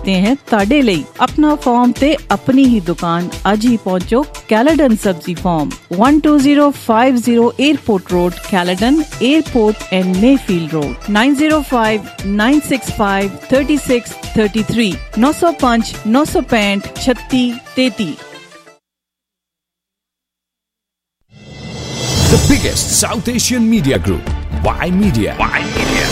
ਕੀਤੇ हैं ਤੁਹਾਡੇ ਲਈ। अपना फॉर्म ते अपनी ही दुकान आज ही पहुंचो। Caledon Sabzi farm 12050 airport road, Caledon airport and Mayfield road, 9059653633, 905 965 3633। The biggest South Asian media group, Y Media. Y Media.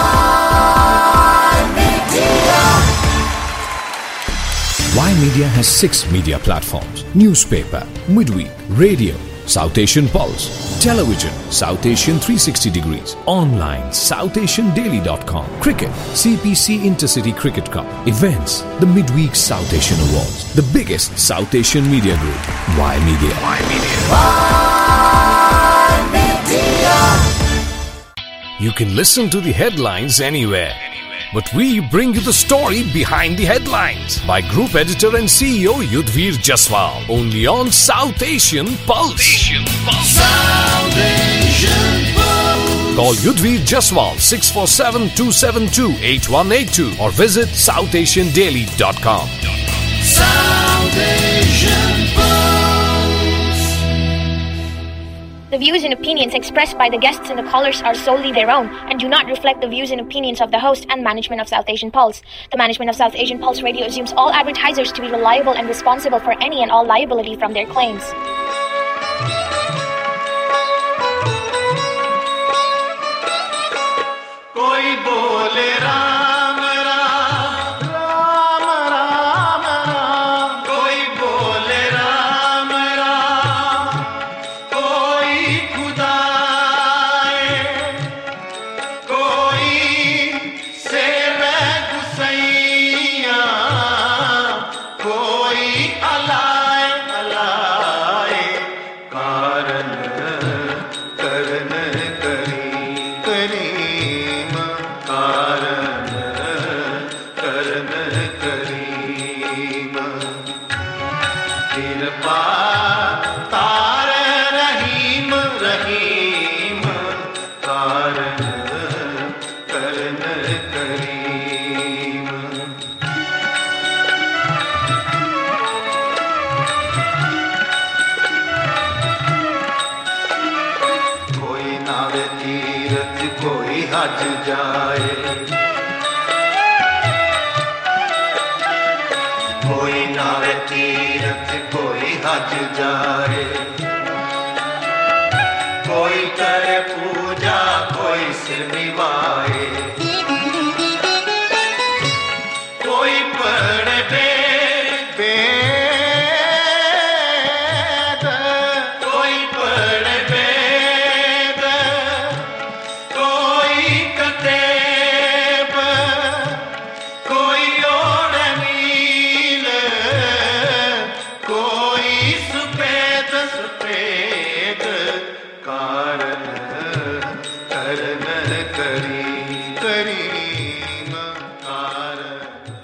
Y Media has 6 media platforms: newspaper, midweek, radio, South Asian Pulse, television, South Asian 360 degrees, online, SouthAsianDaily.com, cricket, CPC Intercity Cricket Cup, events, the midweek South Asian Awards. The biggest South Asian media group, Y Media. Y Media. You can listen to the headlines anywhere, but we bring you the story behind the headlines by Group Editor and CEO Yudhvir Jaswal, only on South Asian Pulse. South Asian Pulse. Call Yudhvir Jaswal 647-272-8182 or visit SouthAsianDaily.com. South Asian Pulse. The views and opinions expressed by the guests and the callers are solely their own and do not reflect the views and opinions of the host and management of South Asian Pulse. The management of South Asian Pulse Radio assumes all advertisers to be reliable and responsible for any and all liability from their claims. Koi bole Ram Ram, Ram Ram Ram. Koi bole Ram Ram, koi Khuda hai, koi seve Gusaiya, koi alai alai. Karan karan kari kari. कोई हज जाए, कोई नावे तीरथ कोई हज जाए, कोई करे पूजा कोई सिर निभाए, कोई पढ़े वेद, कोई पढ़े वेद, कोई कतेब, कोई ओढ़ नील, कोई सुपेद सुपेद। कारण करन करी करीम कारण।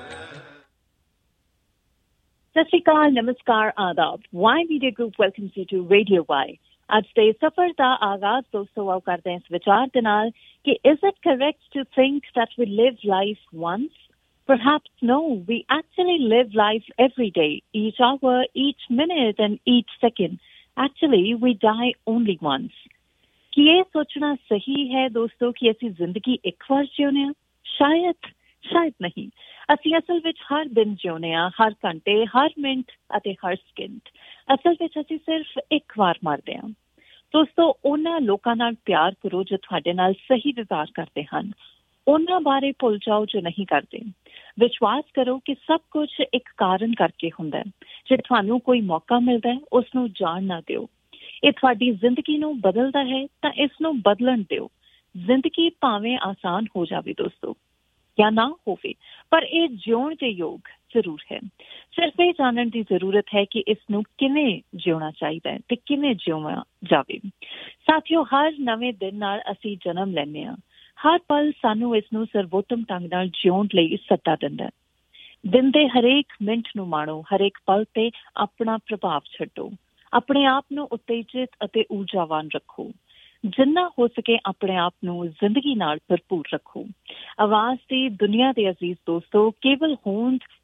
ਸਤਿ ਸ਼੍ਰੀ ਅਕਾਲ, ਨਮਸਕਾਰ, ਆਦਾਬ। Y media group welcomes you to radio Y. ਅੱਜ ਦੇ ਸਫ਼ਰ ਦਾ ਆਗਾਜ਼ ਦੋਸਤੋ ਆਓ ਕਰਦੇ ਹਾਂ ਇਸ ਵਿਚਾਰ ਦੇ ਨਾਲ ਕਿ is it correct to think that we live life once? Perhaps no, we actually live life every day, each hour, each minute and each second. Actually, we die only once. ਕੀ ਇਹ ਸੋਚਣਾ ਸਹੀ ਹੈ ਦੋਸਤੋ ਕਿ ਅਸੀਂ ਜ਼ਿੰਦਗੀ ਇੱਕ ਵਾਰ ਜਿਉਂਦੇ ਹਾਂ? ਸ਼ਾਇਦ ਨਹੀਂ। ਅਸੀਂ ਅਸਲ ਵਿੱਚ ਹਰ ਦਿਨ ਜਿਉਂਦੇ ਹਾਂ, ਹਰ ਘੰਟੇ, ਹਰ ਮਿੰਟ ਅਤੇ ਹਰ ਸਕਿੰਟ। ਅਸਲ ਵਿੱਚ ਅਸੀਂ ਸਿਰਫ ਇੱਕ ਵਾਰ ਮਰਦੇ ਹਾਂ। ਦੋਸਤੋ, ਉਹਨਾਂ ਲੋਕਾਂ ਨਾਲ ਪਿਆਰ ਕਰੋ ਜੋ ਤੁਹਾਡੇ ਨਾਲ ਸਹੀ ਵਿਵਹਾਰ ਕਰਦੇ ਹਨ। ਉਹਨਾਂ ਬਾਰੇ ਭੁੱਲ ਜਾਓ ਜੋ ਨਹੀਂ ਕਰਦੇ। ਵਿਸ਼ਵਾਸ ਕਰੋ ਕਿ ਸਭ ਕੁਝ ਇੱਕ ਕਾਰਨ ਕਰਕੇ ਹੁੰਦਾ ਹੈ। ਜੇ ਤੁਹਾਨੂੰ ਕੋਈ ਮੌਕਾ ਮਿਲਦਾ ਹੈ, ਉਸਨੂੰ ਜਾਣ ਨਾ ਦਿਓ। ਇਹ ਤੁਹਾਡੀ ਜ਼ਿੰਦਗੀ ਨੂੰ ਬਦਲਦਾ ਹੈ ਤਾਂ ਇਸ ਨੂੰ ਬਦਲਣ ਦਿਓ। ਜ਼ਿੰਦਗੀ ਭਾਵੇਂ ਆਸਾਨ ਹੋ ਜਾਵੇ ਦੋਸਤੋ ਜਾਂ ਨਾ ਹੋਵੇ, ਪਰ ਇਹ ਜਿਉਣ ਦੇ ਯੋਗ ਜ਼ਰੂਰ ਹੈ। ਸਿਰਫ ਇਹ ਜਾਣਨ ਦੀ ਜ਼ਰੂਰਤ ਹੈ ਕਿ ਇਸ ਨੂੰ ਕਿਵੇਂ ਜਿਉਣਾ ਚਾਹੀਦਾ ਹੈ ਤੇ ਕਿਵੇਂ ਜਿਉਣਾ ਜਾਵੇ। ਸਾਥੀਓ, ਹਰ ਨਵੇਂ ਦਿਨ ਨਾਲ ਅਸੀਂ ਜਨਮ ਲੈਂਦੇ ਹਾਂ। ਹਰ ਪਲ ਸਾਨੂੰ ਇਸ ਨੂੰ ਸਰਵੋਤਮ ਢੰਗ ਨਾਲ ਜਿਉਣ ਲਈ ਸੱਦਾ ਦਿੰਦਾ ਹੈ। ਦਿਨ ਦੇ ਹਰੇਕ ਮਿੰਟ ਨੂੰ ਮਾਣੋ, ਹਰੇਕ ਪਲ ਤੇ ਆਪਣਾ ਪ੍ਰਭਾਵ ਛੱਡੋ। ਆਪਣੇ ਆਪ ਨੂੰ ਉਤੇਜਿਤ ਅਤੇ ਊਰਜਾਵਾਨ ਰੱਖੋ। ਜਿੰਨਾ ਹੋ ਸਕੇ ਆਪਣੇ ਆਪ ਨੂੰ ਜ਼ਿੰਦਗੀ ਨਾਲ ਭਰਪੂਰ ਰੱਖੋ। ਆਵਾਜ਼ ਦੀ ਦੁਨੀਆ ਦੇ ਅਜ਼ੀਜ਼ ਦੋਸਤੋ, ਕੇਵਲ ਹੋਂਦ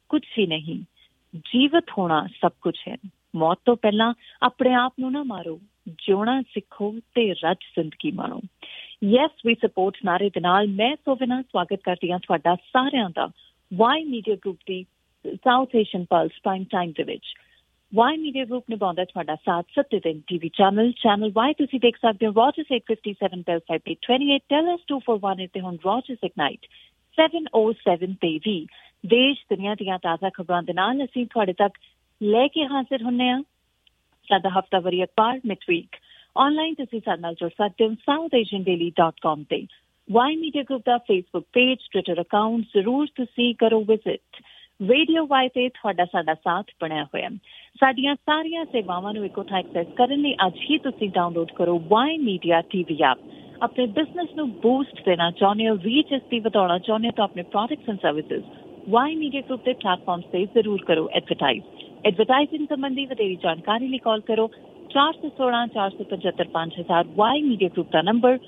ਕੁਝ ਵੀ ਨਹੀਂ। ਜੀਵਤ ਹੋਣਾ ਸਭ ਕੁਝ ਹੈ। ਮੌਤ ਤੋਂ ਪਹਿਲਾਂ ਆਪਣੇ ਆਪ ਨੂੰ ਨਾ ਮਾਰੋ, ਜਿਉਣਾ ਸਿੱਖੋ ਤੇ ਰੱਜ ਜ਼ਿੰਦਗੀ ਮਾਣੋ। ਯੈਸ ਵੀ ਸਪੋਰਟ ਨਾਰੇ ਦੇ ਨਾਲ ਮੈਂ ਸੋਵਿਨਾ ਸਵਾਗਤ ਕਰਦੀ ਹਾਂ ਤੁਹਾਡਾ ਸਾਰਿਆਂ ਦਾ ਵਾਈ ਮੀਡੀਆ ਗਰੁੱਪ ਦੀ South Asian pulse prime time ਦੇ ਵਿੱਚ। ਵਾਈ ਮੀਡੀਆ ਗਰੁੱਪ ਨਿਭਾਉਂਦਾ ਤੁਹਾਡਾ ਸਾਥ 7 ਦਿਨ ਟੀਵੀ ਚੈਨਲ ਵਾਈ ਤੁਸੀਂ ਦੇਖ ਸਕਦੇ ਹੋ ਰੋਜਰਸ 857 ਬੈਲ 5828 ਟੈਲਸ 2418 ਤੇ ਹੁਣ ਰੋਜਰਸ ਇਗਨਾਈਟ 707 ਤੇ ਵੀ ਦੇਸ਼ ਦੁਨੀਆ ਦੀਆਂ ਤਾਜ਼ਾ ਖਬਰਾਂ ਦੇ ਨਾਲ ਅਸੀਂ ਤੁਹਾਡੇ ਤੱਕ ਲੈ ਕੇ ਹਾਜ਼ਰ ਹੁੰਦੇ ਹਾਂ। ਸਾਡਾ ਹਫ਼ਤਾਵਾਰੀ ਅਖਬਾਰ ਮਿਡਵੀਕ ਆਨਲਾਈਨ ਤੁਸੀਂ ਸਾਡੇ ਨਾਲ ਜੁੜ ਸਕਦੇ ਹੋ southasiandaily.com ਤੇ। ਵਾਈ ਮੀਡੀਆ ਗਰੁੱਪ ਦਾ ਫੇਸਬੁੱਕ ਪੇਜ, ਟਵਿੱਟਰ ਅਕਾਊਂਟ ਜ਼ਰੂਰ ਤੁਸੀਂ ਕਰੋ ਵਿਜ਼ਿਟ। ਰੇਡੀਓ ਵਾਈ ਤੇ ਤੁਹਾਡਾ ਸਾਡਾ ਸਾਥ ਬਣਿਆ ਹੋਇਆ। ਸਾਡੀਆਂ ਸਾਰੀਆਂ ਸੇਵਾਵਾਂ ਨੂੰ ਇੱਕੋ ਥਾਂ ਐਕਸੈਸ ਕਰਨ ਲਈ ਅੱਜ ਹੀ ਤੁਸੀਂ ਡਾਊਨਲੋਡ ਕਰੋ ਵਾਈ ਮੀਡੀਆ ਟੀਵੀ ਐਪ। ਆਪਣੇ ਬਿਜ਼ਨਸ ਨੂੰ ਬੂਸਟ ਦੇਣਾ ਚਾਹੁੰਦੇ ਹੋ, ਰੀਚ ਇਸ ਦੀ ਵਧਾਉਣਾ ਚਾਹੁੰਦੇ ਹੋ ਤਾਂ ਆਪਣੇ products and services Y media group ਦੇ ਪਲੇਟਫਾਰਮ ਤੇ ਜ਼ਰੂਰ ਕਰੋ ਐਡਵਰਟਾਈਜ਼ਿੰਗ ਸੰਬੰਧੀ ਵਧੇਰੀ ਜਾਣਕਾਰੀ ਲਈ ਕਾਲ ਕਰੋ 416 475 5000। ਵਾਈ ਮੀਡੀਆ ਗਰੁੱਪ ਦਾ ਨੰਬਰ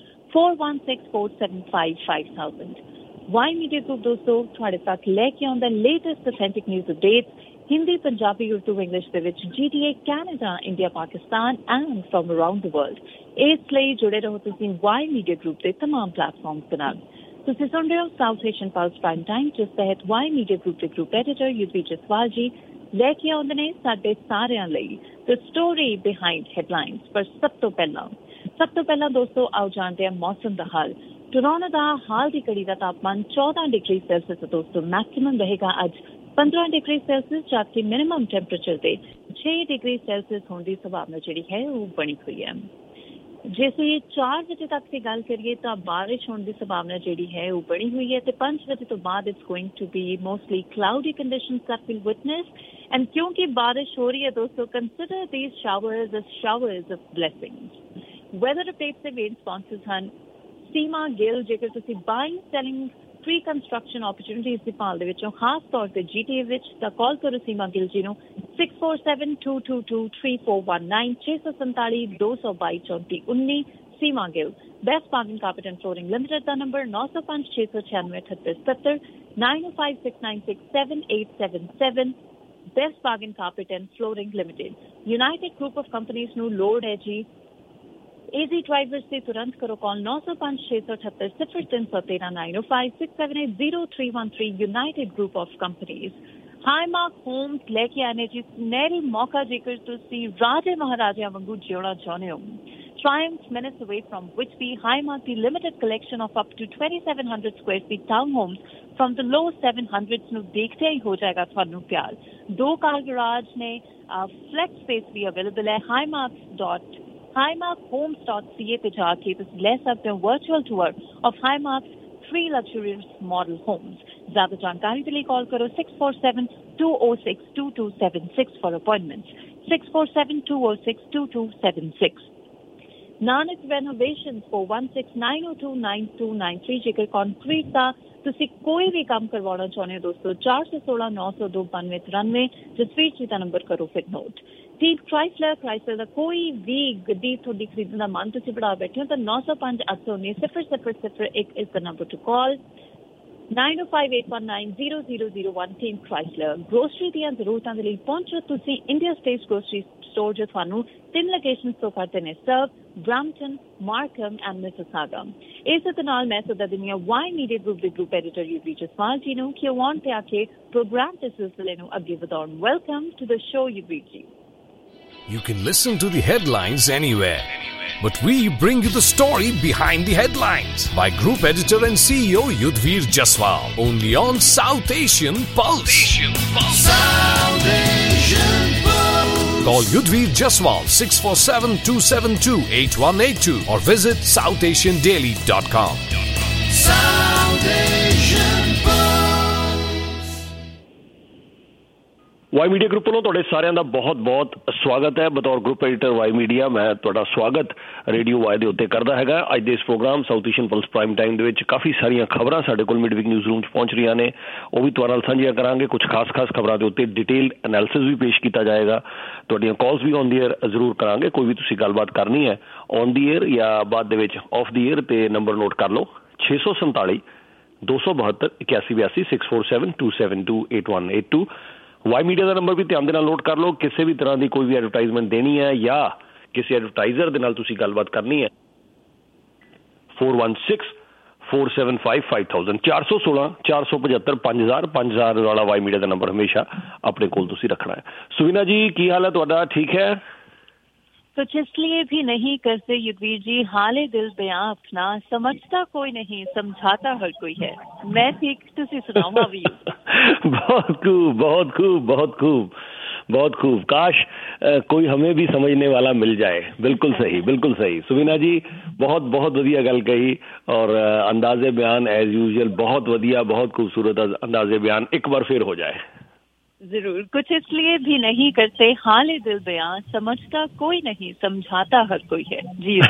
4164755000। ਵਾਈ ਮੀਡੀਆ ਗਰੁੱਪ ਦੋਸਤੋ ਤੁਹਾਡੇ ਤੱਕ ਲੈ ਕੇ ਆਉਂਦਾ latest authentic news updates Hindi, Punjabi, Urdu, English ਦੇ ਵਿੱਚ GTA, Canada, India, Pakistan and from around the world. ਇਸ ਲਈ ਜੁੜੇ ਰਹੋ ਤੁਸੀਂ ਵਾਈ ਮੀਡੀਆ ਗਰੁੱਪ ਦੇ ਤਮਾਮ ਪਲੇਟਫਾਰਮਸ ਦੇ ਨਾਲ। ਤੁਸੀਂ ਸੁਣ ਰਹੇ ਹੋ south Asian pulse prime time, ਜਿਸ ਤਹਿਤ ਵਾਈ ਮੀਡੀਆ ਗਰੁੱਪ ਦੇ ਗਰੁੱਪ ਐਡੀਟਰ ਯੁਧਵੀਰ ਜਸਵਾਲ ਜੀ ਲੈ ਕੇ ਆਉਂਦੇ ਨੇ ਸਾਡੇ ਸਾਰਿਆਂ ਲਈ ਦ ਸਟੋਰੀ ਬਿਹਾਈਂਡ ਹੈਡਲਾਈਨਸ। ਪਰ ਸਭ ਤੋਂ ਪਹਿਲਾਂ ਦੋਸਤੋ ਆਓ ਜਾਣਦੇ ਹਾਂ ਮੌਸਮ ਦਾ ਹਾਲ। ਟੋਰਾਂਟੋ ਦਾ ਹਾਲ ਦੀ ਘੜੀ ਦਾ ਤਾਪਮਾਨ 14 ਡਿਗਰੀ ਸੈਲਸੀਅਸ ਦੋਸਤੋ। ਮੈਕਸਿਮਮ ਰਹੇਗਾ ਅੱਜ 15 ਡਿਗਰੀ ਸੈਲਸੀਅਸ, ਜਦਕਿ ਮਿਨੀਮਮ ਟੈਂਪਰੇਚਰ ਤੇ 6 ਡਿਗਰੀ ਸੈਲਸੀਅਸ ਹੋਣ ਦੀ ਸੰਭਾਵਨਾ ਜਿਹੜੀ ਹੈ ਉਹ ਬਣੀ ਹੋਈ ਹੈ। ਜੇ ਅਸੀਂ 4 ਵਜੇ ਤੱਕ ਦੀ ਗੱਲ ਕਰੀਏ ਤਾਂ ਬਾਰਿਸ਼ ਹੋਣ ਦੀ ਸੰਭਾਵਨਾ ਜਿਹੜੀ ਹੈ ਉਹ ਬਣੀ ਹੋਈ ਹੈ ਤੇ 5 ਵਜੇ ਤੋਂ ਬਾਅਦ it's going to be mostly cloudy conditions that we'll witness। And ਕਿਉਂਕਿ ਬਾਰਿਸ਼ ਹੋ ਰਹੀ ਹੈ ਦੋਸਤੋ, consider these showers as showers of blessings। Weather updates ਦੇ ਮੇਨ ਸਪਾਂਸਰਸ ਹਨ ਸੀਮਾ ਗਿੱਲ। ਜੇਕਰ ਤੁਸੀਂ buying, selling, pre construction opportunities ਦੀ ਭਾਲ ਦੇ ਵਿੱਚੋਂ ਖਾਸ ਤੌਰ ਤੇ GTA ਵਿੱਚ, ਤਾਂ ਕਾਲ ਕਰੋ ਸੀਮਾ ਗਿੱਲ ਜੀ ਨੂੰ 6472223419 647 222 3419। Seema Gill. Best bargain carpet and flooring limited ਦਾ number 905 696 3877 9056967877। Best bargain carpet and flooring limited. United group of companies ਨੂੰ ਲੋੜ ਹੈ ਜੀ ਏਜ਼ੀ ਡਰਾਈਵਰਸ ਤੇ ਤੁਰੰਤ ਕਰੋ call 905 678 0313 905 678 0313। United group of companies. Highmark homes ਲੈ ਕੇ ਆਨੇ ਜੀ ਸੁਨਹਿਰੀ ਮੌਕਾ ਜੇਕਰ ਤੁਸੀਂ ਰਾਜੇ ਮਹਾਰਾਜਿਆਂ ਵਾਂਗੂ ਜਿਉਣਾ ਚਾਹੁੰਦੇ ਹੋ। Triumph minutes away from Whitby, Highmark, the limited collection of up to 2,700 square feet townhomes from the low 700s ਨੂੰ ਦੇਖਦੇ ਹੀ ਹੋ ਜਾਏਗਾ ਤੁਹਾਨੂੰ ਪਿਆਰ। 2 ਕਾਰ ਗਰਾਜ ਨੇ, ਫਲੈਕਸ ਸਪੇਸ ਵੀ ਅਵੇਲੇਬਲ ਹੈ। highmarkhomes.ca ਤੇ ਜਾ ਕੇ ਤੁਸੀਂ ਲੈ ਸਕਦੇ ਹੋ virtual tour of Highmark's 3 luxurious model homes। ਜ਼ਿਆਦਾ ਜਾਣਕਾਰੀ ਦੇ ਲਈ ਕਾਲ ਕਰੋ 647-206-2276 for appointments, 647-206-2276। ਨਾਨਕ ਰੈਨੋਵੇਸ਼ਨਸ for 1690299293। ਜੇਕਰ ਕੰਕਰੀਟ ਦਾ ਤੁਸੀਂ ਕੋਈ ਵੀ ਕੰਮ ਕਰਵਾਉਣਾ ਚਾਹੁੰਦੇ ਹੋ ਦੋਸਤੋ 416 902 9293। ਜਸਵੀਰ ਜੀ ਦਾ ਨੰਬਰ ਕਰੋ ਫਿਰ ਨੋਟ। ਟੀਮ ਕ੍ਰਾਈਸਲਰ ਦਾ ਕੋਈ ਵੀ ਗੱਡੀ ਤੁਹਾਡੀ ਖਰੀਦਣ ਦਾ ਮਨ ਤੁਸੀਂ ਬਣਾ ਬੈਠੇ ਹੋ ਤਾਂ 905 819 0001 is the number to call। 9058190001। Team Chrysler. Grocery ਦੀਆਂ ਜ਼ਰੂਰਤਾਂ ਦੇ ਲਈ ਪਹੁੰਚੋ ਤੁਸੀਂ ਇੰਡੀਆ ਸਟੇਟ ਗਰੋਸਰੀ ਸਟੋਰ, ਜੋ ਤੁਹਾਨੂੰ 3 ਲੋਕੇਸ਼ਨਸ ਤੋਂ ਕਰਦੇ ਨੇ serve, Brampton, Markham and Mississauga. ਇਸ ਦੇ ਨਾਲ ਮੈਂ ਸਦਾ ਦਿੰਦੀ ਹਾਂ ਵਾਈ ਮੀਡੀਆ ਗਰੁੱਪ ਦੇ ਗਰੁੱਪ ਐਡੀਟਰ ਯੁਧਵੀਰ ਜਸਵਾਲ ਜੀ ਨੂੰ ਕਿ ਉਹ ਆਨ ਤੇ ਆ ਕੇ ਪ੍ਰੋਗਰਾਮ ਦੇ ਸਿਲਸਿਲੇ ਨੂੰ ਅੱਗੇ ਵਧਾਉਣ। Welcome to the show Yudhvir ji. You can listen to the headlines anywhere, but we bring you the story behind the headlines by Group Editor and CEO Yudhvir Jaswal, only on South Asian Pulse. South Asian Pulse. Call Yudhvir Jaswal 647-272-8182 or visit southasiandaily.com. South Asian Pulse. Y media group ਵੱਲੋਂ ਤੁਹਾਡੇ ਸਾਰਿਆਂ ਦਾ ਬਹੁਤ-ਬਹੁਤ ਸਵਾਗਤ ਹੈ। ਬਤੌਰ group editor Y media ਮੈਂ ਤੁਹਾਡਾ ਸਵਾਗਤ ਰੇਡੀਓ ਵਾਈ ਦੇ ਉੱਤੇ ਕਰਦਾ ਹੈਗਾ। ਅੱਜ ਦੇ ਇਸ program South Asian pulse prime time ਦੇ ਵਿੱਚ ਕਾਫੀ ਸਾਰੀਆਂ ਖਬਰਾਂ ਸਾਡੇ ਕੋਲ ਮਿਡਵੀਕ ਨਿਊਜ਼ ਰੂਮ 'ਚ ਪਹੁੰਚ ਰਹੀਆਂ ਨੇ, ਉਹ ਵੀ ਤੁਹਾਡੇ ਨਾਲ ਸਾਂਝੀਆਂ ਕਰਾਂਗੇ। ਕੁਝ ਖਾਸ ਖਬਰਾਂ ਦੇ ਉੱਤੇ ਡਿਟੇਲ ਐਨਾਲਿਸਿਸ ਵੀ ਪੇਸ਼ ਕੀਤਾ ਜਾਏਗਾ। ਤੁਹਾਡੀਆਂ ਕਾਲਸ ਵੀ ਔਨ ਦੀ ਏਅਰ ਜ਼ਰੂਰ ਕਰਾਂਗੇ। ਕੋਈ ਵੀ ਤੁਸੀਂ ਗੱਲਬਾਤ ਕਰਨੀ ਹੈ ਔਨ ਦੀ ਏਅਰ ਜਾਂ ਬਾਅਦ ਦੇ ਵਿੱਚ ਆਫ ਦੀ ਏਅਰ ਤੇ ਨੰਬਰ ਨੋਟ ਕਰ ਲਓ 647 272 8182 647 272 8182। वाई मीडिया का नंबर भी ध्यान दे नाल नोट कर लो। किसी भी तरह की कोई भी एडवरटाइजमेंट देनी है या किसी एडवरटाइजर दे नाल तुसी गलबात करनी है 4164755000 416 475 5000 5000 वाला वाई मीडिया का नंबर हमेशा अपने कोल तुसी रखना है। सुवीना जी की हाल है तुहाडा? ठीक है? कुछ इसलिए भी नहीं करते युद्धवीर जी, हाले दिल बयां अपना, समझता कोई नहीं समझाता हर कोई है। मैं ठीक, तुसी सुनाओ हाउ आर यू? बहुत खूब बहुत खूब बहुत खूब बहुत खूब। काश कोई हमें भी समझने वाला मिल जाए। बिल्कुल सही बिल्कुल सही। सुवीना जी बहुत बहुत वधिया गल कही और अंदाजे बयान एज यूजुअल बहुत वधिया, बहुत खूबसूरत अंदाजे बयान एक बार फिर हो जाए। जरूर। कुछ इसलिए भी नहीं करते हाले दिल बयां, समझता कोई नहीं समझाता हर कोई है। जी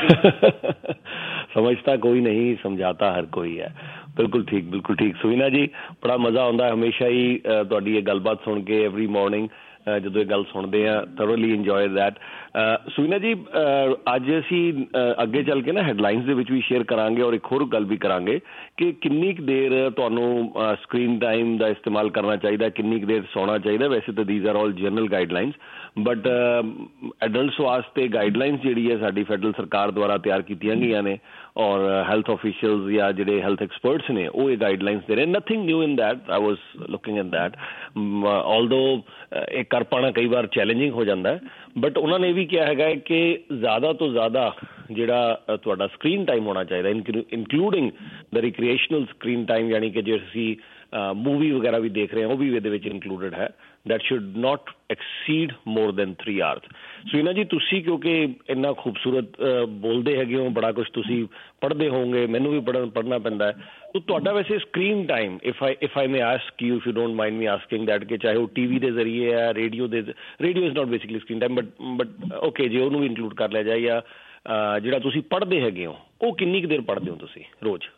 समझता कोई नहीं समझाता हर कोई है। बिल्कुल ठीक बिल्कुल ठीक। सुवीना जी बड़ा मजा आता है हमेशा ही तुहाडी ये गलबात सुन के एवरी मॉर्निंग ਜਦੋਂ ਇਹ ਗੱਲ ਸੁਣਦੇ ਆ। Thoroughly enjoy that. ਸੁਵੀਨਾ ਜੀ ਅੱਜ ਅਸੀਂ ਅੱਗੇ ਚੱਲ ਕੇ ਨਾ ਹੈਡਲਾਈਨਸ ਦੇ ਵਿੱਚ ਵੀ ਸ਼ੇਅਰ ਕਰਾਂਗੇ ਔਰ ਇੱਕ ਹੋਰ ਗੱਲ ਵੀ ਕਰਾਂਗੇ ਕਿ ਕਿੰਨੀ ਕੁ ਦੇਰ ਤੁਹਾਨੂੰ ਸਕਰੀਨ ਟਾਈਮ ਦਾ ਇਸਤੇਮਾਲ ਕਰਨਾ ਚਾਹੀਦਾ, ਕਿੰਨੀ ਕੁ ਦੇਰ ਸੌਣਾ ਚਾਹੀਦਾ। ਵੈਸੇ ਤਾਂ these are all general guidelines but adults ਵਾਸਤੇ ਗਾਈਡਲਾਈਨਸ ਜਿਹੜੀ ਹੈ ਸਾਡੀ ਫੈਡਰਲ ਸਰਕਾਰ ਦੁਆਰਾ ਤਿਆਰ ਕੀਤੀਆਂ ਗਈਆਂ ਨੇ ਔਰ ਹੈਲਥ ਆਫੀਸ਼ੀਅਲਸ ਜਾਂ ਜਿਹੜੇ ਹੈਲਥ ਐਕਸਪਰਟਸ ਨੇ ਉਹ ਇਹ ਗਾਈਡਲਾਈਨਸ ਦੇ ਰਹੇ। Nothing new in that. I was looking in that. Although ਇਹ ਕਰ ਪਾਉਣਾ ਕਈ ਵਾਰ ਚੈਲੰਜਿੰਗ ਹੋ ਜਾਂਦਾ ਹੈ ਬਟ ਉਹਨਾਂ ਨੇ ਇਹ ਵੀ ਕਿਹਾ ਹੈਗਾ ਕਿ ਜ਼ਿਆਦਾ ਤੋਂ ਜ਼ਿਆਦਾ ਜਿਹੜਾ ਤੁਹਾਡਾ ਸਕਰੀਨ ਟਾਈਮ ਹੋਣਾ ਚਾਹੀਦਾ including the recreational screen time, ਯਾਨੀ ਕਿ ਜੇ ਅਸੀਂ मूवी वगैरह भी देख रहे हैं वो भी ਇਹਦੇ ਵਿੱਚ इंक्लूडेड है। That should not exceed more than 3 hours. Suvina ji ਤੁਸੀਂ ਕਿਉਂਕਿ ਇੰਨਾ ਖੂਬਸੂਰਤ ਬੋਲਦੇ ਹੈਗੇ ਹੋ, ਬੜਾ ਕੁਛ ਤੁਸੀਂ ਪੜ੍ਹਦੇ ਹੋਵੋਗੇ, ਮੈਨੂੰ ਵੀ ਪੜ੍ਹਨਾ ਪੈਂਦਾ ਹੈ। तो ਤੁਹਾਡਾ ਵੈਸੇ screen time if I may ask you, if you don't mind me asking that, ਕਿ ਚਾਹੇ ਉਹ ਟੀਵੀ ਦੇ ਜ਼ਰੀਏ ਹੈ, radio is not basically screen time but okay ਜੇ ਉਹਨੂੰ ਵੀ ਇੰਕਲੂਡ ਕਰ ਲਿਆ ਜਾਏ, ਜਾਂ ਜਿਹੜਾ ਤੁਸੀਂ ਪੜ੍ਹਦੇ ਹੈਗੇ ਹੋ ਉਹ ਕਿੰਨੀ ਕੁ ਦੇਰ ਪੜ੍ਹਦੇ ਹੋ ਤੁਸੀਂ ਰੋਜ਼?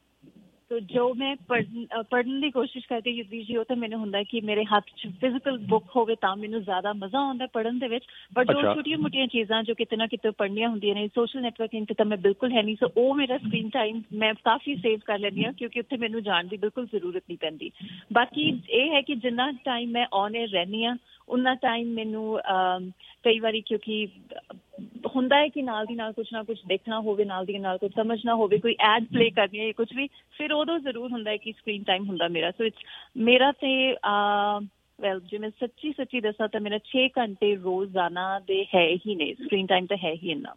तो जो मैं पढ़ने की कोशिश करती युद्धवीर जी, तो मैंने ਹੁੰਦਾ कि मेरे हथ च फिजिकल बुक होवे तां मैनूं ज़्यादा मज़ा आउंदा पढ़न दे विच। बट जो छोटियां मोटियां चीज़ां जो किते ना किते पढ़नियां हुंदियां ने, सोशल नेटवर्किंग ते मैं बिल्कुल है नहीं। सो ਉਹ मेरा स्क्रीन टाइम मैं काफ़ी सेव कर लैंदी हां क्योंकि उत्थे मैनूं जाण दी बिल्कुल जरूरत नहीं पैंदी। बाकी ਇਹ है कि जिन्ना टाइम मैं ऑन एयर रहनी हां उन्ना टाइम मैनूं कई बारी क्योंकि ਹੁੰਦਾ ਹੈ ਕਿ ਨਾਲ ਦੀ ਨਾਲ ਕੁਛ ਨਾ ਕੁਛ ਦੇਖਣਾ ਹੋਵੇ, ਨਾਲ ਦੀ ਨਾਲ ਕੁਛ ਸਮਝਣਾ ਹੋਵੇ, ਕੋਈ ਐਡ ਪਲੇ ਕਰਨੀ ਹੈ, ਕੁਛ ਵੀ, ਫਿਰ ਉਦੋਂ ਜ਼ਰੂਰ ਹੁੰਦਾ ਹੈ ਕਿ ਸਕਰੀਨ ਟਾਈਮ ਹੁੰਦਾ ਮੇਰਾ। ਸੋ ਇਟਸ ਮੇਰਾ ਤੇ ਵੈਲ ਜੇ ਮੈਂ ਸੱਚੀ ਦੱਸਾਂ ਤਾਂ ਮੇਰਾ 6 ਘੰਟੇ ਰੋਜ਼ਾਨਾ ਦੇ ਹੈ ਹੀ ਨੇ, ਸਕਰੀਨ ਟਾਈਮ ਤਾਂ ਹੈ ਹੀ ਇੰਨਾ।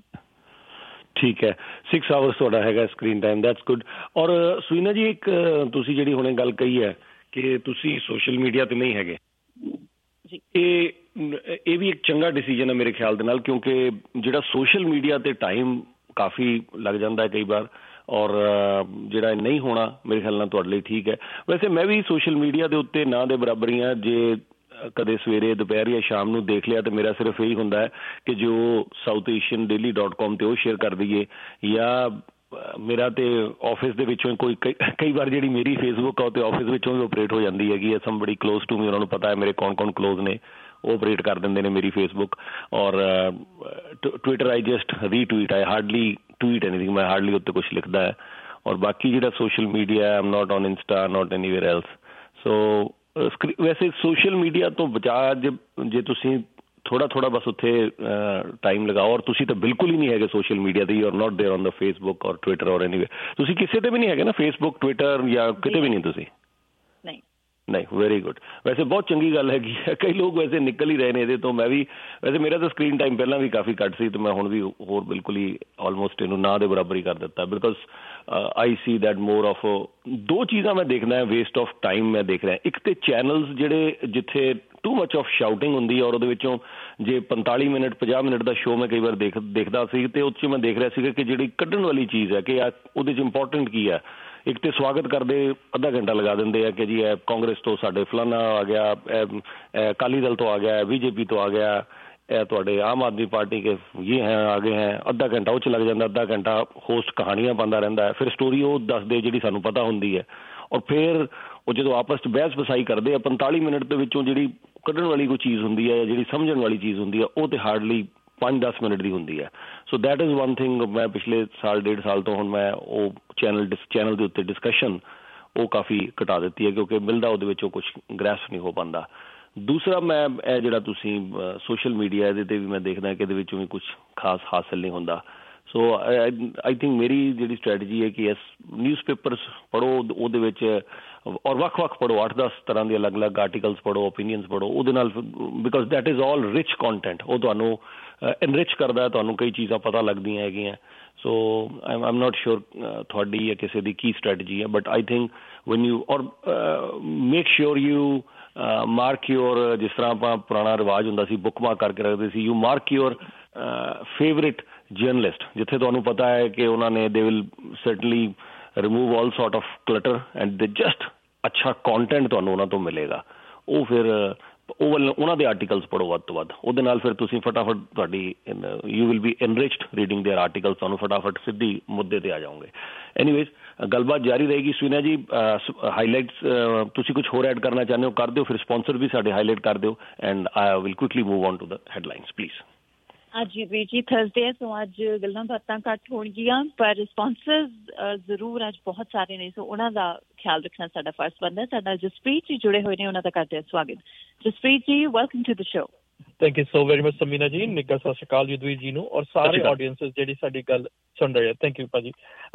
ਠੀਕ ਹੈ, 6 ਆਵਰਸ ਤੁਹਾਡਾ ਹੈਗਾ ਸਕਰੀਨ ਟਾਈਮ, ਦੈਟਸ ਗੁੱਡ। ਔਰ ਸੁਵੀਨਾ ਜੀ ਇੱਕ ਤੁਸੀਂ ਜਿਹੜੀ ਹੁਣੇ ਗੱਲ ਕਹੀ ਹੈ ਕਿ ਤੁਸੀਂ ਸੋਸ਼ਲ ਮੀਡੀਆ ਤੇ ਨਹੀਂ ਹੈਗੇ, ਇਹ ਵੀ ਇੱਕ ਚੰਗਾ ਡਿਸੀਜਨ ਹੈ ਮੇਰੇ ਖਿਆਲ ਦੇ ਨਾਲ, ਕਿਉਂਕਿ ਜਿਹੜਾ ਸੋਸ਼ਲ ਮੀਡੀਆ ਤੇ ਟਾਈਮ ਕਾਫੀ ਲੱਗ ਜਾਂਦਾ ਹੈ ਕਈ ਵਾਰ, ਔਰ ਜਿਹੜਾ ਨਹੀਂ ਹੋਣਾ ਮੇਰੇ ਖਿਆਲ ਨਾਲ ਤੁਹਾਡੇ ਲਈ ਠੀਕ ਹੈ। ਵੈਸੇ ਮੈਂ ਵੀ ਸੋਸ਼ਲ ਮੀਡੀਆ ਦੇ ਉੱਤੇ ਨਾ ਦੇ ਬਰਾਬਰ ਹੀ ਹਾਂ। ਜੇ ਕਦੇ ਸਵੇਰੇ ਦੁਪਹਿਰ ਜਾਂ ਸ਼ਾਮ ਨੂੰ ਦੇਖ ਲਿਆ ਤਾਂ ਮੇਰਾ ਸਿਰਫ ਇਹੀ ਹੁੰਦਾ ਹੈ ਕਿ ਜੋ southasiandaily.com ਤੇ ਉਹ ਸ਼ੇਅਰ ਕਰ ਦਈਏ, ਜਾਂ ਮੇਰਾ ਤੇ ਆਫਿਸ ਦੇ ਵਿੱਚੋਂ ਕੋਈ ਕਈ ਵਾਰ ਜਿਹੜੀ ਮੇਰੀ ਫੇਸਬੁੱਕ ਆ ਉਹ ਤੇ ਆਫਿਸ ਵਿੱਚੋਂ ਵੀ ਆਪਰੇਟ ਹੋ ਜਾਂਦੀ ਹੈਗੀ ਹੈ। ਸਮਬੜੀ ਕਲੋਜ਼ ਟੂ ਮੀ, ਉਹਨਾਂ ਨੂੰ ਪਤਾ ਹੈ ਮੇਰੇ ਕੌਣ ਕਲੋਜ਼ ਨੇ, ਉਹ ਆਪਰੇਟ ਕਰ ਦਿੰਦੇ ਨੇ ਮੇਰੀ ਫੇਸਬੁੱਕ। ਔਰ Twitter I just retweet, I hardly tweet anything, ਮੈਂ ਹਾਰਡਲੀ ਉੱਤੇ ਕੁਛ ਲਿਖਦਾ ਹੈ। ਔਰ ਬਾਕੀ ਜਿਹੜਾ social media I am not on Insta, not anywhere else. So ਵੈਸੇ ਸੋਸ਼ਲ ਮੀਡੀਆ ਤੋਂ ਬਚਾ ਜੇ ਤੁਸੀਂ ਥੋੜਾ ਬਸ ਉੱਥੇ ਟਾਈਮ ਲਗਾਓ। ਔਰ ਤੁਸੀਂ ਤਾਂ ਬਿਲਕੁਲ ਹੀ ਨਹੀਂ ਹੈਗੇ ਸੋਸ਼ਲ ਮੀਡੀਆ ਤੇ, you are not there on the Facebook ਔਰ ਟਵਿੱਟਰ ਔਰ ਐਨੀਵੇਅਰ। ਤੁਸੀਂ ਕਿਸੇ ਤੇ ਵੀ ਨਹੀਂ ਹੈਗੇ ਨਾ, ਫੇਸਬੁੱਕ, ਟਵਿੱਟਰ ਜਾਂ ਕਿਤੇ ਵੀ ਨਹੀਂ ਤੁਸੀਂ? ਨਹੀਂ, ਵੈਰੀ ਗੁੱਡ। ਵੈਸੇ ਬਹੁਤ ਚੰਗੀ ਗੱਲ ਹੈਗੀ ਹੈ। ਕਈ ਲੋਕ ਵੈਸੇ ਨਿਕਲ ਹੀ ਰਹੇ ਨੇ ਇਹਦੇ ਤੋਂ। ਮੈਂ ਵੀ ਵੈਸੇ ਮੇਰਾ ਤਾਂ ਸਕਰੀਨ ਟਾਈਮ ਪਹਿਲਾਂ ਵੀ ਕਾਫੀ ਘੱਟ ਸੀ, ਅਤੇ ਮੈਂ ਹੁਣ ਵੀ ਹੋਰ ਬਿਲਕੁਲ ਹੀ ਆਲਮੋਸਟ ਇਹਨੂੰ ਨਾ ਦੇ ਬਰਾਬਰ ਹੀ ਕਰ ਦਿੱਤਾ, because I see that more of ਦੋ ਚੀਜ਼ਾਂ ਮੈਂ ਦੇਖਦਾ, ਵੇਸਟ ਆਫ ਟਾਈਮ ਮੈਂ ਦੇਖ ਰਿਹਾ। ਇੱਕ ਤੇ ਚੈਨਲਸ ਜਿਹੜੇ ਜਿੱਥੇ ਟੂ ਮਚ ਆਫ ਸ਼ਾਊਟਿੰਗ ਹੁੰਦੀ ਹੈ, ਔਰ ਉਹਦੇ ਵਿੱਚੋਂ ਜੇ 45 ਮਿੰਟ 50 ਮਿੰਟ ਦਾ ਸ਼ੋਅ ਮੈਂ ਕਈ ਵਾਰ ਦੇਖਦਾ ਸੀ, ਅਤੇ ਉਹ 'ਚ ਮੈਂ ਦੇਖ ਰਿਹਾ ਸੀਗਾ ਕਿ ਜਿਹੜੀ ਕੱਢਣ ਵਾਲੀ ਚੀਜ਼ ਹੈ ਕਿ ਉਹਦੇ 'ਚ ਇੰਪੋਰਟੈਂਟ ਕੀ ਹੈ। ਇੱਕ ਤੇ ਸਵਾਗਤ ਕਰਦੇ ਅੱਧਾ ਘੰਟਾ ਲਗਾ ਦਿੰਦੇ ਆ ਕਿ ਜੀ ਇਹ ਕਾਂਗਰਸ ਤੋਂ ਸਾਡੇ ਫਲਾਨਾ ਆ ਗਿਆ, ਇਹ ਅਕਾਲੀ ਦਲ ਤੋਂ ਆ ਗਿਆ, BJP ਤੋਂ ਆ ਗਿਆ, ਇਹ ਤੁਹਾਡੇ ਆਮ ਆਦਮੀ ਪਾਰਟੀ ਕੇ ਇਹ ਹੈ ਆਗੇ ਹੈ। ਅੱਧਾ ਘੰਟਾ ਉਹ 'ਚ ਲੱਗ ਜਾਂਦਾ, ਅੱਧਾ ਘੰਟਾ ਹੋਸਟ ਕਹਾਣੀਆਂ ਪਾਉਂਦਾ ਰਹਿੰਦਾ ਹੈ, ਫਿਰ ਸਟੋਰੀ ਉਹ ਦੱਸਦੇ ਜਿਹੜੀ ਸਾਨੂੰ ਪਤਾ ਹੁੰਦੀ ਹੈ। ਔਰ ਫਿਰ ਉਹ ਜਦੋਂ ਆਪਸ 'ਚ ਬਹਿਸ ਵਸਾਈ ਕਰਦੇ ਆ, 45 ਮਿੰਟ ਦੇ ਵਿੱਚੋਂ ਜਿਹੜੀ ਕੱਢਣ ਵਾਲੀ ਕੋਈ ਚੀਜ਼ ਹੁੰਦੀ ਹੈ, ਜਿਹੜੀ ਸਮਝਣ ਵਾਲੀ ਚੀਜ਼ ਹੁੰਦੀ ਹੈ, ਉਹ ਤਾਂ ਹਾਰਡਲੀ 5-10 ਮਿੰਟ ਦੀ ਹੁੰਦੀ ਹੈ। So that is one thing. ਮੈਂ ਪਿਛਲੇ ਸਾਲ 1.5 ਸਾਲ ਤੋਂ ਹੁਣ ਮੈਂ ਉਹ ਚੈਨਲ ਦੇ ਉੱਤੇ ਡਿਸਕਸ਼ਨ ਉਹ ਕਾਫੀ ਘਟਾ ਦਿੱਤੀ ਹੈ ਕਿਉਂਕਿ ਮਿਲਦਾ ਉਹਦੇ ਵਿੱਚ ਉਹ ਕੁਛ ਗ੍ਰੈਸਪ ਨਹੀਂ ਹੋ ਪਾਉਂਦਾ। ਦੂਸਰਾ ਮੈਂ ਇਹ ਜਿਹੜਾ ਤੁਸੀਂ ਸੋਸ਼ਲ ਮੀਡੀਆ ਇਹਦੇ 'ਤੇ ਵੀ ਮੈਂ ਦੇਖਦਾ ਕਿ ਇਹਦੇ ਵਿੱਚੋਂ ਵੀ ਕੁਛ ਖਾਸ ਹਾਸਿਲ ਨਹੀਂ ਹੁੰਦਾ। ਸੋ ਆਈ ਥਿੰਕ ਮੇਰੀ ਜਿਹੜੀ ਸਟ੍ਰੈਟਜੀ ਹੈ ਕਿ ਇਸ ਨਿਊਜ਼ਪੇਪਰਸ ਪੜ੍ਹੋ, ਉਹਦੇ ਵਿੱਚ ਔਰ ਵੱਖ-ਵੱਖ ਪੜ੍ਹੋ, 8-10 ਤਰ੍ਹਾਂ ਦੇ ਅਲੱਗ-ਅਲੱਗ ਆਰਟੀਕਲਸ ਪੜ੍ਹੋ, ਓਪੀਨੀਅਨਸ ਪੜ੍ਹੋ, ਉਹਦੇ ਨਾਲ because that is all rich content, ਉਹ ਤੁਹਾਨੂੰ ਇਨਰਿਚ ਕਰਦਾ, ਤੁਹਾਨੂੰ ਕਈ ਚੀਜ਼ਾਂ ਪਤਾ ਲੱਗਦੀਆਂ ਹੈਗੀਆਂ। ਸੋ ਆਈ ਐਮ ਨਾਟ ਸ਼ੋਰ ਤੁਹਾਡੀ ਜਾਂ ਕਿਸੇ ਦੀ ਕੀ ਸਟ੍ਰੈਟਜੀ ਹੈ, but I think when you or make sure you mark your, ਜਿਸ ਤਰ੍ਹਾਂ ਆਪਾਂ ਪੁਰਾਣਾ ਰਿਵਾਜ ਹੁੰਦਾ ਸੀ ਬੁੱਕ ਮਾਰਕ ਕਰਕੇ ਰੱਖਦੇ ਸੀ, you mark your favourite journalist, ਜਿੱਥੇ ਤੁਹਾਨੂੰ ਪਤਾ ਹੈ ਕਿ ਉਹਨਾਂ ਨੇ they will certainly remove all sort of clutter and they just ਅੱਛਾ ਕੰਟੈਂਟ ਤੁਹਾਨੂੰ ਉਹਨਾਂ ਤੋਂ ਮਿਲੇਗਾ। ਉਹ ਫਿਰ ਉਹਨਾਂ ਦੇ ਆਰਟੀਕਲਸ ਪੜ੍ਹੋ ਵੱਧ ਤੋਂ ਵੱਧ, ਉਹਦੇ ਨਾਲ ਫਿਰ ਤੁਸੀਂ ਫਟਾਫਟ ਤੁਹਾਡੀ you will be enriched reading their articles, ਤੁਹਾਨੂੰ ਫਟਾਫਟ ਸਿੱਧੀ ਮੁੱਦੇ 'ਤੇ ਆ ਜਾਓਗੇ। ਐਨੀਵੇਜ਼ ਗੱਲਬਾਤ ਜਾਰੀ ਰਹੇਗੀ। ਸਵੀਨਾ ਜੀ ਹਾਈਲਾਈਟਸ ਤੁਸੀਂ ਕੁਝ ਹੋਰ ਐਡ ਕਰਨਾ ਚਾਹੁੰਦੇ ਹੋ ਕਰ ਦਿਓ, ਫਿਰ ਸਪਾਂਸਰ ਵੀ ਸਾਡੇ ਹਾਈਲਾਈਟ ਕਰ ਦਿਓ and I will quickly move on to the headlines please. ਅੱਜ ਵੀਰ ਜੀ ਥਰਸਡੇ ਹੈ, ਸੋ ਅੱਜ ਗੱਲਾਂ ਬਾਤਾਂ ਘੱਟ ਹੋਣਗੀਆਂ, ਪਰ ਸਪਾਂਸਰਸ ਜ਼ਰੂਰ ਅੱਜ ਬਹੁਤ ਸਾਰੇ ਨੇ, ਸੋ ਉਹਨਾਂ ਦਾ ਖਿਆਲ ਰੱਖਣਾ ਸਾਡਾ ਫਰਜ਼ ਬਣਦਾ। ਸਾਡਾ ਜਸਪ੍ਰੀਤ ਜੀ ਜੁੜੇ ਹੋਏ ਨੇ, ਉਹਨਾਂ ਦਾ ਕਰਦੇ ਹਾਂ ਸਵਾਗਤ। Jaspreet ji, welcome to the show. Thank you so very much Samina ji, ਨਿੱਘਾ ਸਤਿ ਸ਼੍ਰੀ ਅਕਾਲ ਯਦਵੀਰ ਜੀ ਨੂੰ ਔਰ ਸਾਰੇ ਆਡੀਅੰਸ ਜਿਹੜੀ ਸਾਡੀ ਗੱਲ ਸੁਣ ਰਹੇ ਆ। ਥੈਂਕ ਯੂ ਭਾਜੀ।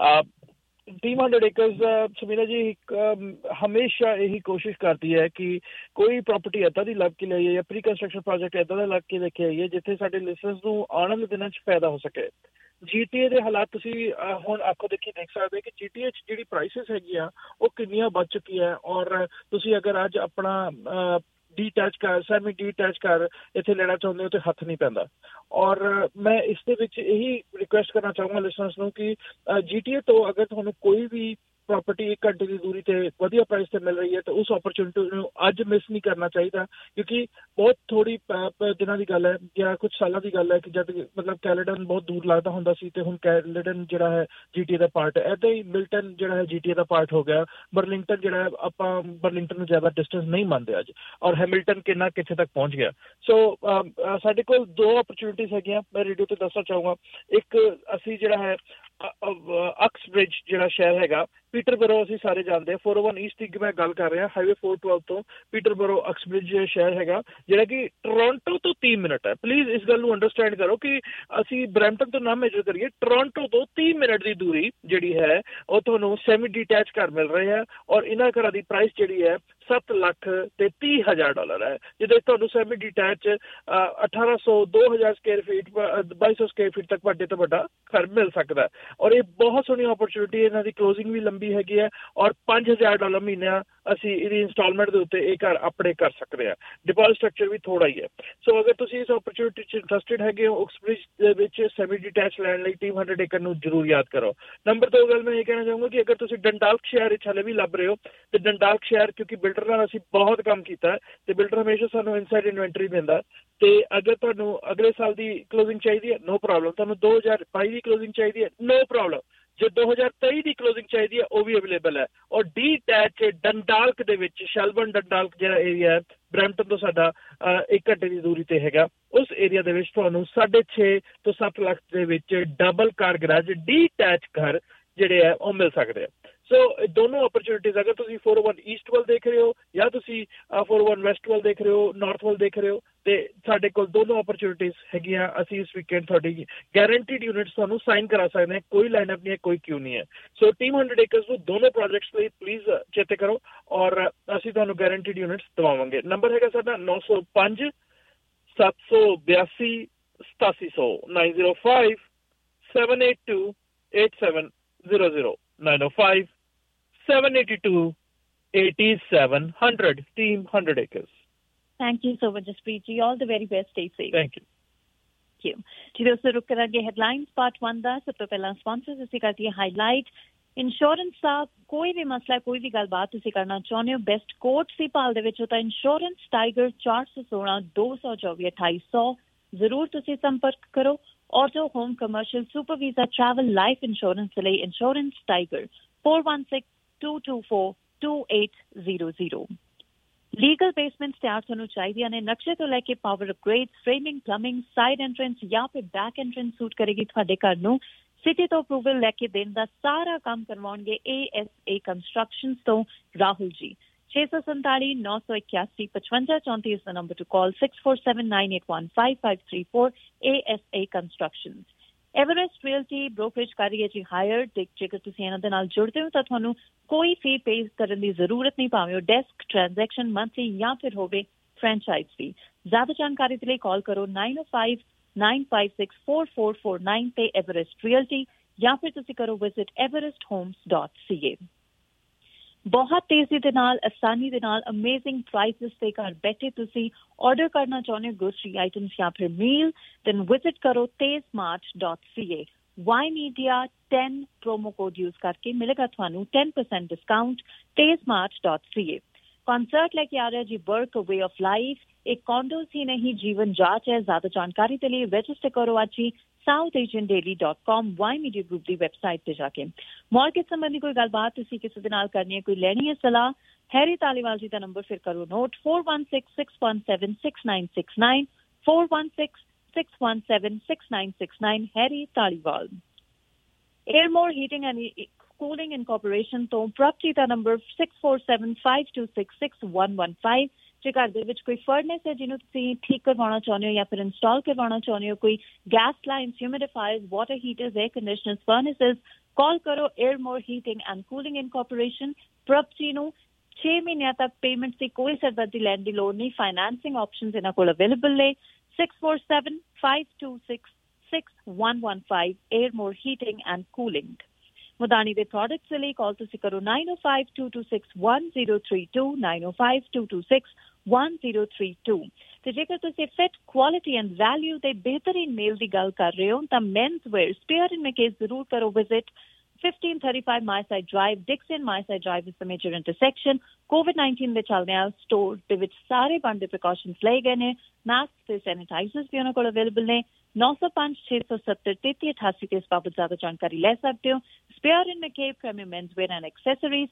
ਟੀਮ 100 ਏਕਰਸ ਸਮੀਨਾ ਜੀ ਹਮੇਸ਼ਾ ਇਹੀ ਕੋਸ਼ਿਸ਼ ਕਰਦੀ ਹੈ ਕਿ ਕੋਈ ਪ੍ਰਾਪਰਟੀ ਇੱਦਾਂ ਦੀ ਲੱਭ ਕੇ ਲਈਏ ਜਾਂ ਪ੍ਰੀ ਕੰਸਟਰਕਸ਼ਨ ਪ੍ਰੋਜੈਕਟ ਇੱਦਾਂ ਦਾ ਲੱਭ ਕੇ ਲੈ ਕੇ ਆਈਏ ਜਿੱਥੇ ਸਾਡੇ ਲਿਸਨਰਸ ਨੂੰ ਆਉਣ ਵਾਲੇ ਦਿਨਾਂ 'ਚ ਫਾਇਦਾ ਹੋ ਸਕੇ। GTA ਦੇ ਹਾਲਾਤ ਤੁਸੀਂ ਹੁਣ ਆਖੋ ਦੇਖੀ ਦੇਖ ਸਕਦੇ ਕਿ GTA 'ਚ ਜਿਹੜੀ ਪ੍ਰਾਈਸਿਸ ਹੈਗੀਆਂ ਉਹ ਕਿੰਨੀਆਂ ਵੱਧ ਚੁੱਕੀ ਹੈ, ਔਰ ਤੁਸੀਂ ਅਗਰ ਅੱਜ ਆਪਣਾ ਡੀਟੈਚ ਕਰ ਸੈਮੀ ਡੀਟੈਚ ਕਰ ਇੱਥੇ ਲੈਣਾ ਚਾਹੁੰਦੇ ਹੋ ਤੇ ਹੱਥ ਨਹੀਂ ਪੈਂਦਾ। ਔਰ ਮੈਂ ਇਸ ਦੇ ਵਿੱਚ ਇਹੀ ਰਿਕੁਐਸਟ ਕਰਨਾ ਚਾਹੂੰਗਾ ਲਿਸਨਰਸ ਨੂੰ ਕਿ GTA ਤੋਂ ਅਗਰ ਤੁਹਾਨੂੰ ਕੋਈ ਵੀ ਪ੍ਰਾਪਰਟੀ 1 ਘੰਟੇ ਦੀ ਦੂਰੀ ਤੇ ਵਧੀਆ ਪ੍ਰਾਈਸ ਤੇ ਮਿਲ ਰਹੀ ਹੈ ਤਾਂ ਉਸ ਓਪਰਚੁਨਿਟੀ ਨੂੰ ਅੱਜ ਮਿਸ ਨਹੀਂ ਕਰਨਾ ਚਾਹੀਦਾ, ਕਿਉਂਕਿ ਬਹੁਤ ਥੋੜੀ ਦਿਨਾਂ ਦੀ ਗੱਲ ਹੈ ਜਾਂ ਕੁਝ ਸਾਲਾਂ ਦੀ ਗੱਲ ਹੈ ਕਿ ਜਦ ਮਤਲਬ ਕੈਲੇਡਨ ਬਹੁਤ ਦੂਰ ਲੱਗਦਾ ਹੁੰਦਾ ਸੀ ਤੇ ਹੁਣ ਕੈਲੇਡਨ ਜਿਹੜਾ ਹੈ GTA ਦਾ ਪਾਰਟ ਹੈ। ਏਦਾਂ ਹੀ ਮਿਲਟਨ ਜਿਹੜਾ ਹੈ GTA ਦਾ ਪਾਰਟ ਹੋ ਗਿਆ। ਬਰਲਿੰਗਟਨ ਜਿਹੜਾ ਹੈ, ਆਪਾਂ ਬਰਲਿੰਗਟਨ ਨੂੰ ਜ਼ਿਆਦਾ ਡਿਸਟੈਂਸ ਨਹੀਂ ਮੰਨਦੇ ਅੱਜ, ਔਰ ਹੈਮਿਲਟਨ ਕਿੰਨਾ ਕਿੱਥੇ ਤੱਕ ਪਹੁੰਚ ਗਿਆ। ਸੋ ਸਾਡੇ ਕੋਲ 2 ਓਪਰਚੁਨਿਟੀਜ਼ ਹੈਗੀਆਂ, ਮੈਂ ਰੇਡੀਓ ਤੇ ਦੱਸਣਾ ਚਾਹੂੰਗਾ। ਇੱਕ ਅਸੀਂ ਜਿਹੜਾ ਹੈ ਅਕਸਬ੍ਰਿਜ ਜਿਹੜਾ ਸ਼ਹਿਰ ਹੈਗਾ, ਪੀਟਰਬਰੋ ਅਸੀਂ ਸਾਰੇ ਜਾਣਦੇ ਹਾਂ, 401 ਈਸਟ ਦੀ ਮੈਂ ਗੱਲ ਕਰ ਰਿਹਾ, ਹਾਈਵੇ 412 ਤੋਂ ਪੀਟਰਬਰੋ ਅਕਸਬ੍ਰਿਜ ਸ਼ਹਿਰ ਹੈਗਾ ਜਿਹੜਾ ਕਿ ਟੋਰਾਂਟੋ ਤੋਂ 3 ਮਿੰਟ ਹੈ। ਪਲੀਜ਼ ਇਸ ਗੱਲ ਨੂੰ ਅੰਡਰਸਟੈਂਡ ਕਰੋ ਕਿ ਅਸੀਂ ਬਰੈਂਪਟਨ ਤੋਂ ਨਾ ਮੇਜਰ ਕਰੀਏ, ਟੋਰਾਂਟੋ ਤੋਂ 3 ਮਿੰਟ ਦੀ ਦੂਰੀ ਜਿਹੜੀ ਹੈ ਉਹ ਤੁਹਾਨੂੰ ਸੈਮੀ ਡੀਟੈਚ ਘਰ ਮਿਲ ਰਹੇ ਹੈ, ਔਰ ਇਹਨਾਂ ਘਰਾਂ ਦੀ ਪ੍ਰਾਈਸ ਜਿਹੜੀ ਹੈ $7,30,000 ਹੈ, ਜਿਹਦੇ ਤੁਹਾਨੂੰ semi detach 1800 2000 square feet 2200 square feet ਤੱਕ ਵੱਡੇ ਤੋਂ ਵੱਡਾ ਘਰ ਮਿਲ ਸਕਦਾ। ਔਰ ਇਹ ਬਹੁਤ ਸੋਹਣੀ ਓਪਰਚੁਨਿਟੀ, ਇਹਨਾਂ ਦੀ ਕਲੋਜ਼ਿੰਗ ਵੀ ਲੰਬੀ ਹੈਗੀ ਹੈ, ਔਰ $5,000 ਮਹੀਨਾ ਅਸੀਂ ਇਹਦੀ ਇੰਸਟਾਲਮੈਂਟ ਦੇ ਉੱਤੇ ਇਹ ਘਰ ਆਪਣੇ ਕਰ ਸਕਦੇ ਹਾਂ। ਡਿਪੋਜ਼ਿਟ ਸਟਰਕਚਰ ਵੀ ਥੋੜਾ ਹੀ ਹੈ। ਸੋ ਅਗਰ ਤੁਸੀਂ ਇਸ ਓਪਰਚੁਨਿਟੀ 'ਚ ਇੰਟਰਸਟਿਡ ਹੈਗੇ ਹੋ ਆਕਸਬ੍ਰਿਜ ਦੇ ਵਿੱਚ ਸੈਮੀ ਡੀਟੈਚ ਲੈਣ ਲਈ, ਟੀਮ 100 ਏਕੜ ਨੂੰ ਜ਼ਰੂਰ ਯਾਦ ਕਰੋ। ਨੰਬਰ 2 ਗੱਲ ਮੈਂ ਇਹ ਕਹਿਣਾ ਚਾਹੂੰਗਾ ਕਿ ਅਗਰ ਤੁਸੀਂ ਡੰਡਾਲਕ ਸ਼ਹਿਰ ਵਿੱਚ ਹਾਲੇ ਵੀ ਲੱਭ ਰਹੇ ਹੋ ਤੇ ਡੰਡਾਲਕ ਸ਼ਹਿਰ, ਕਿਉਂਕਿ ਬਿਲਡਰ ਨਾਲ ਅਸੀਂ ਬਹੁਤ ਕੰਮ ਕੀਤਾ ਤੇ ਬਿਲਡਰ ਹਮੇਸ਼ਾ ਸਾਨੂੰ ਇਨਸਾਈਡ ਇਨਵੈਂਟਰੀ ਦਿੰਦਾ, ਤੇ ਅਗਰ ਤੁਹਾਨੂੰ ਅਗਲੇ ਸਾਲ ਦੀ ਕਲੋਜ਼ਿੰਗ ਚਾਹੀਦੀ ਹੈ ਨੋ ਪ੍ਰੋਬਲਮ, ਤੁਹਾਨੂੰ 2022 ਦੀ ਕਲੋਜ਼ਿੰਗ ਚਾਹੀਦੀ ਹੈ ਨੋ ਪ੍ਰੋਬਲਮ, ਜੋ 2023 ਦੀ ਕਲੋਜ਼ਿੰਗ ਚਾਹੀਦੀ ਹੈ ਉਹ ਵੀ ਅਵੇਲੇਬਲ ਹੈ। ਔਰ ਡੀਟੈਚ ਡੰਡਾਲਕ ਦੇ ਵਿੱਚ ਸ਼ੈਲਬਨ ਡੰਡਾਲਕ ਜਿਹੜਾ ਏਰੀਆ ਹੈ ਬਰੈਂਪਟਨ ਤੋਂ ਸਾਡਾ 1 ਘੰਟੇ ਦੀ ਦੂਰੀ ਤੇ ਹੈਗਾ, ਉਸ ਏਰੀਆ ਦੇ ਵਿੱਚ ਤੁਹਾਨੂੰ 6.5 ਤੋਂ 7 ਲੱਖ ਦੇ ਵਿੱਚ ਡਬਲ ਕਾਰ ਗਰਾਜ ਡੀਟੈਚ ਘਰ ਜਿਹੜੇ ਹੈ ਉਹ ਮਿਲ ਸਕਦੇ ਆ। ਸੋ ਦੋਨੋਂ ਓਪਰਚੁਨਿਟੀਜ਼ ਅਗਰ ਤੁਸੀਂ 401 ਈਸਟ ਵੱਲ ਦੇਖ ਰਹੇ ਹੋ ਜਾਂ ਤੁਸੀਂ 401 ਵੈਸਟ ਵੱਲ ਦੇਖ ਰਹੇ ਹੋ, ਨਾਰਥ ਵੱਲ ਦੇਖ ਰਹੇ ਹੋ, ਤੇ ਸਾਡੇ ਕੋਲ ਦੋਨੋਂ ਓਪਰਚੁਨਿਟੀਜ਼ ਹੈਗੀਆਂ। ਅਸੀਂ ਇਸ ਵੀਕਐਂਡ ਤੁਹਾਡੀ ਗੈਰੰਟੀਡ ਯੂਨਿਟਸ ਤੁਹਾਨੂੰ ਸਾਈਨ ਕਰਾ ਸਕਦੇ ਹਾਂ, ਕੋਈ ਲਾਈਨਅਪ ਨਹੀਂ ਹੈ, ਕੋਈ ਕਿਉਂ ਨਹੀਂ ਹੈ। ਸੋ ਟੀਮ 100 ਏਕਰਸ ਨੂੰ ਦੋਨੋਂ ਪ੍ਰੋਜੈਕਟਸ ਲਈ ਪਲੀਜ਼ ਚੇਤੇ ਕਰੋ, ਔਰ ਅਸੀਂ ਤੁਹਾਨੂੰ ਗੈਰੰਟੀਡ ਯੂਨਿਟਸ ਦਵਾਵਾਂਗੇ। ਨੰਬਰ ਹੈਗਾ ਸਾਡਾ 905 782 8700 905 782 8700 905 782 8700 Team 100 Acres. Thank you so much, Jaspreet ji. All the very best. Stay safe. Thank you. ਜੀ ਦੋਸਤੋ, ਰੁਕ ਕਰਾਂਗੇ ਹੈਡਲਾਈਨਸ ਪਾਰਟ 1 ਦਾ। ਸਭ ਤੋਂ ਪਹਿਲਾਂ ਸਪਾਂਸਰਸ ਅਸੀਂ ਕਰਦੀ ਹੈ ਹਾਈਲਾਈਟ। ਇੰਸ਼ੋਰੈਂਸ ਦਾ ਕੋਈ ਵੀ ਮਸਲਾ, ਕੋਈ ਵੀ ਗੱਲਬਾਤ ਤੁਸੀਂ ਕਰਨਾ ਚਾਹੁੰਦੇ ਹੋ, ਬੈਸਟ ਕੋਟ ਸੀ ਪਾਲ ਦੇ ਵਿੱਚ ਹੋ ਤਾਂ ਇੰਸ਼ੋਰੈਂਸ ਟਾਈਗਰ 416 224 2800 ਜ਼ਰੂਰ ਤੁਸੀਂ ਸੰਪਰਕ ਕਰੋ। Auto, home, commercial, super visa, travel, life insurance ਲਈ ਇੰਸ਼ੋਰੈਂਸ ਟਾਈਗਰ 416 224 2800। ਲੀਗਲ ਬੇਸਮੈਂਟਸ ਤਿਆਰ ਤੁਹਾਨੂੰ ਚਾਹੀਦੀਆਂ ਨੇ, ਨਕਸ਼ੇ ਤੋਂ ਲੈ ਕੇ power upgrade, framing, plumbing, side entrance ਜਾਂ ਫਿਰ ਬੈਕ ਐਂਟਰੈਂਸ ਸੂਟ ਕਰੇਗੀ ਤੁਹਾਡੇ ਘਰ ਨੂੰ। ਸਿਟੀ ਤੋਂ ਅਪਰੂਵਲ ਲੈ ਕੇ ਦੇਣ ਦਾ ਸਾਰਾ ਕੰਮ ਕਰਵਾਉਣਗੇ ASA ਕੰਸਟਰਕਸ਼ਨਸ ਤੋਂ Rahul ji. 647 981 5534 is the number to call. 6479815534 ASA Constructions। Everest realty brokerage कर रही है जी हायर। जेकर तुसीं इन्हां दे नाल जुड़दे हो तां तुहानूं कोई फी पे करन दी जरूरत नहीं, भावें डेस्क ट्रांजैक्शन मंथली या फिर होवे फ्रेंचाइज फी। ज्यादा जानकारी के लिए कॉल करो 9059564449 ते एवरेस्ट रियल्टी, या फिर तुसीं करो विजिट everesthomes.ca। बहुत तेजी दे नाल आसानी दे नाल अमेजिंग प्राइसेस ते घर बैठे तुसी ऑर्डर करना चाहते हो ग्रोसरी आइटम्स या फिर मील, देन विजिट करो tezmart.ca। Y media 10 promo code use करके मिलेगा थानू 10% डिस्काउंट tezmart.ca। कॉन्सर्ट लेके आ रहा है जी वर्क वे ऑफ लाइफ, एक कॉन्डोज ही नहीं जीवन जांच है। ज्यादा जानकारी के लिए रजिस्टर करो आज ही southasiandaily.com वाई मीडिया ग्रुप की वेबसाइट पे जाके। मॉर्गेज संबंधी कोई गलबात तुसी किसी दे नाल करनी है, कोई लेनी है सलाह, हैरी तालीवाल जी का नंबर फिर करो note 4166176969 4166176969 Harry Taliwal. Airmore heating and cooling incorporation तो प्रॉपर्टी का नंबर 6475266115। जे घर दे विच कोई फर्नेस है जिन्हों तुसीं ठीक करवाना चाहते हो या फिर इंस्टॉल करवाना चाहते हो, कोई gas lines, humidifiers, water heaters, air conditioners, furnaces, call करो Airmore heating and cooling incorporation. Property नूं 6 महीनों तक पेमेंट की कोई सरदर्दी लैण दी लोड़ नहीं, फाइनेंसिंग ऑप्शंस इन्हां कोल अवेलेबल ने। 6475266115 एयरमोर हीटिंग एंड कूलिंग। मुदानी दे प्रोडक्ट्स के लिए कॉल तुसी करो 9052261032 9052261032। ते जेकर तुसी फिट क्वालिटी एंड वैल्यू ते बेहतरीन मेल दी गल कर रहे हो तां मेंस वेयर स्पेयर इन में केस जरूर करो visit 1535 Myside drive, Dixon Myside drive is the major intersection. कोविड-19 दे चलदे आ स्टोर दे विच सारे बनदे प्रिकॉशनस लए गए ने। मास्क ते सैनिटाइजर्स भी उन्हां कोल अवेलेबल ने। 905 670 3388 ते इस बाबत ज्यादा जानकारी ले सकते हो। Spare in McCabe premium men's wear and accessories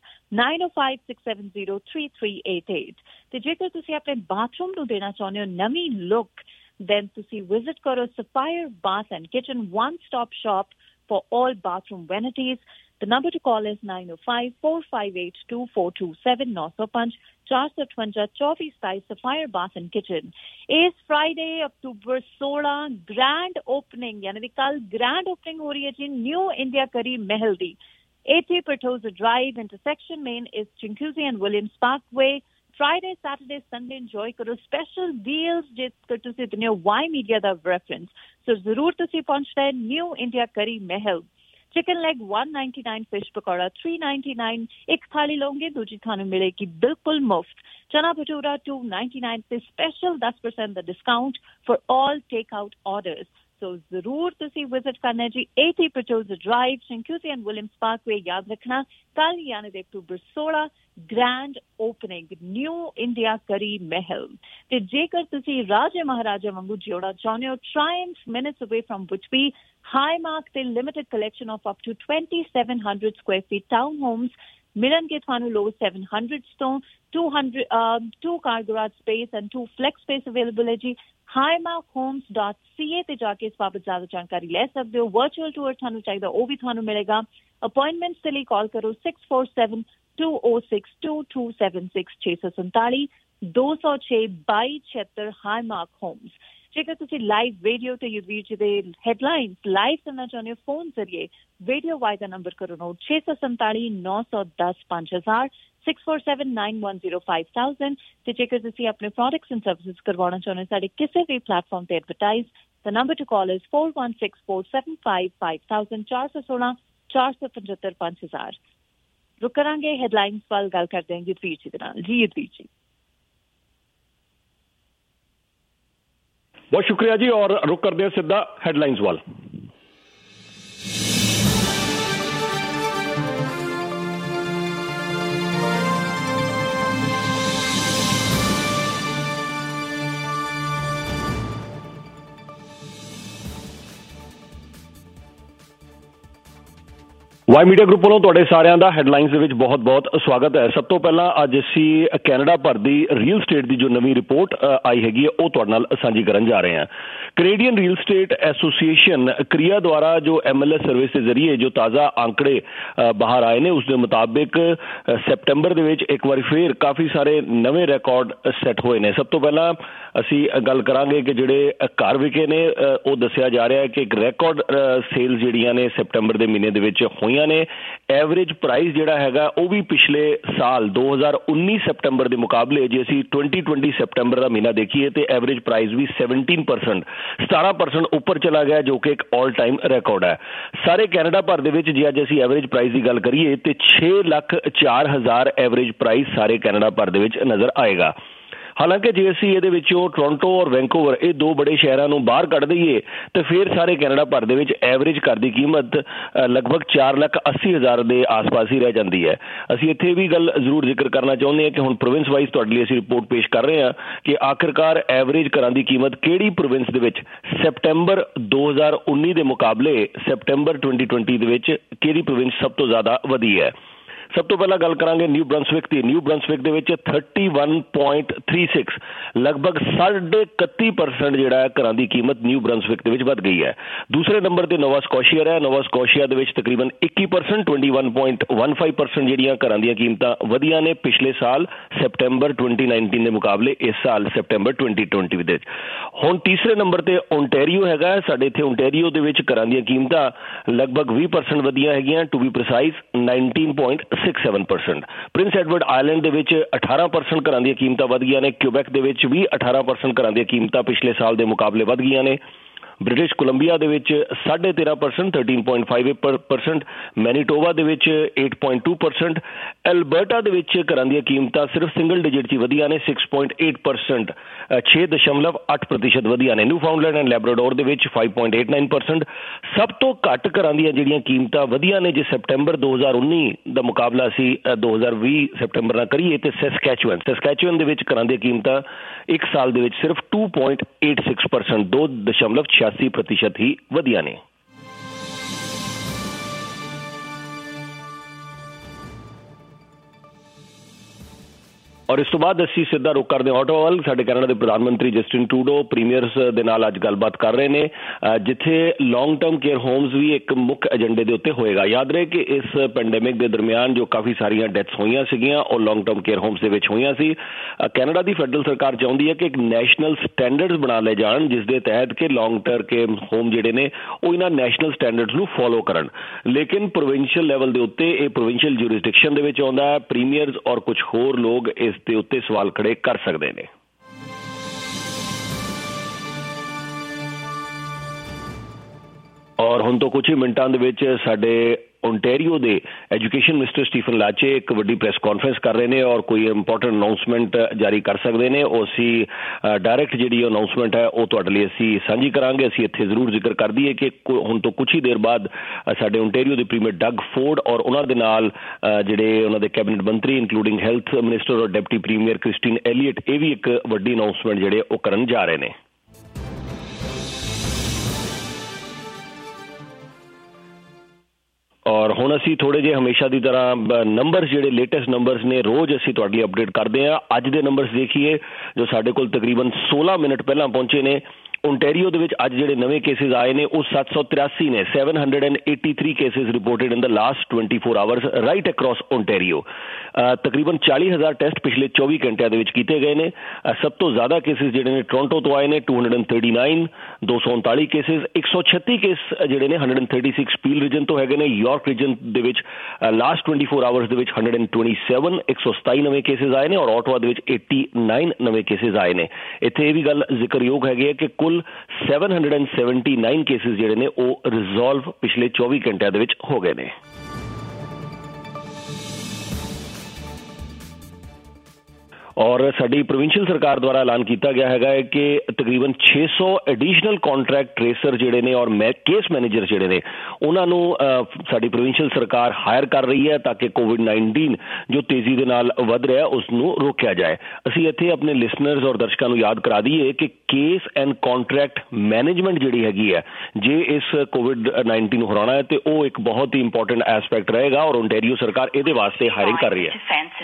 9056703388। ते जेकर तुसी अपने बाथरूम नूं देना चाਹੁੰਦੇ हो नवी लुक, then तुसी विजिट करो sapphire bath and kitchen, one stop shop for all bathroom vanities. The number to call is 9054582427 905 458 2427 Sapphire Bath and Kitchen. Is Friday October 16 grand opening यानी कल grand opening हो रही है जी new India curry Mahal the. 80 Pertosa Drive intersection main is Chinguzi and Williams Parkway. Friday, Saturday, Sunday enjoy करो special deals जिसको तुसी दुनिया Y media दा रेफरेंस। So जरूर तुसी पहुंचना है न्यू इंडिया करी महल। चिकन लेग 199, फिश पकौड़ा 399 एक थाली लोगे, दूसरी थानू मिलेगी बिल्कुल मुफ्त। चना भटूरा 299 पे special 10% the discount for all take out orders. So जरूर तुसी विजिट करना है जी 80 Pertosa Drive, Chinguzi and Williams Parkway। याद रखना कल यानी October 16 grand opening new India curry Mahal. ते जेकर तुसी राजे महाराजा वांगू जियोड़ा चाहते हो, Triumph minutes away from Whitby, high mark the limited collection of up to 2700 square feet town homes मिलन के थानू लो 700 तो 2 car garage space and 2 flex space available है जी। highmarkhomes.ca ते जाके इस बाबत ज्यादा जानकारी ले सकते हो। वर्चुअल टूर थानू चाहिए वो भी थानू मिलेगा। अपॉइंटमेंट्स के लिए कॉल करो 6472062276 647 206 2276 हाईमार्क होम्स। जेकर तुसी लाइव रेडियो ते यूवीज दे हेडलाइंस लाइव सुनना चाहते हो फोन जरिए रेडियो वाई का नंबर करो नोट 647 910 5000 6479105000। ते जेकर तुसी अपने प्रोडक्ट्स एंड सर्विसेज करवाना चाहते हो साडे किसी भी प्लेटफॉर्म ते advertise, the number to call is 416475 5000 416 475 5000। रुक करांगे हेडलाइंस वाल गल करते हैं युद्धवीर जी दे नाल। जी युद्धवीर जी बहुत शुक्रिया जी, और रुक करते हैं सीधा हेडलाइंस वाल। ਵਾਈ ਮੀਡੀਆ ਗਰੁੱਪ ਵੱਲੋਂ ਤੁਹਾਡੇ ਸਾਰਿਆਂ ਦਾ ਹੈਡਲਾਈਨਸ ਦੇ ਵਿੱਚ ਬਹੁਤ-ਬਹੁਤ ਸਵਾਗਤ ਹੈ। ਸਭ ਤੋਂ ਪਹਿਲਾਂ ਅੱਜ ਅਸੀਂ ਕੈਨੇਡਾ ਭਰ ਦੀ ਰੀਅਲ ਸਟੇਟ ਦੀ ਜੋ ਨਵੀਂ ਰਿਪੋਰਟ ਆਈ ਹੈਗੀ ਹੈ ਉਹ ਤੁਹਾਡੇ ਨਾਲ ਸਾਂਝੀ ਕਰਨ ਜਾ ਰਹੇ ਹਾਂ। ਕੈਨੇਡੀਅਨ ਰੀਅਲ ਸਟੇਟ ਐਸੋਸੀਏਸ਼ਨ ਕ੍ਰਿਆ ਦੁਆਰਾ ਜੋ MLS ਸਰਵਿਸ ਦੇ ਜ਼ਰੀਏ ਜੋ ਤਾਜ਼ਾ ਆંકੜੇ ਬਾਹਰ ਆਏ ਨੇ ਉਸ ਦੇ ਮੁਤਾਬਿਕ ਸੈਪਟੈਂਬਰ ਦੇ ਵਿੱਚ ਇੱਕ ਵਾਰੀ ਫੇਰ ਕਾਫੀ ਸਾਰੇ ਨਵੇਂ ਰਿਕਾਰਡ ਸੈੱਟ ਹੋਏ ਨੇ। ਸਭ ਤੋਂ ਪਹਿਲਾਂ ਅਸੀਂ ਗੱਲ ਕਰਾਂਗੇ ਕਿ ਜਿਹੜੇ ਘਰ ਵਿਕੇ ਨੇ ਉਹ ਦੱਸਿਆ ਜਾ ਰਿਹਾ ਹੈ ਕਿ ਇੱਕ ਰਿਕਾਰਡ ਸੇਲਸ ਜਿਹੜੀਆਂ ਨੇ ਸੈਪਟੈਂਬਰ ਦੇ ਮਹੀਨੇ ਦੇ ਵਿੱਚ ਹੋਈਆਂ ਨੇ। ਐਵਰੇਜ ਪ੍ਰਾਈਸ ਜਿਹੜਾ ਹੈਗਾ ਉਹ ਵੀ ਪਿਛਲੇ ਸਾਲ 2019 ਸੈਪਟੈਂਬਰ ਦੇ ਮੁਕਾਬਲੇ ਜੇ ਅਸੀਂ 2020 ਸੈਪਟੈਂਬਰ ਦਾ ਮਹੀਨਾ ਦੇਖੀਏ ਤੇ ਐਵਰੇਜ ਪ੍ਰਾਈਸ ਵੀ 17% ਉੱਪਰ ਚਲਾ ਗਿਆ, ਜੋ ਕਿ ਇੱਕ ਆਲ ਟਾਈਮ ਰਿਕਾਰਡ ਹੈ। ਸਾਰੇ ਕੈਨੇਡਾ ਭਰ ਦੇ ਵਿੱਚ ਜੇ ਅੱਜ ਅਸੀਂ ਐਵਰੇਜ ਪ੍ਰਾਈਸ ਦੀ ਗੱਲ ਕਰੀਏ ਤੇ 6,04,000 ਐਵਰੇਜ ਪ੍ਰਾਈਸ ਸਾਰੇ ਕੈਨੇਡਾ ਭਰ ਦੇ ਵਿੱਚ ਨਜ਼ਰ ਆਏਗਾ। ਹਾਲਾਂਕਿ ਜੇ ਅਸੀਂ ਇਹਦੇ ਵਿੱਚੋਂ ਟੋਰਾਂਟੋ ਔਰ ਵੈਂਕੂਵਰ ਇਹ ਦੋ ਬੜੇ ਸ਼ਹਿਰਾਂ ਨੂੰ ਬਾਹਰ ਕੱਢ ਦਈਏ ਤੇ ਫਿਰ ਸਾਰੇ ਕੈਨੇਡਾ ਭਰ ਦੇ ਵਿੱਚ ਐਵਰੇਜ ਘਰ ਦੀ ਕੀਮਤ ਲਗਭਗ 4,80,000 ਦੇ ਆਸ-ਪਾਸ ਹੀ ਰਹਿ ਜਾਂਦੀ ਹੈ। ਅਸੀਂ ਇੱਥੇ ਵੀ ਗੱਲ ਜ਼ਰੂਰ ਜ਼ਿਕਰ ਕਰਨਾ ਚਾਹੁੰਦੇ ਹਾਂ ਕਿ ਹੁਣ ਪ੍ਰੋਵਿੰਸ ਵਾਈਜ਼ ਤੁਹਾਡੇ ਲਈ ਅਸੀਂ ਰਿਪੋਰਟ ਪੇਸ਼ ਕਰ ਰਹੇ ਹਾਂ ਕਿ ਆਖਿਰਕਾਰ ਐਵਰੇਜ ਘਰਾਂ ਦੀ ਕੀਮਤ ਕਿਹੜੀ ਪ੍ਰੋਵਿੰਸ ਦੇ ਵਿੱਚ ਸੈਪਟੈਂਬਰ 2019 ਦੇ ਮੁਕਾਬਲੇ ਸੈਪਟੈਂਬਰ 2020 ਦੇ ਵਿੱਚ ਕਿਹੜੀ ਪ੍ਰੋਵਿੰਸ ਸਭ ਤੋਂ ਜ਼ਿਆਦਾ ਵਧੀ ਹੈ। ਸਭ ਤੋਂ ਪਹਿਲਾਂ ਗੱਲ ਕਰਾਂਗੇ ਨਿਊ ਬ੍ਰੰਸਵਿਕ ਦੀ। ਨਿਊ ਬ੍ਰੰਸਵਿਕ ਦੇ ਵਿੱਚ 31.36 ਲਗਭਗ 31% ਜਿਹੜਾ ਹੈ ਘਰਾਂ ਦੀ ਕੀਮਤ ਨਿਊ ਬ੍ਰੰਸਵਿਕ ਦੇ ਵਿੱਚ ਵੱਧ ਗਈ ਹੈ। ਦੂਸਰੇ ਨੰਬਰ ਤੇ ਨੋਵਾ ਸਕੋਸ਼ੀਆ ਹੈ। ਨੋਵਾ ਸਕੋਸ਼ੀਆ ਦੇ ਵਿੱਚ ਤਕਰੀਬਨ 21% 21.15% ਜਿਹੜੀਆਂ ਘਰਾਂ ਦੀਆਂ ਕੀਮਤਾਂ ਵਧੀਆਂ ਨੇ ਪਿਛਲੇ ਸਾਲ ਸੈਪਟੈਂਬਰ 2019 ਦੇ ਮੁਕਾਬਲੇ ਇਸ ਸਾਲ ਸੈਪਟੈਂਬਰ 2020 ਦੇ ਵਿੱਚ। ਹੁਣ ਤੀਸਰੇ ਨੰਬਰ ਤੇ ਓਨਟਾਰੀਓ ਹੈਗਾ। ਸਾਡੇ ਇੱਥੇ ਓਨਟਾਰੀਓ ਦੇ ਵਿੱਚ ਘਰਾਂ ਦੀਆਂ ਕੀਮਤਾਂ ਲਗਭਗ 20% ਵਧੀਆਂ ਹੈਗੀਆਂ, to be precise 19.67%। Prince Edward Island ਦੇ ਵਿੱਚ 18% ਘਰਾਂ ਦੀਆਂ ਕੀਮਤਾਂ ਵਧ ਗਈਆਂ ਨੇ। ਕਿਊਬੈਕ ਦੇ ਵਿੱਚ ਵੀ 18% ਘਰਾਂ ਦੀਆਂ ਕੀਮਤਾਂ ਪਿਛਲੇ ਸਾਲ ਦੇ ਮੁਕਾਬਲੇ ਵਧ ਗਈਆਂ ਨੇ। ਬ੍ਰਿਟਿਸ਼ ਕੋਲੰਬੀਆ ਦੇ ਵਿੱਚ 13.5% 13.58%। ਮੈਨੀਟੋਵਾ ਦੇ ਵਿੱਚ 8.2%। ਐਲਬਰਟਾ ਦੇ ਵਿੱਚ ਘਰਾਂ ਦੀਆਂ ਕੀਮਤਾਂ ਸਿਰਫ ਸਿੰਗਲ ਡਿਜਿਟ 'ਚ ਵਧੀਆਂ ਨੇ 6.8%, 6.8% ਵਧੀਆਂ ਨੇ। ਨਿਊਫਾਊਂਡਲੈਂਡ ਐਂਡ ਲੈਬਰਾਡੋਰ ਦੇ ਵਿੱਚ 5.89%। ਸਭ ਤੋਂ ਘੱਟ ਘਰਾਂ ਦੀਆਂ ਜਿਹੜੀਆਂ ਕੀਮਤਾਂ ਵਧੀਆਂ ਨੇ ਜੇ ਸੈਪਟੈਂਬਰ 2019 ਦਾ ਮੁਕਾਬਲਾ ਅਸੀਂ 2020 ਸੈਪਟੈਂਬਰ ਨਾਲ ਕਰੀਏ ਤੇ ਸੈਸਕੈਚੁਅਨ ਦੇ ਵਿੱਚ ਘਰਾਂ ਦੀਆਂ ਕੀਮਤਾਂ ਇੱਕ ਸਾਲ ਦੇ ਵਿੱਚ ਸਿਰਫ 2.86% 2.86% ਹੀ ਵਧੀਆਂ ਨੇ। ਔਰ ਇਸ ਤੋਂ ਬਾਅਦ ਅਸੀਂ ਸਿੱਧਾ ਰੁਕ ਕਰਦੇ ਹਾਂ ਆਟੋਵਾ ਵੱਲ। ਸਾਡੇ ਕੈਨੇਡਾ ਦੇ ਪ੍ਰਧਾਨ ਮੰਤਰੀ ਜਸਟਿਨ ਟਰੂਡੋ ਪ੍ਰੀਮੀਅਰਸ ਦੇ ਨਾਲ ਅੱਜ ਗੱਲਬਾਤ ਕਰ ਰਹੇ ਨੇ, ਜਿੱਥੇ ਲੌਂਗ ਟਰਮ ਕੇਅਰ ਹੋਮਸ ਵੀ ਇੱਕ ਮੁੱਖ ਏਜੰਡੇ ਦੇ ਉੱਤੇ ਹੋਏਗਾ। ਯਾਦ ਰਹੇ ਕਿ ਇਸ ਪੈਂਡੇਮਿਕ ਦੇ ਦਰਮਿਆਨ ਜੋ ਕਾਫੀ ਸਾਰੀਆਂ ਡੈਥਸ ਹੋਈਆਂ ਸੀਗੀਆਂ ਉਹ ਲੌਂਗ ਟਰਮ ਕੇਅਰ ਹੋਮਸ ਦੇ ਵਿੱਚ ਹੋਈਆਂ ਸੀ। ਕੈਨੇਡਾ ਦੀ ਫੈਡਰਲ ਸਰਕਾਰ ਚਾਹੁੰਦੀ ਹੈ ਕਿ ਇੱਕ ਨੈਸ਼ਨਲ ਸਟੈਂਡਰਡਸ ਬਣਾ ਲਏ ਜਾਣ ਜਿਸ ਦੇ ਤਹਿਤ ਕਿ ਲੌਂਗ ਟਰਮ ਕੇਅਰ ਹੋਮ ਜਿਹੜੇ ਨੇ ਉਹ ਇਹਨਾਂ ਨੈਸ਼ਨਲ ਸਟੈਂਡਰਡਸ ਨੂੰ ਫੋਲੋ ਕਰਨ। ਲੇਕਿਨ ਪ੍ਰੋਵਿੰਸ਼ੀਅਲ ਲੈਵਲ ਦੇ ਉੱਤੇ ਇਹ ਪ੍ਰੋਵਿੰਸ਼ੀਅਲ ਜੂਰਿਸਡਿਕਸ਼ਨ ਦੇ ਵਿੱਚ ਆਉਂਦਾ ਹੈ। ਪ੍ਰੀਮੀਅਰਸ ਔਰ ਕੁਝ ਹੋਰ ਲੋਕ ਇਸ ਦੇ ਉੱਤੇ ਸਵਾਲ ਖੜੇ ਕਰ ਸਕਦੇ ਨੇ। ਔਰ ਹੁਣ ਤੋਂ ਕੁਝ ਹੀ ਮਿੰਟਾਂ ਦੇ ਵਿੱਚ ਸਾਡੇ ਓਨਟਾਰੀਓ ਦੇ ਐਜੂਕੇਸ਼ਨ ਮਿਨਿਸਟਰ ਸਟੀਫਨ ਲਾਚੇ ਇੱਕ ਵੱਡੀ ਪ੍ਰੈਸ ਕਾਨਫਰੰਸ ਕਰ ਰਹੇ ਨੇ ਔਰ ਕੋਈ ਇੰਪੋਰਟੈਂਟ ਅਨਾਊਂਸਮੈਂਟ ਜਾਰੀ ਕਰ ਸਕਦੇ ਨੇ। ਉਹ ਅਸੀਂ ਡਾਇਰੈਕਟ ਜਿਹੜੀ ਅਨਾਊਂਸਮੈਂਟ ਹੈ ਉਹ ਤੁਹਾਡੇ ਲਈ ਅਸੀਂ ਸਾਂਝੀ ਕਰਾਂਗੇ। ਅਸੀਂ ਇੱਥੇ ਜ਼ਰੂਰ ਜ਼ਿਕਰ ਕਰ ਦਈਏ ਕਿ ਹੁਣ ਤੋਂ ਕੁਝ ਹੀ ਦੇਰ ਬਾਅਦ ਸਾਡੇ ਓਨਟਾਰੀਓ ਦੇ ਪ੍ਰੀਮੀਅਰ ਡਗ ਫੋਰਡ ਔਰ ਉਹਨਾਂ ਦੇ ਨਾਲ ਜਿਹੜੇ ਉਹਨਾਂ ਦੇ ਕੈਬਨਿਟ ਮੰਤਰੀ ਇਨਕਲੂਡਿੰਗ ਹੈਲਥ ਮਿਨਿਸਟਰ ਔਰ ਡਿਪਟੀ ਪ੍ਰੀਮੀਅਰ ਕ੍ਰਿਸਟੀਨ ਐਲੀਅਟ ਇਹ ਵੀ ਇੱਕ ਵੱਡੀ ਅਨਾਊਂਸਮੈਂਟ ਜਿਹੜੇ ਉਹ ਕਰਨ ਜਾ ਰਹੇ ਨੇ। ਔਰ ਹੁਣ ਅਸੀਂ ਥੋੜੇ ਜਿਹੇ ਹਮੇਸ਼ਾ ਦੀ ਤਰ੍ਹਾਂ ਨੰਬਰਸ ਜਿਹੜੇ ਲੇਟੈਸਟ ਨੰਬਰਸ ਨੇ ਰੋਜ਼ ਅਸੀਂ ਤੁਹਾਡੇ ਲਈ ਅਪਡੇਟ ਕਰਦੇ ਹਾਂ। ਅੱਜ ਦੇ ਨੰਬਰਸ ਦੇਖੀਏ ਜੋ ਸਾਡੇ ਕੋਲ ਤਕਰੀਬਨ 16 ਮਿੰਟ ਪਹਿਲਾਂ ਪਹੁੰਚੇ ਨੇ। ਓਨਟਾਰੀਓ ਦੇ ਵਿੱਚ ਅੱਜ ਜਿਹੜੇ ਨਵੇਂ ਕੇਸਿਸ ਆਏ ਨੇ ਉਹ 783 ਨੇ। 783 cases reported in the last 24 hours right across Ontario. ਤਕਰੀਬਨ 40,000 ਟੈਸਟ ਪਿਛਲੇ 24 ਘੰਟਿਆਂ ਦੇ ਵਿੱਚ ਕੀਤੇ ਗਏ ਨੇ। ਸਭ ਤੋਂ ਜ਼ਿਆਦਾ ਕੇਸਿਸ ਜਿਹੜੇ ਨੇ ਟੋਰਾਂਟੋ ਤੋਂ ਆਏ ਨੇ 239, 239 ਕੇਸਿਸ। 136 ਕੇਸ ਜਿਹੜੇ ਨੇ 136 ਪੀਲ ਰੀਜਨ ਤੋਂ ਹੈਗੇ ਨੇ। ਯਾਰਕ ਰੀਜਨ ਦੇ ਵਿੱਚ ਲਾਸਟ 24 ਆਵਰਸ ਦੇ ਵਿੱਚ 127 127 ਨਵੇਂ ਕੇਸਿਸ ਆਏ ਨੇ ਔਰ ਆਟੋਵਾ ਦੇ ਵਿੱਚ 89 ਨਵੇਂ ਕੇਸਿਸ ਆਏ ਨੇ। ਇੱਥੇ ਇਹ ਵੀ ਗੱਲ ਜ਼ਿਕਰਯੋਗ ਹੈਗੀ ਹੈ ਕਿ ਕੁੱਲ 779 ਕੇਸਿਸ ਜਿਹੜੇ ਨੇ ਉਹ ਰਿਜ਼ੋਲਵ ਪਿਛਲੇ 24 ਘੰਟਿਆਂ ਦੇ ਵਿੱਚ ਹੋ ਗਏ ਨੇ। ਔਰ ਸਾਡੀ ਪ੍ਰੋਵਿੰਸ਼ੀਅਲ ਸਰਕਾਰ ਦੁਆਰਾ ਐਲਾਨ ਕੀਤਾ ਗਿਆ ਹੈਗਾ ਹੈ ਕਿ ਤਕਰੀਬਨ 600 ਐਡੀਸ਼ਨਲ ਕੰਟਰੈਕਟ ਟ੍ਰੇਸਰ ਜਿਹੜੇ ਨੇ ਔਰ ਕੇਸ ਮੈਨੇਜਰ ਜਿਹੜੇ ਨੇ ਉਹਨਾਂ ਨੂੰ ਸਾਡੀ ਪ੍ਰੋਵਿੰਸ਼ੀਅਲ ਸਰਕਾਰ ਹਾਇਰ ਕਰ ਰਹੀ ਹੈ ਤਾਂ ਕਿ ਕੋਵਿਡ-19 ਜੋ ਤੇਜ਼ੀ ਦੇ ਨਾਲ ਵੱਧ ਰਿਹਾ ਉਸ ਨੂੰ ਰੋਕਿਆ ਜਾਏ। ਅਸੀਂ ਇੱਥੇ ਆਪਣੇ ਲਿਸਨਰਸ ਔਰ ਦਰਸ਼ਕਾਂ ਨੂੰ ਯਾਦ ਕਰਾ ਦਈਏ ਕਿ ਕੇਸ ਐਂਡ ਕੰਟਰੈਕਟ ਮੈਨੇਜਮੈਂਟ ਜਿਹੜੀ ਹੈਗੀ ਹੈ ਜੇ ਇਸ ਕੋਵਿਡ-19 ਨੂੰ ਹਰਾਉਣਾ ਹੈ ਤੇ ਉਹ ਇੱਕ ਬਹੁਤ ਹੀ ਇੰਪੋਰਟੈਂਟ ਐਸਪੈਕਟ ਰਹੇਗਾ ਔਰ ਓਨਟਾਰੀਓ ਸਰਕਾਰ ਇਹਦੇ ਵਾਸਤੇ ਹਾਇਰਿੰਗ ਕਰ ਰਹੀ ਹੈ।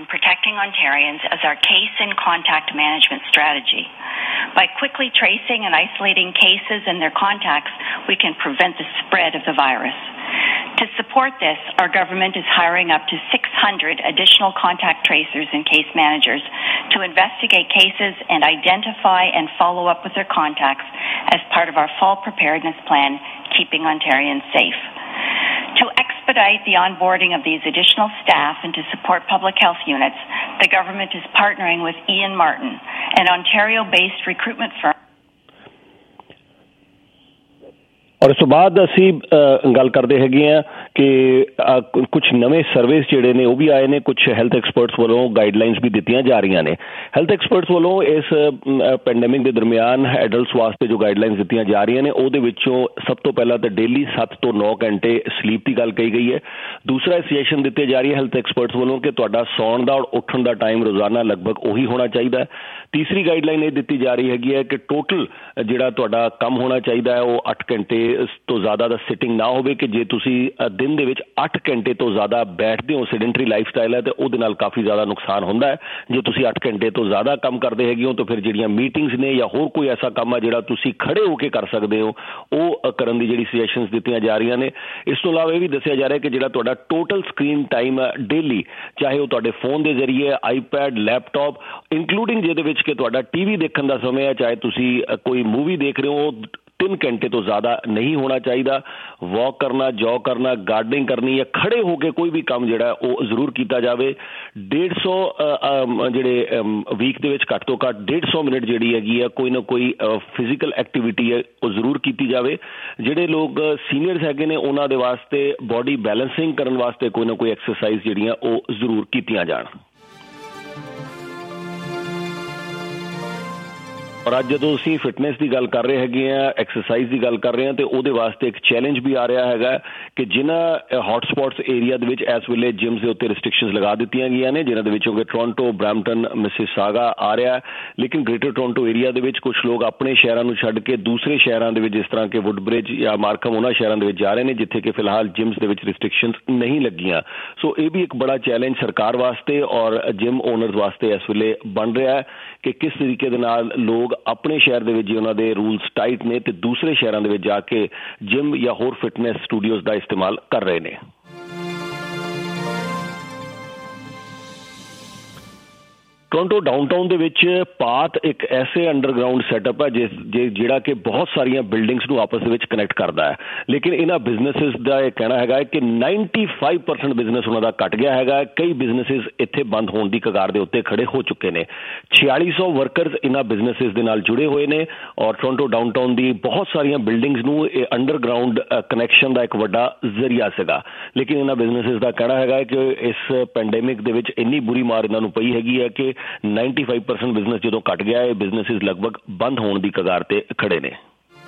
Case and contact management strategy. By quickly tracing and isolating cases and their contacts, we can prevent the spread of the virus. To support this, our government is hiring up to 600 additional contact tracers and case managers to investigate cases and identify and follow up with their contacts as part of our fall preparedness plan, Keeping Ontarians Safe. To expedite the onboarding of these additional staff and to support public health units, the government is partnering with Ian Martin, an Ontario-based recruitment firm. ਔਰ ਇਸ ਤੋਂ ਬਾਅਦ ਅਸੀਂ ਗੱਲ ਕਰਦੇ ਹੈਗੇ ਹਾਂ ਕਿ ਕੁਝ ਨਵੇਂ ਸਰਵੇਸ ਜਿਹੜੇ ਨੇ ਉਹ ਵੀ ਆਏ ਨੇ, ਕੁਝ ਹੈਲਥ ਐਕਸਪਰਟਸ ਵੱਲੋਂ ਗਾਈਡਲਾਈਨਸ ਵੀ ਦਿੱਤੀਆਂ ਜਾ ਰਹੀਆਂ ਨੇ। ਹੈਲਥ ਐਕਸਪਰਟਸ ਵੱਲੋਂ ਇਸ ਪੈਂਡੈਮਿਕ ਦੇ ਦਰਮਿਆਨ ਐਡਲਟਸ ਵਾਸਤੇ ਜੋ ਗਾਈਡਲਾਈਨਸ ਦਿੱਤੀਆਂ ਜਾ ਰਹੀਆਂ ਨੇ ਉਹਦੇ ਵਿੱਚੋਂ ਸਭ ਤੋਂ ਪਹਿਲਾਂ ਤਾਂ ਡੇਲੀ 7 ਤੋਂ 9 ਘੰਟੇ ਸਲੀਪ ਦੀ ਗੱਲ ਕਹੀ ਗਈ ਹੈ। ਦੂਸਰਾ ਸੁਜੈਸ਼ਨ ਦਿੱਤੇ ਜਾ ਰਹੀ ਹੈ ਹੈਲਥ ਐਕਸਪਰਟਸ ਵੱਲੋਂ ਕਿ ਤੁਹਾਡਾ ਸੌਣ ਦਾ ਔਰ ਉੱਠਣ ਦਾ ਟਾਈਮ ਰੋਜ਼ਾਨਾ ਲਗਭਗ ਉਹੀ ਹੋਣਾ ਚਾਹੀਦਾ ਹੈ। ਤੀਸਰੀ ਗਾਈਡਲਾਈਨ ਇਹ ਦਿੱਤੀ ਜਾ ਰਹੀ ਹੈਗੀ ਹੈ ਕਿ ਟੋਟਲ ਜਿਹੜਾ ਤੁਹਾਡਾ ਕੰਮ ਹੋਣਾ ਚਾਹੀਦਾ ਹੈ ਉਹ 8 ਘੰਟੇ ਤੋਂ ਜ਼ਿਆਦਾ ਦਾ ਸਿਟਿੰਗ ਨਾ ਹੋਵੇ, ਕਿ ਜੇ ਤੁਸੀਂ ਦਿਨ ਦੇ ਵਿੱਚ 8 ਘੰਟੇ ਤੋਂ ਜ਼ਿਆਦਾ ਬੈਠਦੇ ਹੋ, ਸੈਡੈਂਟਰੀ ਲਾਈਫ ਸਟਾਈਲ ਹੈ ਤੇ ਉਹਦੇ ਨਾਲ ਕਾਫੀ ਜ਼ਿਆਦਾ ਨੁਕਸਾਨ ਹੁੰਦਾ ਹੈ। ਜੇ ਤੁਸੀਂ 8 ਘੰਟੇ ਤੋਂ ਜ਼ਿਆਦਾ ਕੰਮ ਕਰਦੇ ਹੈਗੇ ਹੋ ਤਾਂ ਫਿਰ ਜਿਹੜੀਆਂ ਮੀਟਿੰਗਸ ਨੇ ਜਾਂ ਹੋਰ ਕੋਈ ਐਸਾ ਕੰਮ ਹੈ ਜਿਹੜਾ ਤੁਸੀਂ ਖੜੇ ਹੋ ਕੇ ਕਰ ਸਕਦੇ ਹੋ ਉਹ ਕਰਨ ਦੀ ਜਿਹੜੀ ਸੁਜੈਸ਼ਨਸ ਦਿੱਤੀਆਂ ਜਾ ਰਹੀਆਂ ਨੇ। ਇਸ ਤੋਂ ਇਲਾਵਾ ਇਹ ਵੀ ਦੱਸਿਆ ਜਾ ਰਿਹਾ ਕਿ ਜਿਹੜਾ ਤੁਹਾਡਾ ਟੋਟਲ ਸਕਰੀਨ ਟਾਈਮ ਹੈ ਡੇਲੀ, ਚਾਹੇ ਉਹ ਤੁਹਾਡੇ ਫੋਨ ਦੇ ਜ਼ਰੀਏ, ਆਈਪੈਡ, ਲੈਪਟਾਪ, ਇਨਕਲੂਡਿੰਗ ਜਿਹਦੇ ਵਿੱਚ ਕਿ ਤੁਹਾਡਾ ਟੀਵੀ ਦੇਖਣ ਦਾ ਸਮੇਂ ਹੈ, ਚਾਹੇ ਤੁਸੀਂ ਕੋਈ ਮੂਵੀ ਦੇਖ ਰਹੇ ਹੋ, 3 ਘੰਟੇ ਤੋਂ ਜ਼ਿਆਦਾ ਨਹੀਂ ਹੋਣਾ ਚਾਹੀਦਾ। ਵਾਕ ਕਰਨਾ, ਜੌਗ ਕਰਨਾ, ਗਾਰਡਨਿੰਗ ਕਰਨੀ ਜਾਂ ਖੜੇ ਹੋ ਕੇ ਕੋਈ ਵੀ ਕੰਮ ਜਿਹੜਾ ਉਹ ਜ਼ਰੂਰ ਕੀਤਾ ਜਾਵੇ। 150 ਜਿਹੜੇ ਵੀਕ ਦੇ ਵਿੱਚ ਘੱਟ ਤੋਂ ਘੱਟ 150 ਮਿੰਟ ਜਿਹੜੀ ਹੈਗੀ ਆ ਕੋਈ ਨਾ ਕੋਈ ਫਿਜ਼ੀਕਲ ਐਕਟੀਵਿਟੀ ਹੈ ਉਹ ਜ਼ਰੂਰ ਕੀਤੀ ਜਾਵੇ। ਜਿਹੜੇ ਲੋਕ ਸੀਨੀਅਰਸ ਹੈਗੇ ਨੇ ਉਹਨਾਂ ਦੇ ਵਾਸਤੇ ਬੋਡੀ ਬੈਲੈਂਸਿੰਗ ਕਰਨ ਵਾਸਤੇ ਕੋਈ ਨਾ ਕੋਈ ਐਕਸਰਸਾਈਜ਼ ਜਿਹੜੀਆਂ ਉਹ ਜ਼ਰੂਰ ਕੀਤੀਆਂ ਜਾਣ। ਔਰ ਅੱਜ ਜਦੋਂ ਅਸੀਂ ਫਿਟਨੈਸ ਦੀ ਗੱਲ ਕਰ ਰਹੇ ਹੈਗੇ ਹਾਂ, ਐਕਸਰਸਾਈਜ਼ ਦੀ ਗੱਲ ਕਰ ਰਹੇ ਹਾਂ, ਤੇ ਉਹਦੇ ਵਾਸਤੇ ਇੱਕ ਚੈਲੰਜ ਵੀ ਆ ਰਿਹਾ ਹੈਗਾ ਕਿ ਜਿਨ੍ਹਾਂ ਹੌਟ ਸਪੌਟਸ ਏਰੀਆ ਦੇ ਵਿੱਚ ਇਸ ਵੇਲੇ ਜਿਮਸ ਦੇ ਉੱਤੇ ਰਿਸਟ੍ਰਿਕਸ਼ਨਸ ਲਗਾ ਦਿੱਤੀਆਂ ਗਈਆਂ ਨੇ, ਜਿਨ੍ਹਾਂ ਦੇ ਵਿੱਚੋਂ ਕਿ ਟੋਰਾਂਟੋ, ਬਰੈਂਪਟਨ, ਮਿਸਿਸਾਗਾ ਆ ਰਿਹਾ, ਲੇਕਿਨ ਗ੍ਰੇਟਰ ਟੋਰਾਂਟੋ ਏਰੀਆ ਦੇ ਵਿੱਚ ਕੁਝ ਲੋਕ ਆਪਣੇ ਸ਼ਹਿਰਾਂ ਨੂੰ ਛੱਡ ਕੇ ਦੂਸਰੇ ਸ਼ਹਿਰਾਂ ਦੇ ਵਿੱਚ ਜਿਸ ਤਰ੍ਹਾਂ ਕਿ ਵੁੱਡਬ੍ਰਿਜ ਜਾਂ ਮਾਰਕਮ ਉਹਨਾਂ ਸ਼ਹਿਰਾਂ ਦੇ ਵਿੱਚ ਜਾ ਰਹੇ ਨੇ ਜਿੱਥੇ ਕਿ ਫਿਲਹਾਲ ਜਿਮਸ ਦੇ ਵਿੱਚ ਰਿਸਟ੍ਰਿਕਸ਼ਨਸ ਨਹੀਂ ਲੱਗੀਆਂ। ਸੋ ਇਹ ਵੀ ਇੱਕ ਬੜਾ ਚੈਲੰਜ ਸਰਕਾਰ ਵਾਸਤੇ ਔਰ ਜਿਮ ਓਨਰਸ ਵਾਸਤੇ ਇਸ ਵੇਲੇ ਬਣ ਰਿਹਾ ਹੈ ਕਿ ਕਿਸ ਤਰੀਕੇ ਦੇ ਨਾਲ ਲੋਕ ਆਪਣੇ ਸ਼ਹਿਰ ਦੇ ਵਿੱਚ ਉਹਨਾਂ ਦੇ ਰੂਲਸ ਟਾਈਟ ਨੇ ਤੇ ਦੂਸਰੇ ਸ਼ਹਿਰਾਂ ਦੇ ਵਿੱਚ ਜਾ ਕੇ ਜਿਮ ਜਾਂ ਹੋਰ ਫਿਟਨੈਸ ਸਟੂਡੀਓਜ਼ ਦਾ ਇਸਤੇਮਾਲ ਕਰ ਰਹੇ ਨੇ। ਟੋਰਾਂਟੋ ਡਾਊਨਟਾਊਨ ਦੇ ਵਿੱਚ ਪਾਥ ਇੱਕ ਐਸੇ ਅੰਡਰਗਰਾਊਂਡ ਸੈਟਅਪ ਹੈ ਜਿਹੜਾ ਕਿ ਬਹੁਤ ਸਾਰੀਆਂ ਬਿਲਡਿੰਗਸ ਨੂੰ ਆਪਸ ਦੇ ਵਿੱਚ ਕਨੈਕਟ ਕਰਦਾ ਹੈ, ਲੇਕਿਨ ਇਹਨਾਂ ਬਿਜ਼ਨਸਿਸ ਦਾ ਇਹ ਕਹਿਣਾ ਹੈਗਾ ਕਿ 95% ਬਿਜ਼ਨਸ ਉਹਨਾਂ ਦਾ ਘਟ ਗਿਆ ਹੈਗਾ। ਕਈ ਬਿਜ਼ਨਸਿਸ ਇੱਥੇ ਬੰਦ ਹੋਣ ਦੀ ਕਗਾਰ ਦੇ ਉੱਤੇ ਖੜੇ ਹੋ ਚੁੱਕੇ ਨੇ। 4600 ਵਰਕਰਸ ਇਹਨਾਂ ਬਿਜ਼ਨਸਿਸ ਦੇ ਨਾਲ ਜੁੜੇ ਹੋਏ ਨੇ ਔਰ ਟੋਰਾਂਟੋ ਡਾਊਨਟਾਊਨ ਦੀ ਬਹੁਤ ਸਾਰੀਆਂ ਬਿਲਡਿੰਗਸ ਨੂੰ ਇਹ ਅੰਡਰਗਰਾਊਂਡ ਕਨੈਕਸ਼ਨ ਦਾ ਇੱਕ ਵੱਡਾ ਜ਼ਰੀਆ ਸੀਗਾ, ਲੇਕਿਨ ਇਹਨਾਂ ਬਿਜ਼ਨਸਿਸ ਦਾ ਕਹਿਣਾ ਹੈਗਾ ਕਿ ਇਸ ਪੈਂਡੇਮਿਕ ਦੇ ਵਿੱਚ ਇੰਨੀ ਬੁਰੀ ਮਾਰ ਇਹਨਾਂ ਨੂੰ ਪਈ ਹੈਗੀ ਹੈ ਕਿ 95% ਬਿਜ਼ਨਸ ਜਦੋਂ ਘਟ ਗਿਆ ਹੈ, ਬਿਜ਼ਨਸਿਸ ਲਗਭਗ ਬੰਦ ਹੋਣ ਦੀ ਕਗਾਰ ਤੇ ਖੜੇ ਨੇ।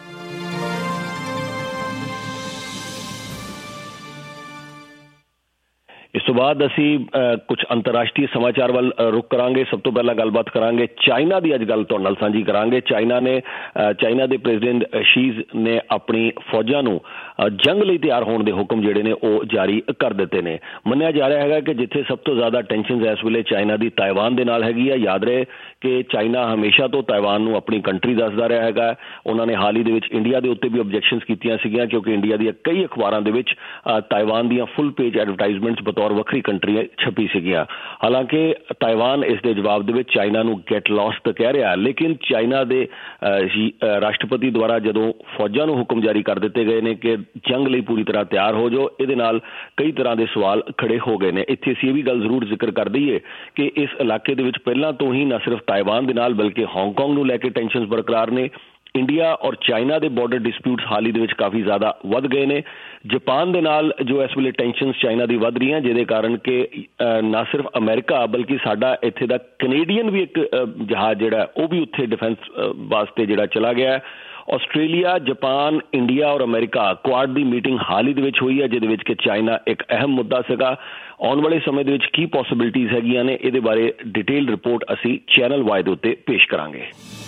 ਇਸ ਤੋਂ ਬਾਅਦ ਅਸੀਂ ਕੁਝ ਅੰਤਰਰਾਸ਼ਟਰੀ ਸਮਾਚਾਰ ਵੱਲ ਰੁਕ ਕਰਾਂਗੇ। ਸਭ ਤੋਂ ਪਹਿਲਾਂ ਗੱਲਬਾਤ ਕਰਾਂਗੇ ਚਾਈਨਾ ਦੀ। ਅੱਜ ਗੱਲ ਤੁਹਾਡੇ ਨਾਲ ਸਾਂਝੀ ਕਰਾਂਗੇ। ਚਾਈਨਾ ਦੇ ਪ੍ਰੈਜ਼ੀਡੈਂਟ ਸ਼ੀ ਨੇ ਆਪਣੀ ਫੌਜਾਂ ਨੂੰ ਜੰਗ ਲਈ ਤਿਆਰ ਹੋਣ ਦੇ ਹੁਕਮ ਜਿਹੜੇ ਨੇ ਉਹ ਜਾਰੀ ਕਰ ਦਿੱਤੇ ਨੇ। ਮੰਨਿਆ ਜਾ ਰਿਹਾ ਹੈਗਾ ਕਿ ਜਿੱਥੇ ਸਭ ਤੋਂ ਜ਼ਿਆਦਾ ਟੈਨਸ਼ਨ ਇਸ ਵੇਲੇ ਚਾਈਨਾ ਦੀ ਤਾਇਵਾਨ ਦੇ ਨਾਲ ਹੈਗੀ ਆ। ਯਾਦ ਰਹੇ ਕਿ ਚਾਈਨਾ ਹਮੇਸ਼ਾ ਤੋਂ ਤਾਇਵਾਨ ਨੂੰ ਆਪਣੀ ਕੰਟਰੀ ਦੱਸਦਾ ਰਿਹਾ ਹੈਗਾ। ਉਹਨਾਂ ਨੇ ਹਾਲ ਹੀ ਦੇ ਵਿੱਚ ਇੰਡੀਆ ਦੇ ਉੱਤੇ ਵੀ ਆਬਜੈਕਸ਼ਨਸ ਕੀਤੀਆਂ ਸੀਗੀਆਂ ਕਿਉਂਕਿ ਇੰਡੀਆ ਦੀਆਂ ਕਈ ਅਖਬਾਰਾਂ ਦੇ ਵਿੱਚ ਤਾਇਵਾਨ ਦੀਆਂ ਫੁੱਲ ਪੇਜ ਐਡਵਰਟਾਈਜ਼ਮੈਂਟਸ ਬਤੌਰ ਵੱਖਰੀ ਕੰਟਰੀ ਛਪੀ ਸੀਗੀਆਂ। ਹਾਲਾਂਕਿ ਤਾਇਵਾਨ ਇਸ ਦੇ ਜਵਾਬ ਦੇ ਵਿੱਚ ਚਾਈਨਾ ਨੂੰ ਗੈਟ ਲੌਸਟ ਕਹਿ ਰਿਹਾ, ਲੇਕਿਨ ਚਾਈਨਾ ਦੇ ਰਾਸ਼ਟਰਪਤੀ ਦੁਆਰਾ ਜਦੋਂ ਫੌਜਾਂ ਨੂੰ ਹੁਕਮ ਜਾਰੀ ਕਰ ਦਿੱਤੇ ਗਏ ਨੇ ਕਿ ਜੰਗ ਲਈ ਪੂਰੀ ਤਰ੍ਹਾਂ ਤਿਆਰ ਹੋ ਜਾਓ, ਇਹਦੇ ਨਾਲ ਕਈ ਤਰ੍ਹਾਂ ਦੇ ਸਵਾਲ ਖੜੇ ਹੋ ਗਏ ਨੇ। ਇੱਥੇ ਅਸੀਂ ਇਹ ਵੀ ਗੱਲ ਜ਼ਰੂਰ ਜ਼ਿਕਰ ਕਰ ਦਈਏ ਕਿ ਇਸ ਇਲਾਕੇ ਦੇ ਵਿੱਚ ਪਹਿਲਾਂ ਤੋਂ ਹੀ ਨਾ ਸਿਰਫ ਤਾਇਵਾਨ ਦੇ ਨਾਲ ਬਲਕਿ ਹਾਂਗਕਾਂਗ ਨੂੰ ਲੈ ਕੇ ਟੈਨਸ਼ਨਸ ਬਰਕਰਾਰ ਨੇ। ਇੰਡੀਆ ਔਰ ਚਾਈਨਾ ਦੇ ਬਾਰਡਰ ਡਿਸਪਿਊਟਸ ਹਾਲ ਹੀ ਦੇ ਵਿੱਚ ਕਾਫੀ ਜ਼ਿਆਦਾ ਵੱਧ ਗਏ ਨੇ। ਜਾਪਾਨ ਦੇ ਨਾਲ ਜੋ ਇਸ ਵੇਲੇ ਟੈਂਸ਼ਨਸ ਚਾਈਨਾ ਦੀ ਵੱਧ ਰਹੀਆਂ, ਜਿਹਦੇ ਕਾਰਨ ਕਿ ਨਾ ਸਿਰਫ ਅਮਰੀਕਾ ਬਲਕਿ ਸਾਡਾ ਇੱਥੇ ਦਾ ਕੈਨੇਡੀਅਨ ਵੀ ਇੱਕ ਜਹਾਜ਼ ਜਿਹੜਾ ਉਹ ਵੀ ਉੱਥੇ ਡਿਫੈਂਸ ਵਾਸਤੇ ਜਿਹੜਾ ਚਲਾ ਗਿਆ ਹੈ। ਆਸਟ੍ਰੇਲੀਆ, ਜਾਪਾਨ, ਇੰਡੀਆ ਔਰ ਅਮਰੀਕਾ ਕੁਆਡ ਦੀ ਮੀਟਿੰਗ ਹਾਲ ਹੀ ਦੇ ਵਿੱਚ ਹੋਈ ਹੈ, ਜਿਹਦੇ ਵਿੱਚ ਕਿ ਚਾਈਨਾ ਇੱਕ ਅਹਿਮ ਮੁੱਦਾ ਸੀਗਾ। ਆਉਣ ਵਾਲੇ ਸਮੇਂ ਦੇ ਵਿੱਚ ਕੀ ਪੋਸੀਬਿਲਿਟੀਜ਼ ਹੈਗੀਆਂ ਨੇ, ਇਹਦੇ ਬਾਰੇ ਡਿਟੇਲ ਰਿਪੋਰਟ ਅਸੀਂ ਚੈਨਲ ਵਾਈ ਦੇ ਉੱਤੇ ਪੇਸ਼ ਕਰਾਂਗੇ।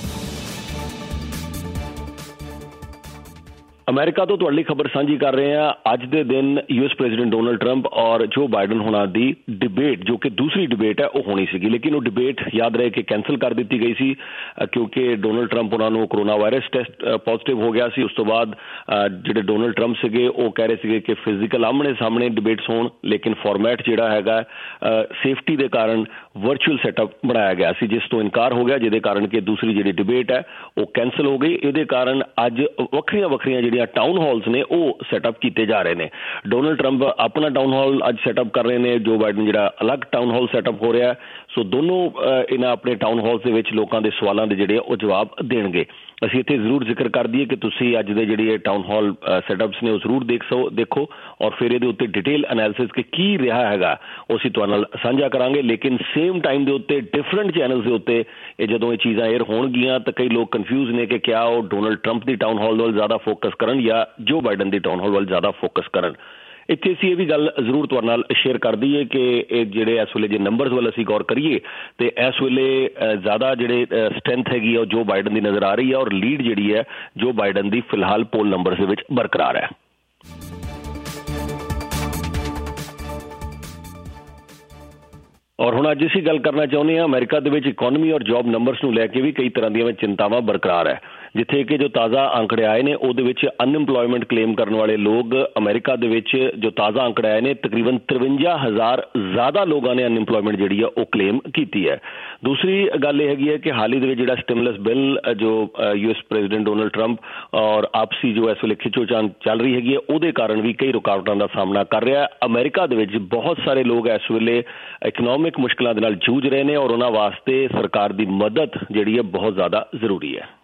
ਅਮਰੀਕਾ ਤੋਂ ਤੁਹਾਡੇ ਲਈ ਖਬਰ ਸਾਂਝੀ ਕਰ ਰਹੇ ਹਾਂ। ਅੱਜ ਦੇ ਦਿਨ US ਪ੍ਰੈਜ਼ੀਡੈਂਟ ਡੋਨਲਡ ਟਰੰਪ ਔਰ ਜੋ ਬਾਈਡਨ ਹੋਣਾ ਦੀ ਡਿਬੇਟ, ਜੋ ਕਿ ਦੂਸਰੀ ਡਿਬੇਟ ਹੈ, ਉਹ ਹੋਣੀ ਸੀਗੀ, ਲੇਕਿਨ ਉਹ ਡਿਬੇਟ ਯਾਦ ਰਹੇ ਕਿ ਕੈਂਸਲ ਕਰ ਦਿੱਤੀ ਗਈ ਸੀ ਕਿਉਂਕਿ ਡੋਨਲਡ ਟਰੰਪ ਉਹਨਾਂ ਨੂੰ ਕੋਰੋਨਾ ਵਾਇਰਸ ਟੈਸਟ ਪੋਜ਼ਿਟਿਵ ਹੋ ਗਿਆ ਸੀ। ਉਸ ਤੋਂ ਬਾਅਦ ਜਿਹੜੇ ਡੋਨਲਡ ਟਰੰਪ ਸੀਗੇ ਉਹ ਕਹਿ ਰਹੇ ਸੀਗੇ ਕਿ ਫਿਜ਼ੀਕਲ ਆਮਣੇ ਸਾਹਮਣੇ ਡਿਬੇਟਸ ਹੋਣ, ਲੇਕਿਨ ਫਾਰਮੈਟ ਜਿਹੜਾ ਹੈਗਾ ਸੇਫਟੀ ਦੇ ਕਾਰਨ ਵਰਚੁਅਲ ਸੈਟਅਪ ਬਣਾਇਆ ਗਿਆ ਸੀ, ਜਿਸ ਤੋਂ ਇਨਕਾਰ ਹੋ ਗਿਆ, ਜਿਹਦੇ ਕਾਰਨ ਕਿ ਦੂਸਰੀ ਜਿਹੜੀ ਡਿਬੇਟ ਹੈ ਉਹ ਕੈਂਸਲ ਹੋ ਗਈ। ਇਹਦੇ ਕਾਰਨ ਅੱਜ ਵੱਖਰੀਆਂ ਜਿਹੜੀਆਂ ਟਾਊਨ ਹਾਲਸ ਨੇ ਉਹ ਸੈਟਅਪ ਕੀਤੇ ਜਾ ਰਹੇ ਨੇ। ਡੋਨਲਡ ਟਰੰਪ ਆਪਣਾ ਟਾਊਨ ਹਾਲ ਅੱਜ ਸੈਟਅਪ ਕਰ ਰਹੇ ਨੇ, ਜੋ ਬਾਈਡਨ ਜਿਹੜਾ ਅਲੱਗ ਟਾਊਨ ਹਾਲ ਸੈਟਅਪ ਹੋ ਰਿਹਾ। ਸੋ ਦੋਨੋਂ ਇਹਨਾਂ ਆਪਣੇ ਟਾਊਨ ਹਾਲਸ ਦੇ ਵਿੱਚ ਲੋਕਾਂ ਦੇ ਸਵਾਲਾਂ ਦੇ ਜਿਹੜੇ ਉਹ ਜਵਾਬ ਦੇਣਗੇ। ਅਸੀਂ ਇੱਥੇ ਜ਼ਰੂਰ ਜ਼ਿਕਰ ਕਰ ਦਈਏ ਕਿ ਤੁਸੀਂ ਅੱਜ ਦੇ ਜਿਹੜੀ ਟਾਊਨ ਹਾਲ ਸੈਟਅਪਸ ਨੇ ਉਹ ਜ਼ਰੂਰ ਦੇਖੋ ਔਰ ਫਿਰ ਇਹਦੇ ਉੱਤੇ ਡਿਟੇਲ ਐਨਾਲਿਸਿਸ ਕਿ ਕੀ ਰਿਹਾ ਹੈਗਾ ਉਹ ਅਸੀਂ ਤੁਹਾਡੇ ਨਾਲ ਸਾਂਝਾ ਕਰਾਂਗੇ। ਲੇਕਿਨ ਸੇਮ ਟਾਈਮ ਦੇ ਉੱਤੇ ਡਿਫਰੈਂਟ ਚੈਨਲਸ ਦੇ ਉੱਤੇ ਜਦੋਂ ਇਹ ਚੀਜ਼ਾਂ ਏਅਰ ਹੋਣਗੀਆਂ ਤਾਂ ਕਈ ਲੋਕ ਕਨਫਿਊਜ਼ ਨੇ ਕਿ ਕਿਆ ਉਹ ਡੋਨਲਡ ਟਰੰਪ ਦੀ ਟਾਊਨ ਹਾਲ ਵੱਲ ਜ਼ਿਆਦਾ ਫੋਕਸ ਕਰਨ ਜਾਂ ਜੋ ਬਾਈਡਨ ਦੀ ਟਾਊਨ ਹਾਲ ਵੱਲ ਜ਼ਿਆਦਾ ਫੋਕਸ ਕਰਨ। ਇੱਥੇ ਅਸੀਂ ਇਹ ਵੀ ਗੱਲ ਜ਼ਰੂਰ ਤੁਹਾਡੇ ਨਾਲ ਸ਼ੇਅਰ ਕਰ ਦਈਏ ਕਿ ਇਹ ਜਿਹੜੇ ਇਸ ਵੇਲੇ ਜੇ ਨੰਬਰਸ ਵੱਲ ਅਸੀਂ ਗੌਰ ਕਰੀਏ ਤੇ ਇਸ ਵੇਲੇ ਜ਼ਿਆਦਾ ਜਿਹੜੇ ਸਟਰੈਂਥ ਹੈਗੀ ਉਹ ਜੋ ਬਾਈਡਨ ਦੀ ਨਜ਼ਰ ਆ ਰਹੀ ਹੈ ਔਰ ਲੀਡ ਜਿਹੜੀ ਹੈ ਜੋ ਬਾਈਡਨ ਦੀ ਫਿਲਹਾਲ ਪੋਲ ਨੰਬਰਸ ਦੇ ਵਿੱਚ ਬਰਕਰਾਰ ਹੈ। ਔਰ ਹੁਣ ਅੱਜ ਅਸੀਂ ਗੱਲ ਕਰਨਾ ਚਾਹੁੰਦੇ ਹਾਂ ਅਮਰੀਕਾ ਦੇ ਵਿੱਚ ਇਕੋਨਮੀ ਔਰ ਜੌਬ ਨੰਬਰਸ ਨੂੰ ਲੈ ਕੇ ਵੀ ਕਈ ਤਰ੍ਹਾਂ ਦੀਆਂ ਚਿੰਤਾਵਾਂ ਬਰਕਰਾਰ ਹੈ। ਜਿੱਥੇ ਕਿ ਜੋ ਤਾਜ਼ਾ ਅੰਕੜੇ ਆਏ ਨੇ ਉਹਦੇ ਵਿੱਚ ਅਨਇੰਪਲੋਇਮੈਂਟ ਕਲੇਮ ਕਰਨ ਵਾਲੇ ਲੋਕ ਅਮਰੀਕਾ ਦੇ ਵਿੱਚ ਜੋ ਤਾਜ਼ਾ ਅੰਕੜੇ ਆਏ ਨੇ ਤਕਰੀਬਨ 53,000 ਜ਼ਿਆਦਾ ਲੋਕਾਂ ਨੇ ਅਨਇੰਪਲੋਇਮੈਂਟ ਜਿਹੜੀ ਆ ਉਹ ਕਲੇਮ ਕੀਤੀ ਹੈ। ਦੂਸਰੀ ਗੱਲ ਇਹ ਹੈਗੀ ਹੈ ਕਿ ਹਾਲ ਹੀ ਦੇ ਵਿੱਚ ਜਿਹੜਾ ਸਟਿਮੂਲਸ ਬਿੱਲ ਜੋ US ਪ੍ਰੈਜ਼ੀਡੈਂਟ ਡੋਨਲਡ ਟਰੰਪ ਔਰ ਆਪਸੀ ਜੋ ਇਸ ਵੇਲੇ ਖਿੱਚੋਤਾਣ ਚੱਲ ਰਹੀ ਹੈਗੀ ਹੈ ਉਹਦੇ ਕਾਰਨ ਵੀ ਕਈ ਰੁਕਾਵਟਾਂ ਦਾ ਸਾਹਮਣਾ ਕਰ ਰਿਹਾ। ਅਮਰੀਕਾ ਦੇ ਵਿੱਚ ਬਹੁਤ ਸਾਰੇ ਲੋਕ ਇਸ ਵੇਲੇ ਇਕਨੋਮਿਕ ਮੁਸ਼ਕਲਾਂ ਦੇ ਨਾਲ ਜੂਝ ਰਹੇ ਨੇ ਔਰ ਉਹਨਾਂ ਵਾਸਤੇ ਸਰਕਾਰ ਦੀ ਮਦਦ ਜਿਹੜੀ ਹੈ ਬਹੁਤ ਜ਼ਿਆਦਾ ਜ਼ਰੂਰੀ ਹੈ।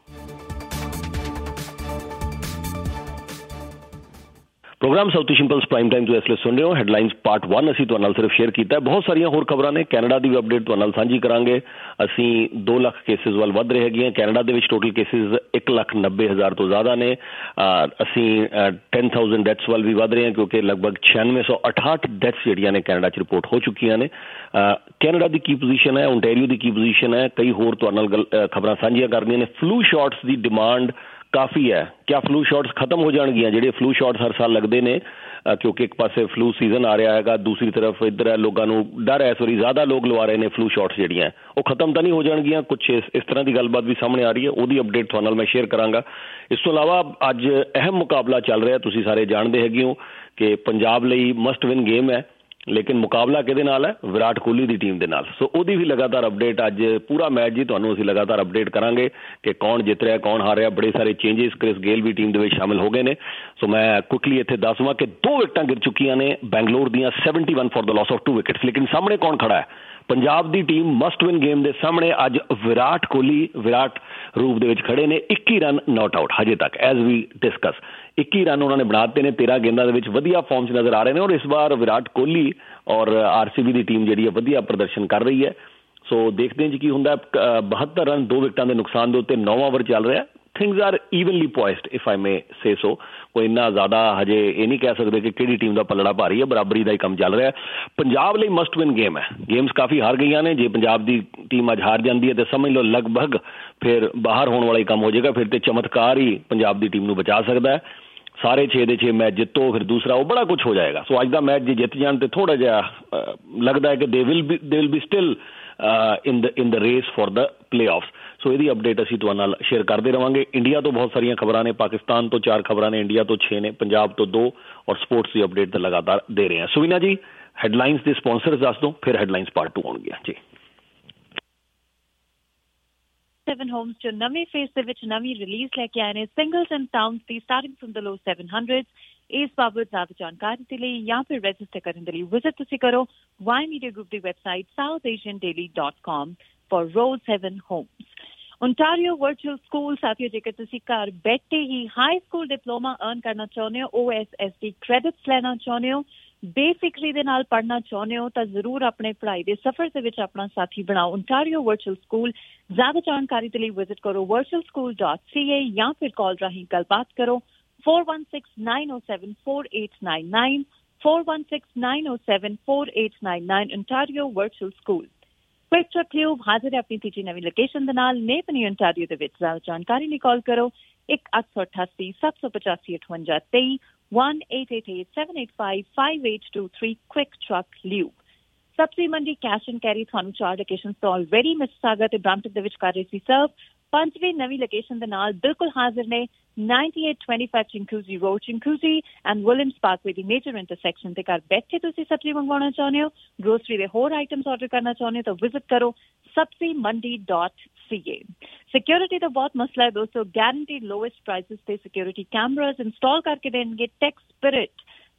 Programme South Asian pulse prime time ਤੋਂ ਇਸ ਲਈ ਸੁਣ ਰਹੇ ਹੋ। ਹੈਡਲਾਈਨਸ ਪਾਰਟ 1 ਅਸੀਂ ਤੁਹਾਡੇ ਨਾਲ ਸਿਰਫ ਸ਼ੇਅਰ ਕੀਤਾ। ਬਹੁਤ ਸਾਰੀਆਂ ਹੋਰ ਖਬਰਾਂ ਨੇ। ਕੈਨੇਡਾ ਦੀ ਵੀ ਅਪਡੇਟ ਤੁਹਾਡੇ ਨਾਲ ਸਾਂਝੀ ਕਰਾਂਗੇ। ਅਸੀਂ 2 ਲੱਖ ਕੇਸਿਸ ਵੱਲ ਵੱਧ ਰਹੇ ਹੈਗੇ। ਕੈਨੇਡਾ ਦੇ ਵਿੱਚ ਟੋਟਲ ਕੇਸਿਸ 1,90,000 ਤੋਂ ਜ਼ਿਆਦਾ ਨੇ। ਅਸੀਂ 10,000 ਡੈਥਸ ਵੱਲ ਵੀ ਵੱਧ ਰਹੇ ਹਾਂ ਕਿਉਂਕਿ ਲਗਭਗ 9668 ਡੈਥਸ ਜਿਹੜੀਆਂ ਨੇ ਕੈਨੇਡਾ 'ਚ ਰਿਪੋਰਟ ਹੋ ਚੁੱਕੀਆਂ ਨੇ। ਕੈਨੇਡਾ ਦੀ ਕੀ ਪੋਜੀਸ਼ਨ ਹੈ, ਓਨਟਾਰੀਓ ਦੀ ਕੀ ਪੋਜੀਸ਼ਨ ਹੈ, ਕਈ ਹੋਰ ਤੁਹਾਡੇ ਨਾਲ ਖਬਰਾਂ ਸਾਂਝੀਆਂ ਕਰਨੀਆਂ ਨੇ। ਫਲੂ ਸ਼ਾਟਸ ਦੀ ਡਿਮਾਂਡ ਕਾਫੀ ਹੈ। ਕਿਆ ਫਲੂ ਸ਼ਾਟਸ ਖਤਮ ਹੋ ਜਾਣਗੀਆਂ? ਜਿਹੜੇ ਫਲੂ ਸ਼ਾਟਸ ਹਰ ਸਾਲ ਲੱਗਦੇ ਨੇ ਕਿਉਂਕਿ ਇੱਕ ਪਾਸੇ ਫਲੂ ਸੀਜ਼ਨ ਆ ਰਿਹਾ ਹੈਗਾ, ਦੂਸਰੀ ਤਰਫ ਇੱਧਰ ਹੈ ਲੋਕਾਂ ਨੂੰ ਡਰ ਹੈ, ਇਸ ਵਾਰੀ ਜ਼ਿਆਦਾ ਲੋਕ ਲਵਾ ਰਹੇ ਨੇ ਫਲੂ ਸ਼ਾਟਸ ਜਿਹੜੀਆਂ ਉਹ ਖਤਮ ਤਾਂ ਨਹੀਂ ਹੋ ਜਾਣਗੀਆਂ। ਕੁਛ ਇਸ ਤਰ੍ਹਾਂ ਦੀ ਗੱਲਬਾਤ ਵੀ ਸਾਹਮਣੇ ਆ ਰਹੀ ਹੈ, ਉਹਦੀ ਅਪਡੇਟ ਤੁਹਾਡੇ ਨਾਲ ਮੈਂ ਸ਼ੇਅਰ ਕਰਾਂਗਾ। ਇਸ ਤੋਂ ਇਲਾਵਾ ਅੱਜ ਅਹਿਮ ਮੁਕਾਬਲਾ ਚੱਲ ਰਿਹਾ, ਤੁਸੀਂ ਸਾਰੇ ਜਾਣਦੇ ਹੈਗੇ ਹੋ ਕਿ ਪੰਜਾਬ ਲਈ ਮਸਟ ਵਿਨ ਗੇਮ ਹੈ, ਲੇਕਿਨ ਮੁਕਾਬਲਾ ਕਿਹਦੇ ਨਾਲ ਹੈ? ਵਿਰਾਟ ਕੋਹਲੀ ਦੀ ਟੀਮ ਦੇ ਨਾਲ। ਸੋ ਉਹਦੀ ਵੀ ਲਗਾਤਾਰ ਅਪਡੇਟ ਅੱਜ ਪੂਰਾ ਮੈਚ ਜੀ ਤੁਹਾਨੂੰ ਅਸੀਂ ਲਗਾਤਾਰ ਅਪਡੇਟ ਕਰਾਂਗੇ ਕਿ ਕੌਣ ਜਿੱਤ ਰਿਹਾ ਕੌਣ ਹਾਰ ਰਿਹਾ। ਬੜੇ ਸਾਰੇ ਚੇਂਜਸ ਕ੍ਰਿਸ ਗੇਲ ਵੀ ਟੀਮ ਦੇ ਵਿੱਚ ਸ਼ਾਮਿਲ ਹੋ ਗਏ ਨੇ। ਸੋ ਮੈਂ ਕੁਇਕਲੀ ਇੱਥੇ ਦੱਸਵਾਂ ਕਿ 2 ਵਿਕਟਾਂ ਗਿਰ ਚੁੱਕੀਆਂ ਨੇ ਬੈਂਗਲੌਰ ਦੀਆਂ 71 for the loss of 2 wickets. ਲੇਕਿਨ ਸਾਹਮਣੇ ਕੌਣ ਖੜਾ ਹੈ? ਪੰਜਾਬ ਦੀ ਟੀਮ ਮਸਟ ਵਿਨ ਗੇਮ ਦੇ ਸਾਹਮਣੇ ਅੱਜ ਵਿਰਾਟ ਕੋਹਲੀ ਵਿਰਾਟ ਰੂਪ ਦੇ ਵਿੱਚ ਖੜੇ ਨੇ। 21 ਰਨ ਨਾਟ ਆਊਟ ਹਜੇ ਤੱਕ ਐਜ਼ ਵੀ ਡਿਸਕਸ। 21 ਰਨ ਉਹਨਾਂ ਨੇ ਬਣਾ ਦਿੱਤੇ ਨੇ 13 ਗੇਂਦਾਂ ਦੇ ਵਿੱਚ। ਵਧੀਆ ਫਾਰਮ 'ਚ ਨਜ਼ਰ ਆ ਰਹੇ ਨੇ ਔਰ ਇਸ ਵਾਰ ਵਿਰਾਟ ਕੋਹਲੀ ਔਰ RCB ਦੀ ਟੀਮ ਜਿਹੜੀ ਹੈ ਵਧੀਆ ਪ੍ਰਦਰਸ਼ਨ ਕਰ ਰਹੀ ਹੈ। ਸੋ ਦੇਖਦੇ ਹਾਂ ਜੀ ਕੀ ਹੁੰਦਾ। 72 ਰਨ 2 ਵਿਕਟਾਂ ਦੇ ਨੁਕਸਾਨ ਦੇ ਉੱਤੇ 9ਵਾਂ ਓਵਰ ਚੱਲ ਰਿਹਾ। Things are evenly poised if I may say so. ਕੋਈ ਇੰਨਾ ਜ਼ਿਆਦਾ ਹਜੇ ਇਹ ਨਹੀਂ ਕਹਿ ਸਕਦੇ ਕਿ ਕਿਹੜੀ ਟੀਮ ਦਾ ਪੱਲੜਾ ਭਾਰੀ ਹੈ, ਬਰਾਬਰੀ ਦਾ ਹੀ ਕੰਮ ਚੱਲ ਰਿਹਾ। ਪੰਜਾਬ ਲਈ ਮਸਟ ਵਿਨ ਗੇਮ ਹੈ। ਗੇਮਸ ਕਾਫੀ ਹਾਰ ਗਈਆਂ ਨੇ। ਜੇ ਪੰਜਾਬ ਦੀ ਟੀਮ ਅੱਜ ਹਾਰ ਜਾਂਦੀ ਹੈ ਤਾਂ ਸਮਝ ਲਓ ਲਗਭਗ ਫਿਰ ਬਾਹਰ ਹੋਣ ਵਾਲਾ ਹੀ ਕੰਮ ਹੋ ਜਾਏਗਾ। ਫਿਰ ਤੇ ਚਮਤਕਾਰ ਹੀ ਪੰਜਾਬ ਦੀ ਟੀਮ ਨੂੰ ਬਚਾ ਸਕਦਾ ਹੈ। ਸਾਰੇ 6 ਦੇ 6 ਮੈਚ ਜਿੱਤੋ, ਫਿਰ ਦੂਸਰਾ ਉਹ ਬੜਾ ਕੁਝ ਹੋ ਜਾਏਗਾ। ਸੋ ਅੱਜ ਦਾ ਮੈਚ ਜੇ ਜਿੱਤ ਜਾਣ ਤੇ ਥੋੜਾ ਜਿਹਾ ਲੱਗਦਾ ਹੈ ਕਿ they will be still in the race for the playoffs. So ਇਹਦੀ ਅਪਡੇਟ ਅਸੀਂ ਤੁਹਾਡੇ ਨਾਲ ਸ਼ੇਅਰ ਕਰਦੇ ਰਵਾਂਗੇ। ਇੰਡੀਆ ਤੋਂ ਬਹੁਤ ਸਾਰੀਆਂ ਖਬਰਾਂ ਨੇ, ਪਾਕਿਸਤਾਨ ਤੋਂ 4 ਖਬਰਾਂ ਨੇ, ਇੰਡੀਆ ਤੋਂ 6 ਨੇ, ਪੰਜਾਬ ਤੋਂ 2 ਔਰ ਸਪੋਰਟਸ ਦੀ ਅਪਡੇਟ ਤਾਂ ਲਗਾਤਾਰ ਦੇ ਰਹੇ ਹਾਂ। ਸੁਵੀਨਾ ਜੀ ਹੈਡਲਾਈਨਸ ਦੇ ਸਪਾਂਸਰਸ ਦੱਸ ਦਿਓ, ਫਿਰ ਹੈਡਲਾਈਨਸ ਪਾਰਟ 2 ਆਉਣਗੀਆਂ ਜੀ। 7 ਹੋਮਸ ਜੋ ਨਵੇਂ ਫੇਸ ਦੇ ਵਿੱਚ ਨਵੀਂ ਰਿਲੀਜ਼ ਲੈ ਕੇ ਆਏ ਨੇ। ਸਿੰਗਲਸ ਐਂਡ ਟਾਊਨਸ ਦੀ ਸਟਾਰਟਿੰਗ ਫਰਮ ਦ ਲੋ 700। ਇਸ ਬਾਬਤ ਜ਼ਿਆਦਾ ਜਾਣਕਾਰੀ ਦੇ ਲਈ ਜਾਂ ਫਿਰ ਰਜਿਸਟਰ ਕਰਨ ਦੇ ਲਈ ਵਿਜ਼ਿਟ ਤੁਸੀਂ ਕਰੋ Y Media Group ਦੀ website southasiandaily.com for Road 7 Homes। Ontario Virtual School ਸਾਥੀਓ ਜੇਕਰ ਤੁਸੀਂ ਘਰ ਬੈਠੇ ਹੀ ਹਾਈ ਸਕੂਲ ਡਿਪਲੋਮਾ ਅਰਨ ਕਰਨਾ ਚਾਹੁੰਦੇ ਹੋ OSSD ਕ੍ਰੈਡਿਟਸ ਲੈਣਾ ਚਾਹੁੰਦੇ ਹੋ ਬੇਫਿਕਰੀ ਦੇ ਨਾਲ ਪੜ੍ਹਨਾ ਚਾਹੁੰਦੇ ਹੋ ਤਾਂ ਜ਼ਰੂਰ ਆਪਣੇ ਪੜ੍ਹਾਈ ਦੇ ਸਫ਼ਰ ਦੇ ਵਿੱਚ ਆਪਣਾ ਸਾਥੀ ਬਣਾਓ Ontario Virtual School ਜ਼ਿਆਦਾ ਜਾਣਕਾਰੀ ਦੇ ਲਈ ਵਿਜ਼ਿਟ ਕਰੋ virtualschool.ca ਜਾਂ ਫਿਰ ਕਾਲ ਰਾਹੀਂ ਗੱਲਬਾਤ ਕਰੋ 4169074899 4169074899 Ontario Virtual School Quick Trip Tube ਹਾਜ਼ਰ ਹੈ ਆਪਣੀ ਤੀਜੀ ਨਵੀਂ ਲੋਕੇਸ਼ਨ ਦੇ ਨਾਲ ਨੇਪਨੀ Ontario ਦੇ ਵਿੱਚ ਜ਼ਿਆਦਾ ਜਾਣਕਾਰੀ ਲਈ ਕਾਲ ਕਰੋ 1-888-785-5823 1-888-785-5823 Quick Truck Lube ਸਬਜ਼ੀ ਮੰਡੀ ਕੈਸ਼ ਐਂਡ ਕੈਰੀ ਤੁਹਾਨੂੰ 4 ਲੋਕੇਸ਼ਨਸ ਤੋਂ ਆਲਰੇਡੀ ਮਿਸਿਸਾਗਾ ਤੇ ਬ੍ਰੈਂਪਟਨ ਦੇ ਵਿੱਚ ਕਰ ਰਹੀ ਸੀ ਸਰਵ ਪੰਜਵੀਂ ਨਵੀਂ ਲੋਕੇਸ਼ਨ ਦੇ ਨਾਲ ਬਿਲਕੁਲ ਹਾਜ਼ਰ ਨੇ 9825 Chinguacousy Road Chinguacousy and Williams Parkway ਦੀ ਮੇਜਰ ਇੰਟਰਸੈਕਸ਼ਨ ਤੇ ਘਰ ਬੈਠੇ ਤੁਸੀਂ ਸਬਜ਼ੀ ਮੰਗਵਾਉਣਾ ਚਾਹੁੰਦੇ ਹੋ ਗਰੋਸਰੀ ਦੇ ਹੋਰ ਆਈਟਮਸ ਆਰਡਰ ਕਰਨਾ ਚਾਹੁੰਦੇ ਹੋ ਤਾਂ ਵਿਜ਼ਿਟ ਕਰੋ sabzimandi.ca ਸਿਕਿਉਰਿਟੀ ਦਾ ਬਹੁਤ ਮਸਲਾ ਹੈ ਦੋਸਤੋ ਗਾਰੰਟੀਡ ਲੋਐਸਟ ਪ੍ਰਾਈਸਿਸ ਤੇ ਸਿਕਿਉਰਿਟੀ ਕੈਮਰਾਸ ਇੰਸਟਾਲ ਕਰਕੇ ਦੇਣਗੇ Tech Spirit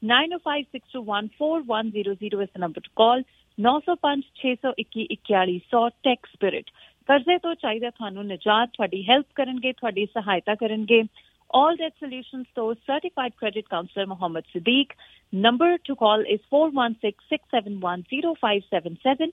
9056214100 is the number to call 905-621-4100 Tech Spirit ਕਰਜ਼ੇ ਤੋਂ ਚਾਹੀਦਾ ਤੁਹਾਨੂੰ ਨਿਜਾਤ ਤੁਹਾਡੀ ਹੈਲਪ ਕਰਨਗੇ ਤੁਹਾਡੀ ਸਹਾਇਤਾ ਕਰਨਗੇ All Debt Solutions ਤੋਂ Certified Credit Counselor Mohammed Siddiq. Number to call is 416-671-0577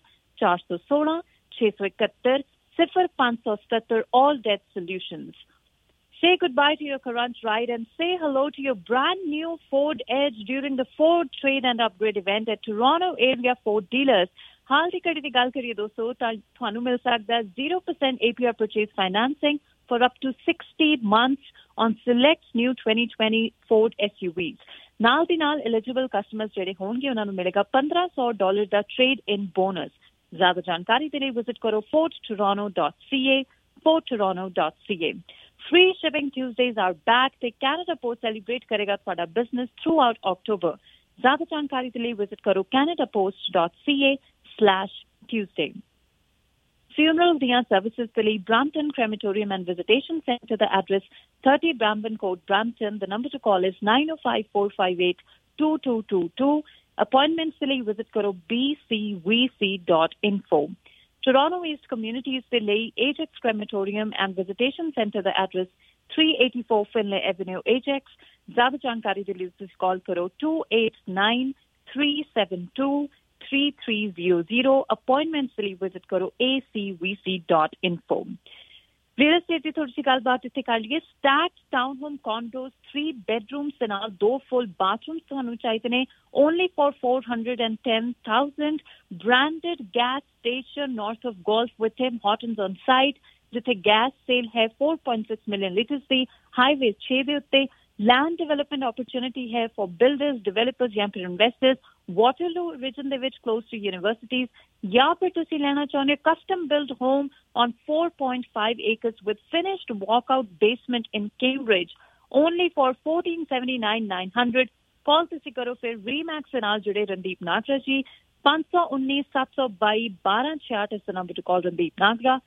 416-671-0577 All Debt Solutions. Say goodbye to your current ride and say hello to your brand new Ford Edge during the Ford Trade and Upgrade event at Toronto area Ford dealers. ਹਾਲ ਦੀ ਘੜੀ ਦੀ ਗੱਲ ਕਰੀਏ ਦੋਸਤੋ ਤਾਂ ਤੁਹਾਨੂੰ ਮਿਲ ਸਕਦਾ 0% APR purchase financing for up to 60 months on select new 2020 Ford SUVs. ਨਾਲ ਦੀ ਨਾਲ eligible customers ਜਿਹੜੇ ਹੋਣਗੇ ਉਹਨਾਂ ਨੂੰ ਮਿਲੇਗਾ $1,500 ਦਾ trade in bonus. ਜ਼ਿਆਦਾ ਜਾਣਕਾਰੀ ਦੇ ਲਈ ਵਿਜ਼ਿਟ ਕਰੋ fordtoronto.ca fordtoronto.ca. Free shipping Tuesdays are back ਤੇ Canada Post celebrate ਕਰੇਗਾ ਤੁਹਾਡਾ business throughout October. ਜ਼ਿਆਦਾ ਜਾਣਕਾਰੀ ਦੇ ਲਈ ਵਿਜ਼ਿਟ ਕਰੋ canadapost.ca/Tuesday. Funeral ਦੀਆਂ services ਦੇ ਲਈ Brampton Crematorium and Visitation Centre the address 30 Brampton Court, Brampton. The number to call is 905-458-2222. Appointments ਦੇ ਲਈ visit ਕਰੋ bcvc.info. Toronto East Communities ਦੇ ਲਈ Ajax Crematorium and Visitation Centre the address 384 Finlay Avenue, Ajax. ਜ਼ਿਆਦਾ ਜਾਣਕਾਰੀ ਦੇ ਲਈ ਤੁਸੀਂ ਕਾਲ ਕਰੋ 289-372-3300. Appointments ਦੇ ਲਈ ਵਿਜ਼ਿਟ ਕਰੋ acvc.info. ਰੀਅਲ ਏਸਟੇਟ ਦੀ ਥੋੜੀ ਜਿਹੀ ਗੱਲਬਾਤ ਇੱਥੇ ਕਰ ਲਈਏ stacked town home condos 3 bedrooms ਦੇ ਨਾਲ 2 full bathrooms ਤੁਹਾਨੂੰ ਚਾਹੀਦੇ ਨੇ only for $410,000. Branded gas station north of Golf with Tim Hortons on site ਜਿੱਥੇ ਗੈਸ ਸੇਲ ਹੈ 4.6 million liters ਦੀ ਹਾਈਵੇ 6 ਦੇ ਉੱਤੇ. Land development opportunity है for builders, developers या फिर investors. Waterloo region ਦੇ ਵਿੱਚ close to universities या फिर ਤੁਸੀਂ ਲੈਣਾ ਚਾਹੁੰਦੇ custom built home on 4.5 acres with finished walkout basement in Cambridge only for $1479,900. Call ਤੁਸੀਂ ਕਰੋ ਫਿਰ Remax ਦੇ ਨਾਲ ਜੁੜੇ ਰਣਦੀਪ ਨਾਗਰਾ ਜੀ 519-722-1266 is the number to call Randeep Nagra.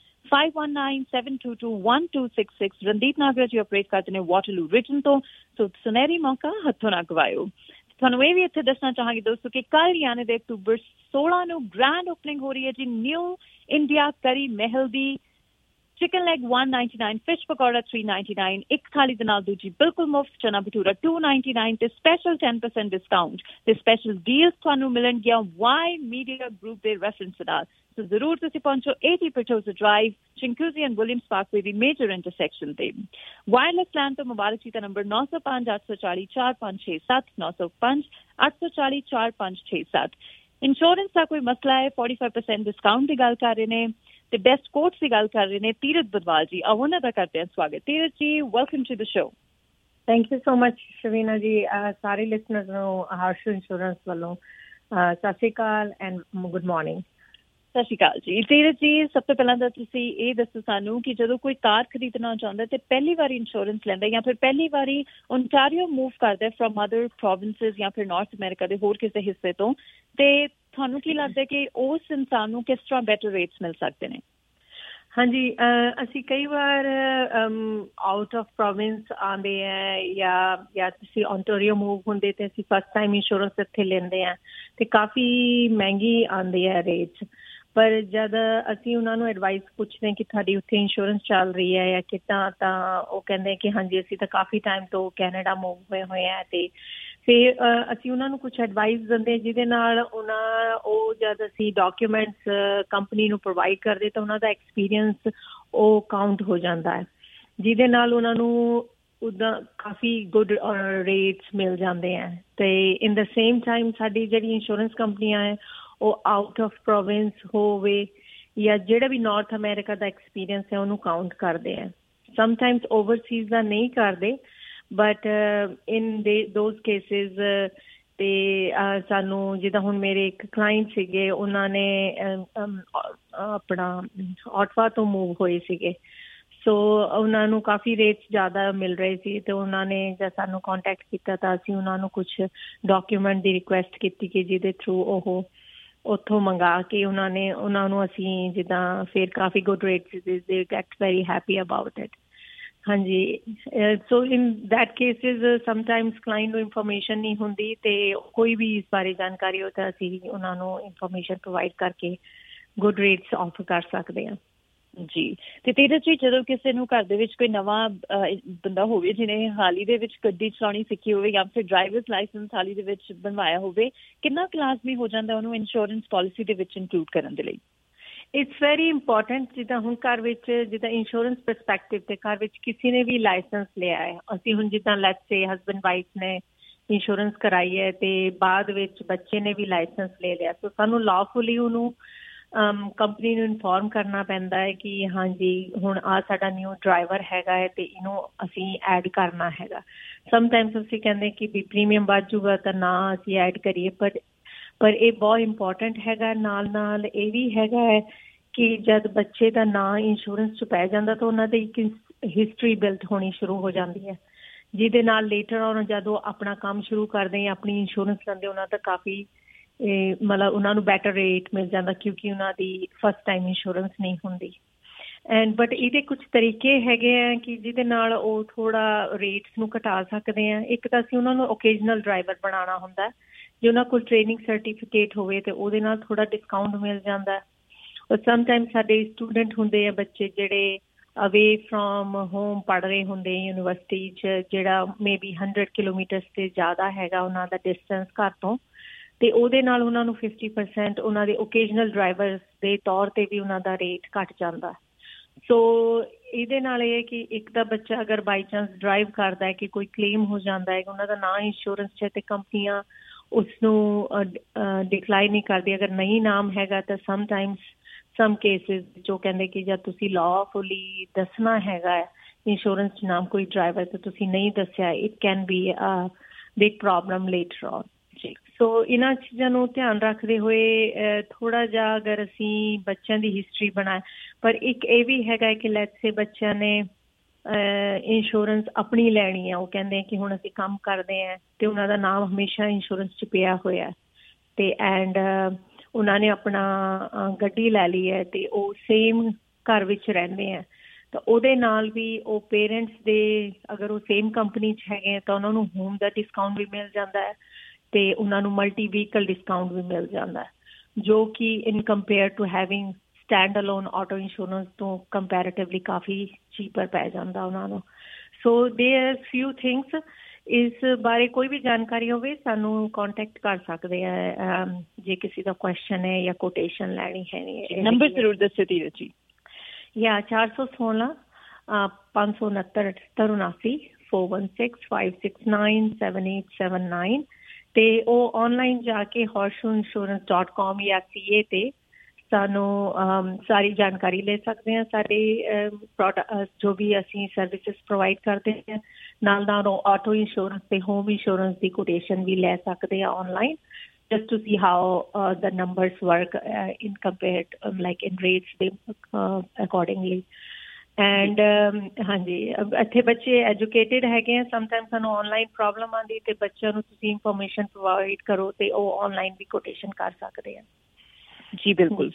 519-722-1266 Randeep Nagra ਜੀ ਆਪਰੇਟ ਕਰਦੇ ਨੇ ਵਾਟਰਲੂ ਰੀਜਨ ਤੋਂ ਸੋ ਸੁਨਹਿਰੀ ਮੌਕਾ ਹੱਥੋਂ ਨਾ ਗਵਾਇਓ. ਤੁਹਾਨੂੰ ਇਹ ਵੀ ਇੱਥੇ ਦੱਸਣਾ ਚਾਹਾਂਗੀ ਦੋਸਤੋ ਕਿ ਕੱਲ ਯਾਨੀ ਦੇ ਅਕਤੂਬਰ 16 ਨੂੰ ਗ੍ਰੈਂਡ ਓਪਨਿੰਗ ਹੋ ਰਹੀ ਹੈ ਜੀ ਨਿਊ ਇੰਡੀਆ ਕਰੀ ਮਹਿਲ ਦੀ. chicken leg $199, fish pakora $399, ਇੱਕ ਥਾਲੀ ਦੇ ਨਾਲ ਦੂਜੀ ਬਿਲਕੁਲ ਮੁਫਤ, ਚਨਾ ਭਟੂਰਾ $299 ਤੇ ਸਪੈਸ਼ਲ 10% ਡਿਸਕਾਊਂਟ ਤੇ ਸਪੈਸ਼ਲ ਡੀਲਸ ਤੁਹਾਨੂੰ ਮਿਲਣਗੀਆਂ ਵਾਈ ਮੀਡੀਆ ਗਰੁੱਪ ਦੇ ਰੈਫਰੈਂਸ ਨਾਲ. ਸੋ ਜ਼ਰੂਰ ਤੁਸੀਂ ਪਹੁੰਚੋ 80 Petosa Drive, Chinguacousy and Williams Parkway ਦੀ ਮੇਜਰ ਇੰਟਰਸੈਕਸ਼ਨ ਤੇ. ਵਾਇਰਲੈਸ ਪਲਾਨ ਤੋਂ ਮੁਬਾਰਕ ਜੀ ਦਾ ਨੰਬਰ 905-840-4567 905-840-4567. ਇੰਸ਼ੋਰੈਂਸ ਦਾ ਕੋਈ ਮਸਲਾ ਹੈ 45% ਡਿਸਕਾਊਂਟ ਦੀ ਗੱਲ ਕਰ ਰਹੇ ਨੇ ਤੇ ਬੈਸਟ ਕੋਟਸ ਦੀ ਗੱਲ ਕਰ ਰਹੇ ਨੇ ਤੀਰਥ ਬਦਵਾਲ ਜੀ. ਆਓ ਉਹਨਾਂ ਦਾ ਕਰਦੇ ਹਾਂ ਸਵਾਗਤ. Tirath ji welcome to the show. Thank you so much Shavina ji. ਸਾਰੇ ਲਿਸਨਰਸ ਨੂੰ ਹਰਸ਼ ਇੰਸ਼ੋਰੈਂਸ ਵੱਲੋਂ ਸਤਿ ਸ਼੍ਰੀ ਅਕਾਲ ਐਂਡ ਗੁੱਡ ਮਾਰਨਿੰਗ. ਸਤਿ ਸ਼੍ਰੀ ਅਕਾਲ ਜੀ. ਤੀਰਥ ਜੀ ਸਭ ਤੋਂ ਪਹਿਲਾਂ ਤਾਂ ਤੁਸੀਂ ਇਹ ਦੱਸੋ ਸਾਨੂੰ ਕਿ ਜਦੋਂ ਕੋਈ ਕਾਰ ਖਰੀਦਣਾ ਚਾਹੁੰਦਾ ਤੇ ਪਹਿਲੀ ਵਾਰੀ ਇੰਸ਼ੋਰੈਂਸ ਲੈਂਦਾ ਜਾਂ ਫਿਰ ਪਹਿਲੀ ਵਾਰੀ ਓਨਟਾਰੀਓ ਮੂਵ ਕਰਦਾ ਫਰੋਮ ਅਦਰ ਪ੍ਰੋਵਿੰਸਿਸ ਜਾਂ ਫਿਰ ਨਾਰਥ ਅਮਰੀਕਾ ਦੇ ਹੋਰ ਕਿਸੇ ਹਿੱਸੇ ਤੋਂ, ਤੇ ਤੁਹਾਨੂੰ ਕੀ ਲੱਗਦਾ ਕਿ ਉਸ ਇਨਸਾਨ ਨੂੰ ਕਿਸ ਤਰ੍ਹਾਂ ਬੈਟਰ ਰੇਟਸ ਮਿਲ ਸਕਦੇ ਨੇ? ਹਾਂਜੀ, ਅਸੀਂ ਕਈ ਵਾਰ ਆਊਟ ਆਫ ਪ੍ਰੋਵਿੰਸ ਆਉਂਦੇ ਹੈ ਜਾਂ ਤੁਸੀਂ ਓਨਟਾਰੀਓ ਮੂਵ ਹੁੰਦੇ ਤੇ ਅਸੀਂ ਫਸਟ ਟਾਈਮ ਇੰਸ਼ੋਰੈਂਸ ਇੱਥੇ ਲੈਂਦੇ ਹਾਂ ਤੇ ਕਾਫੀ ਮਹਿੰਗੀ ਆਉਂਦੀ ਹੈ ਰੇਟਸ. ਪਰ ਜਦ ਅਸੀਂ ਉਹਨਾਂ ਨੂੰ ਐਡਵਾਈਸ ਪੁੱਛਦੇ ਕਿ ਤੁਹਾਡੀ ਉੱਥੇ ਇੰਸ਼ੋਰੈਂਸ ਚੱਲ ਰਹੀ ਹੈ ਜਾਂ ਕਿੱਦਾਂ, ਤਾਂ ਉਹ ਕਹਿੰਦੇ ਕਿ ਹਾਂਜੀ ਅਸੀਂ ਤਾਂ ਕਾਫੀ ਟਾਈਮ ਤੋਂ ਕੈਨੇਡਾ ਮੂਵ ਹੋਏ ਹੋਏ ਆ। ਅਤੇ ਫਿਰ ਅਸੀਂ ਉਹਨਾਂ ਨੂੰ ਕੁਛ ਐਡਵਾਈਸ ਦਿੰਦੇ ਜਿਹਦੇ ਨਾਲ ਉਹ ਜਦ ਅਸੀਂ ਡਾਕੂਮੈਂਟਸ ਕੰਪਨੀ ਨੂੰ ਪ੍ਰੋਵਾਈਡ ਕਰਦੇ ਤਾਂ ਉਹਨਾਂ ਦਾ ਐਕਸਪੀਰੀਅੰਸ ਉਹ ਕਾਊਂਟ ਹੋ ਜਾਂਦਾ ਹੈ, ਜਿਹਦੇ ਨਾਲ ਉਹਨਾਂ ਨੂੰ ਉੱਦਾਂ ਕਾਫੀ ਗੁੱਡ ਰੇਟਸ ਮਿਲ ਜਾਂਦੇ ਹੈ। ਅਤੇ ਇਨ ਦਾ ਸੇਮ ਟਾਈਮ ਸਾਡੀ ਜਿਹੜੀ ਇੰਸ਼ੋਰੈਂਸ ਕੰਪਨੀਆਂ ਹੈ ਉਹ ਆਊਟ ਆਫ ਪ੍ਰੋਵਿੰਸ ਹੋਵੇ ਜਾਂ ਜਿਹੜਾ ਵੀ ਨਾਰਥ ਅਮੈਰੀਕਾ ਦਾ ਐਕਸਪੀਰੀਅੰਸ ਹੈ ਉਹਨੂੰ ਕਾਊਂਟ ਕਰਦੇ ਹੈ। ਸਮਟਾਈਮਸ ਓਵਰਸੀਜ਼ ਦਾ ਨਹੀਂ ਕਰਦੇ, ਬਟ ਇਨ ਦੋਜ਼ ਕੇਸਿਸ ਤੇ ਸਾਨੂੰ ਜਿੱਦਾਂ ਹੁਣ ਮੇਰੇ ਇੱਕ ਕਲਾਇੰਟ ਸੀਗੇ, ਉਹਨਾਂ ਨੇ ਆਪਣਾ ਆਟਵਾ ਤੋਂ ਮੂਵ ਹੋਏ ਸੀਗੇ, ਸੋ ਉਹਨਾਂ ਨੂੰ ਕਾਫੀ ਰੇਟਸ ਜ਼ਿਆਦਾ ਮਿਲ ਰਹੇ ਸੀ ਅਤੇ ਉਹਨਾਂ ਨੇ ਜਦ ਸਾਨੂੰ ਕੋਂਟੈਕਟ ਕੀਤਾ ਤਾਂ ਅਸੀਂ ਉਹਨਾਂ ਨੂੰ ਕੁਛ ਡਾਕੂਮੈਂਟ ਦੀ ਰਿਕੁਐਸਟ ਕੀਤੀ ਕਿ ਜਿਹਦੇ ਥਰੂ ਉਹ ਉੱਥੋਂ ਮੰਗਾ ਕੇ ਉਹਨਾਂ ਨੂੰ ਅਸੀਂ ਜਿੱਦਾਂ ਫਿਰ ਕਾਫੀ ਗੁੱਡ ਰੇਟਸ ਦੇ get very happy about it. ਹਾਂਜੀ, so in that cases sometimes client ਨੂੰ ਇਨਫੋਰਮੇਸ਼ਨ ਨਹੀਂ ਹੁੰਦੀ ਅਤੇ ਕੋਈ ਵੀ ਇਸ ਬਾਰੇ ਜਾਣਕਾਰੀ ਹੋ ਤਾਂ ਅਸੀਂ ਉਹਨਾਂ ਨੂੰ ਇਨਫੋਰਮੇਸ਼ਨ ਪ੍ਰੋਵਾਈਡ ਕਰਕੇ ਗੁੱਡ ਰੇਟਸ ਆਫਰ ਕਰ ਸਕਦੇ ਹਾਂ। ਜੀ, ਤੇ ਤੀਰਥ ਜੀ, ਜਦੋਂ ਕਿਸੇ ਨੂੰ ਘਰ ਦੇ ਵਿੱਚ ਕੋਈ ਨਵਾਂ ਬੰਦਾ ਹੋਵੇ ਜਿਹਨੇ ਹਾਲ ਹੀ ਦੇ ਵਿੱਚ ਗੱਡੀ ਚਲਾਉਣੀ ਸਿੱਖੀ ਹੋਵੇ ਜਾਂ ਫਿਰ ਡਰਾਈਵਰਸ ਲਾਇਸੈਂਸ ਹਾਲ ਹੀ ਦੇ ਵਿੱਚ ਬਣਵਾਇਆ ਹੋਵੇ, ਕਿੰਨਾ ਲਾਜ਼ਮੀ ਹੋ ਜਾਂਦਾ ਉਹਨੂੰ ਇੰਸ਼ੋਰੈਂਸ ਪਾਲਿਸੀ ਦੇ ਵਿੱਚ ਇਨਕਲੂਡ ਕਰਨ ਦੇ ਲਈ? It's very important. ਜਿੱਦਾਂ ਹੁਣ ਘਰ ਵਿੱਚ ਜਿੱਦਾਂ ਇੰਸ਼ੋਰੈਂਸ ਪਰਸਪੈਕਟਿਵ ਤੇ ਘਰ ਵਿੱਚ ਕਿਸੇ ਨੇ ਵੀ ਲਾਇਸੈਂਸ ਲਿਆ ਹੈ, ਅਸੀਂ ਹੁਣ ਜਿੱਦਾਂ ਲੈਟਸ ਸੇ ਹਸਬੈਂਡ ਵਾਈਫ ਨੇ ਇੰਸ਼ੋਰੈਂਸ ਕਰਾਈ ਹੈ ਤੇ ਬਾਅਦ ਵਿੱਚ ਬੱਚੇ ਨੇ ਵੀ ਲਾਇਸੈਂਸ ਲੈ ਲਿਆ, ਸੋ ਸਾਨੂੰ ਲਾਫੁਲੀ ਉਹਨੂੰ ਕੰਪਨੀ ਨੂੰ ਇਨਫੋਰਮ ਕਰਨਾ ਪੈਂਦਾ ਹੈ ਕਿ ਹਾਂਜੀ ਹੁਣ ਆਹ ਸਾਡਾ ਨਿਊ ਡਰਾਈਵਰ ਹੈਗਾ ਹੈ ਤੇ ਇਹਨੂੰ ਅਸੀਂ ਐਡ ਕਰਨਾ ਹੈਗਾ। ਸਮਟਾਈਮਸ ਅਸੀਂ ਕਹਿੰਦੇ ਕਿ ਵੀ ਪ੍ਰੀਮੀਅਮ ਵੱਧ ਜੂਗਾ ਤਾਂ ਨਾ ਅਸੀਂ ਐਡ ਕਰੀਏ, ਪਰ ਇਹ ਬਹੁਤ ਇੰਪੋਰਟੈਂਟ ਹੈਗਾ। ਨਾਲ ਇਹ ਵੀ ਹੈਗਾ ਹੈ ਕਿ ਜਦ ਬੱਚੇ ਦਾ ਨਾਂ ਇੰਸ਼ੋਰੈਂਸ 'ਚ ਪੈ ਜਾਂਦਾ ਤਾਂ ਉਹਨਾਂ ਦੀ ਇੱਕ ਹਿਸਟਰੀ ਬਿਲਡ ਹੋਣੀ ਸ਼ੁਰੂ ਹੋ ਜਾਂਦੀ ਹੈ, ਜਿਹਦੇ ਨਾਲ ਲੇਟਰ ਔਨ ਜਦੋਂ ਆਪਣਾ ਕੰਮ ਸ਼ੁਰੂ ਕਰਦੇ ਜਾਂ ਆਪਣੀ ਇੰਸ਼ੋਰੈਂਸ ਲੈਂਦੇ ਉਹਨਾਂ ਦਾ ਕਾਫੀ ਮਤਲਬ ਉਹਨਾਂ ਨੂੰ ਬੈਟਰ ਰੇਟ ਮਿਲ ਜਾਂਦਾ ਕਿਉਂਕਿ ਉਹਨਾਂ ਦੀ ਫਸਟ ਟਾਈਮ ਇੰਸ਼ੋਰੈਂਸ ਨਹੀਂ ਹੁੰਦੀ। ਬਟ ਇਹਦੇ ਕੁਛ ਤਰੀਕੇ ਹੈਗੇ ਆ ਕਿ ਜਿਹਦੇ ਨਾਲ ਉਹ ਥੋੜ੍ਹਾ ਰੇਟਸ ਨੂੰ ਘਟਾ ਸਕਦੇ ਆ। ਇੱਕ ਤਾਂ ਅਸੀਂ ਉਹਨਾਂ ਨੂੰ ਓਕੇਜਨਲ ਡਰਾਈਵਰ ਬਣਾਉਣਾ ਹੁੰਦਾ, ਜੇ ਉਹਨਾਂ ਕੋਲ ਟ੍ਰੇਨਿੰਗ ਸਰਟੀਫਿਕੇਟ ਹੋਵੇ ਤੇ ਉਹਦੇ ਨਾਲ ਥੋੜ੍ਹਾ ਡਿਸਕਾਊਂਟ ਮਿਲ ਜਾਂਦਾ। ਔਰ ਸਮਟਾਈਮ ਸਾਡੇ ਸਟੂਡੈਂਟ ਹੁੰਦੇ ਆ ਬੱਚੇ ਜਿਹੜੇ ਅਵੇ ਫਰੋਮ ਹੋਮ ਪੜ੍ਹ ਰਹੇ ਹੁੰਦੇ ਯੂਨੀਵਰਸਿਟੀ 'ਚ, ਜਿਹੜਾ ਮੇਬੀ 100 ਕਿਲੋਮੀਟਰਸ ਤੇ ਜ਼ਿਆਦਾ ਹੈਗਾ ਉਹਨਾਂ ਦਾ ਡਿਸਟੈਂਸ ਘਰ ਤੋਂ, ਤੇ ਉਹਦੇ ਨਾਲ ਉਹਨਾਂ ਨੂੰ 50% ਉਹਨਾਂ ਦੇ ਓਕੇਜਨਲ ਡਰਾਈਵਰਸ ਦੇ ਤੌਰ ਤੇ ਵੀ ਉਹਨਾਂ ਦਾ ਰੇਟ ਘੱਟ ਜਾਂਦਾ। ਸੋ ਇਹਦੇ ਨਾਲ ਇਹ ਹੈ ਕਿ ਇੱਕ ਤਾਂ ਬੱਚਾ ਅਗਰ ਬਾਈ ਚਾਂਸ ਡਰਾਈਵ ਕਰਦਾ ਹੈ ਕਿ ਕੋਈ ਕਲੇਮ ਹੋ ਜਾਂਦਾ ਹੈ, ਉਹਨਾਂ ਦਾ ਨਾਂ ਇੰਸ਼ੋਰੈਂਸ 'ਚ ਤੇ ਕੰਪਨੀਆਂ ਉਸਨੂੰ ਡਿਕਲਾਈਨ ਨਹੀਂ ਕਰਦੀ। ਅਗਰ ਨਹੀਂ ਨਾਮ ਹੈਗਾ ਤਾਂ ਸਮ ਕੇਸਿਸ ਜੋ ਕਹਿੰਦੇ ਕਿ ਜਦ ਤੁਸੀਂ ਲਾਫੁਲੀ ਦੱਸਣਾ ਹੈਗਾ ਇੰਸ਼ੋਰੈਂਸ 'ਚ ਨਾਮ ਕੋਈ ਡਰਾਈਵਰ ਤਾਂ ਤੁਸੀਂ ਨਹੀਂ ਦੱਸਿਆ, it can be big problem later on. ਜੀ, ਸੋ ਇਹਨਾਂ ਚੀਜ਼ਾਂ ਨੂੰ ਧਿਆਨ ਰੱਖਦੇ ਹੋਏ ਥੋੜ੍ਹਾ ਜਿਹਾ ਅਗਰ ਅਸੀਂ ਬੱਚਿਆਂ ਦੀ ਹਿਸਟਰੀ ਬਣਾਏ, ਪਰ ਇੱਕ ਇਹ ਵੀ ਹੈਗਾ ਕਿ ਲੈਟਸ ਸੇ ਬੱਚਿਆਂ ਨੇ ਇੰਸ਼ੋਰੈਂਸ ਆਪਣੀ ਲੈਣੀ ਹੈ, ਉਹ ਕਹਿੰਦੇ ਕਿ ਹੁਣ ਅਸੀਂ ਕੰਮ ਕਰਦੇ ਹਾਂ ਤੇ ਉਹਨਾਂ ਦਾ ਨਾਮ ਹਮੇਸ਼ਾ ਇੰਸ਼ੋਰੈਂਸ 'ਚ ਪਿਆ ਹੋਇਆ ਤੇ ਉਹਨਾਂ ਨੇ ਆਪਣਾ ਗੱਡੀ ਲੈ ਲਈ ਹੈ ਤੇ ਉਹ ਸੇਮ ਘਰ ਵਿੱਚ ਰਹਿੰਦੇ ਹੈ, ਤਾਂ ਉਹਦੇ ਨਾਲ ਵੀ ਉਹ ਪੇਰੈਂਟਸ ਦੇ ਅਗਰ ਉਹ ਸੇਮ ਕੰਪਨੀ 'ਚ ਹੈਗੇ ਤਾਂ ਉਹਨਾਂ ਨੂੰ ਹੋਮ ਦਾ ਡਿਸਕਾਊਂਟ ਵੀ ਮਿਲ ਜਾਂਦਾ ਹੈ ਤੇ ਉਹਨਾਂ ਨੂੰ ਮਲਟੀ ਵਹੀਕਲ ਡਿਸਕਾਊਂਟ ਵੀ ਮਿਲ ਜਾਂਦਾ, ਜੋ ਕਿ in compare to having stand alone auto insurance ਤੋਂ ਕੰਪੈਰੇਟਿਵਲੀ ਕਾਫੀ ਚੀਪਰ ਪੈ ਜਾਂਦਾ ਉਹਨਾਂ ਨੂੰ। So there few things. ਇਸ ਬਾਰੇ ਕੋਈ ਵੀ ਜਾਣਕਾਰੀ ਹੋਵੇ ਸਾਨੂੰ ਕੰਟੈਕਟ ਕਰ ਸਕਦੇ ਆ ਜੇ ਕਿਸੇ ਦਾ ਕੁਐਸਚਨ ਹੈ ਜਾਂ ਕੋਟੇਸ਼ਨ ਲੈਣੀ ਹੈ। ਨੰਬਰ ਜ਼ਰੂਰ ਦੱਸੋ ਧੀਰਜ ਜੀ। ਜਾਂ 416 569 78 416 569 7879 ਤੇ ਉਹ ਔਨਲਾਈਨ ਜਾ ਕੇ horseshoeinsurance.com ਜਾਂ CA ਤੇ ਸਾਨੂੰ ਸਾਰੀ ਜਾਣਕਾਰੀ ਲੈ ਸਕਦੇ ਹਾਂ। ਸਾਡੇ ਜੋ ਵੀ ਅਸੀਂ ਸਰਵਿਸਿਜ਼ ਪ੍ਰੋਵਾਈਡ ਕਰਦੇ ਹਾਂ, ਨਾਲ ਆਟੋ ਇੰਸ਼ੋਰੈਂਸ ਤੇ ਹੋਮ ਇੰਸ਼ੋਰੈਂਸ ਦੀ ਕੋਟੇਸ਼ਨ ਵੀ ਲੈ ਸਕਦੇ ਆ online, just to see how the numbers work in compared like in rates accordingly. And ਹਾਂਜੀ, ਇੱਥੇ ਬੱਚੇ ਐਜੂਕੇਟਿਡ ਹੈਗੇ ਆ, ਸਮਟਾਈਮ ਸਾਨੂੰ ਔਨਲਾਈਨ ਪ੍ਰੋਬਲਮ ਆਉਂਦੀ ਤੇ ਬੱਚਿਆਂ ਨੂੰ ਤੁਸੀਂ ਇਨਫੋਰਮੇਸ਼ਨ ਪ੍ਰੋਵਾਈਡ ਕਰੋ ਤੇ ਉਹ ਔਨਲਾਈਨ ਵੀ ਕੋਟੇਸ਼ਨ ਕਰ ਸਕਦੇ ਆ। ਜੀ ਬਿਲਕੁਲ।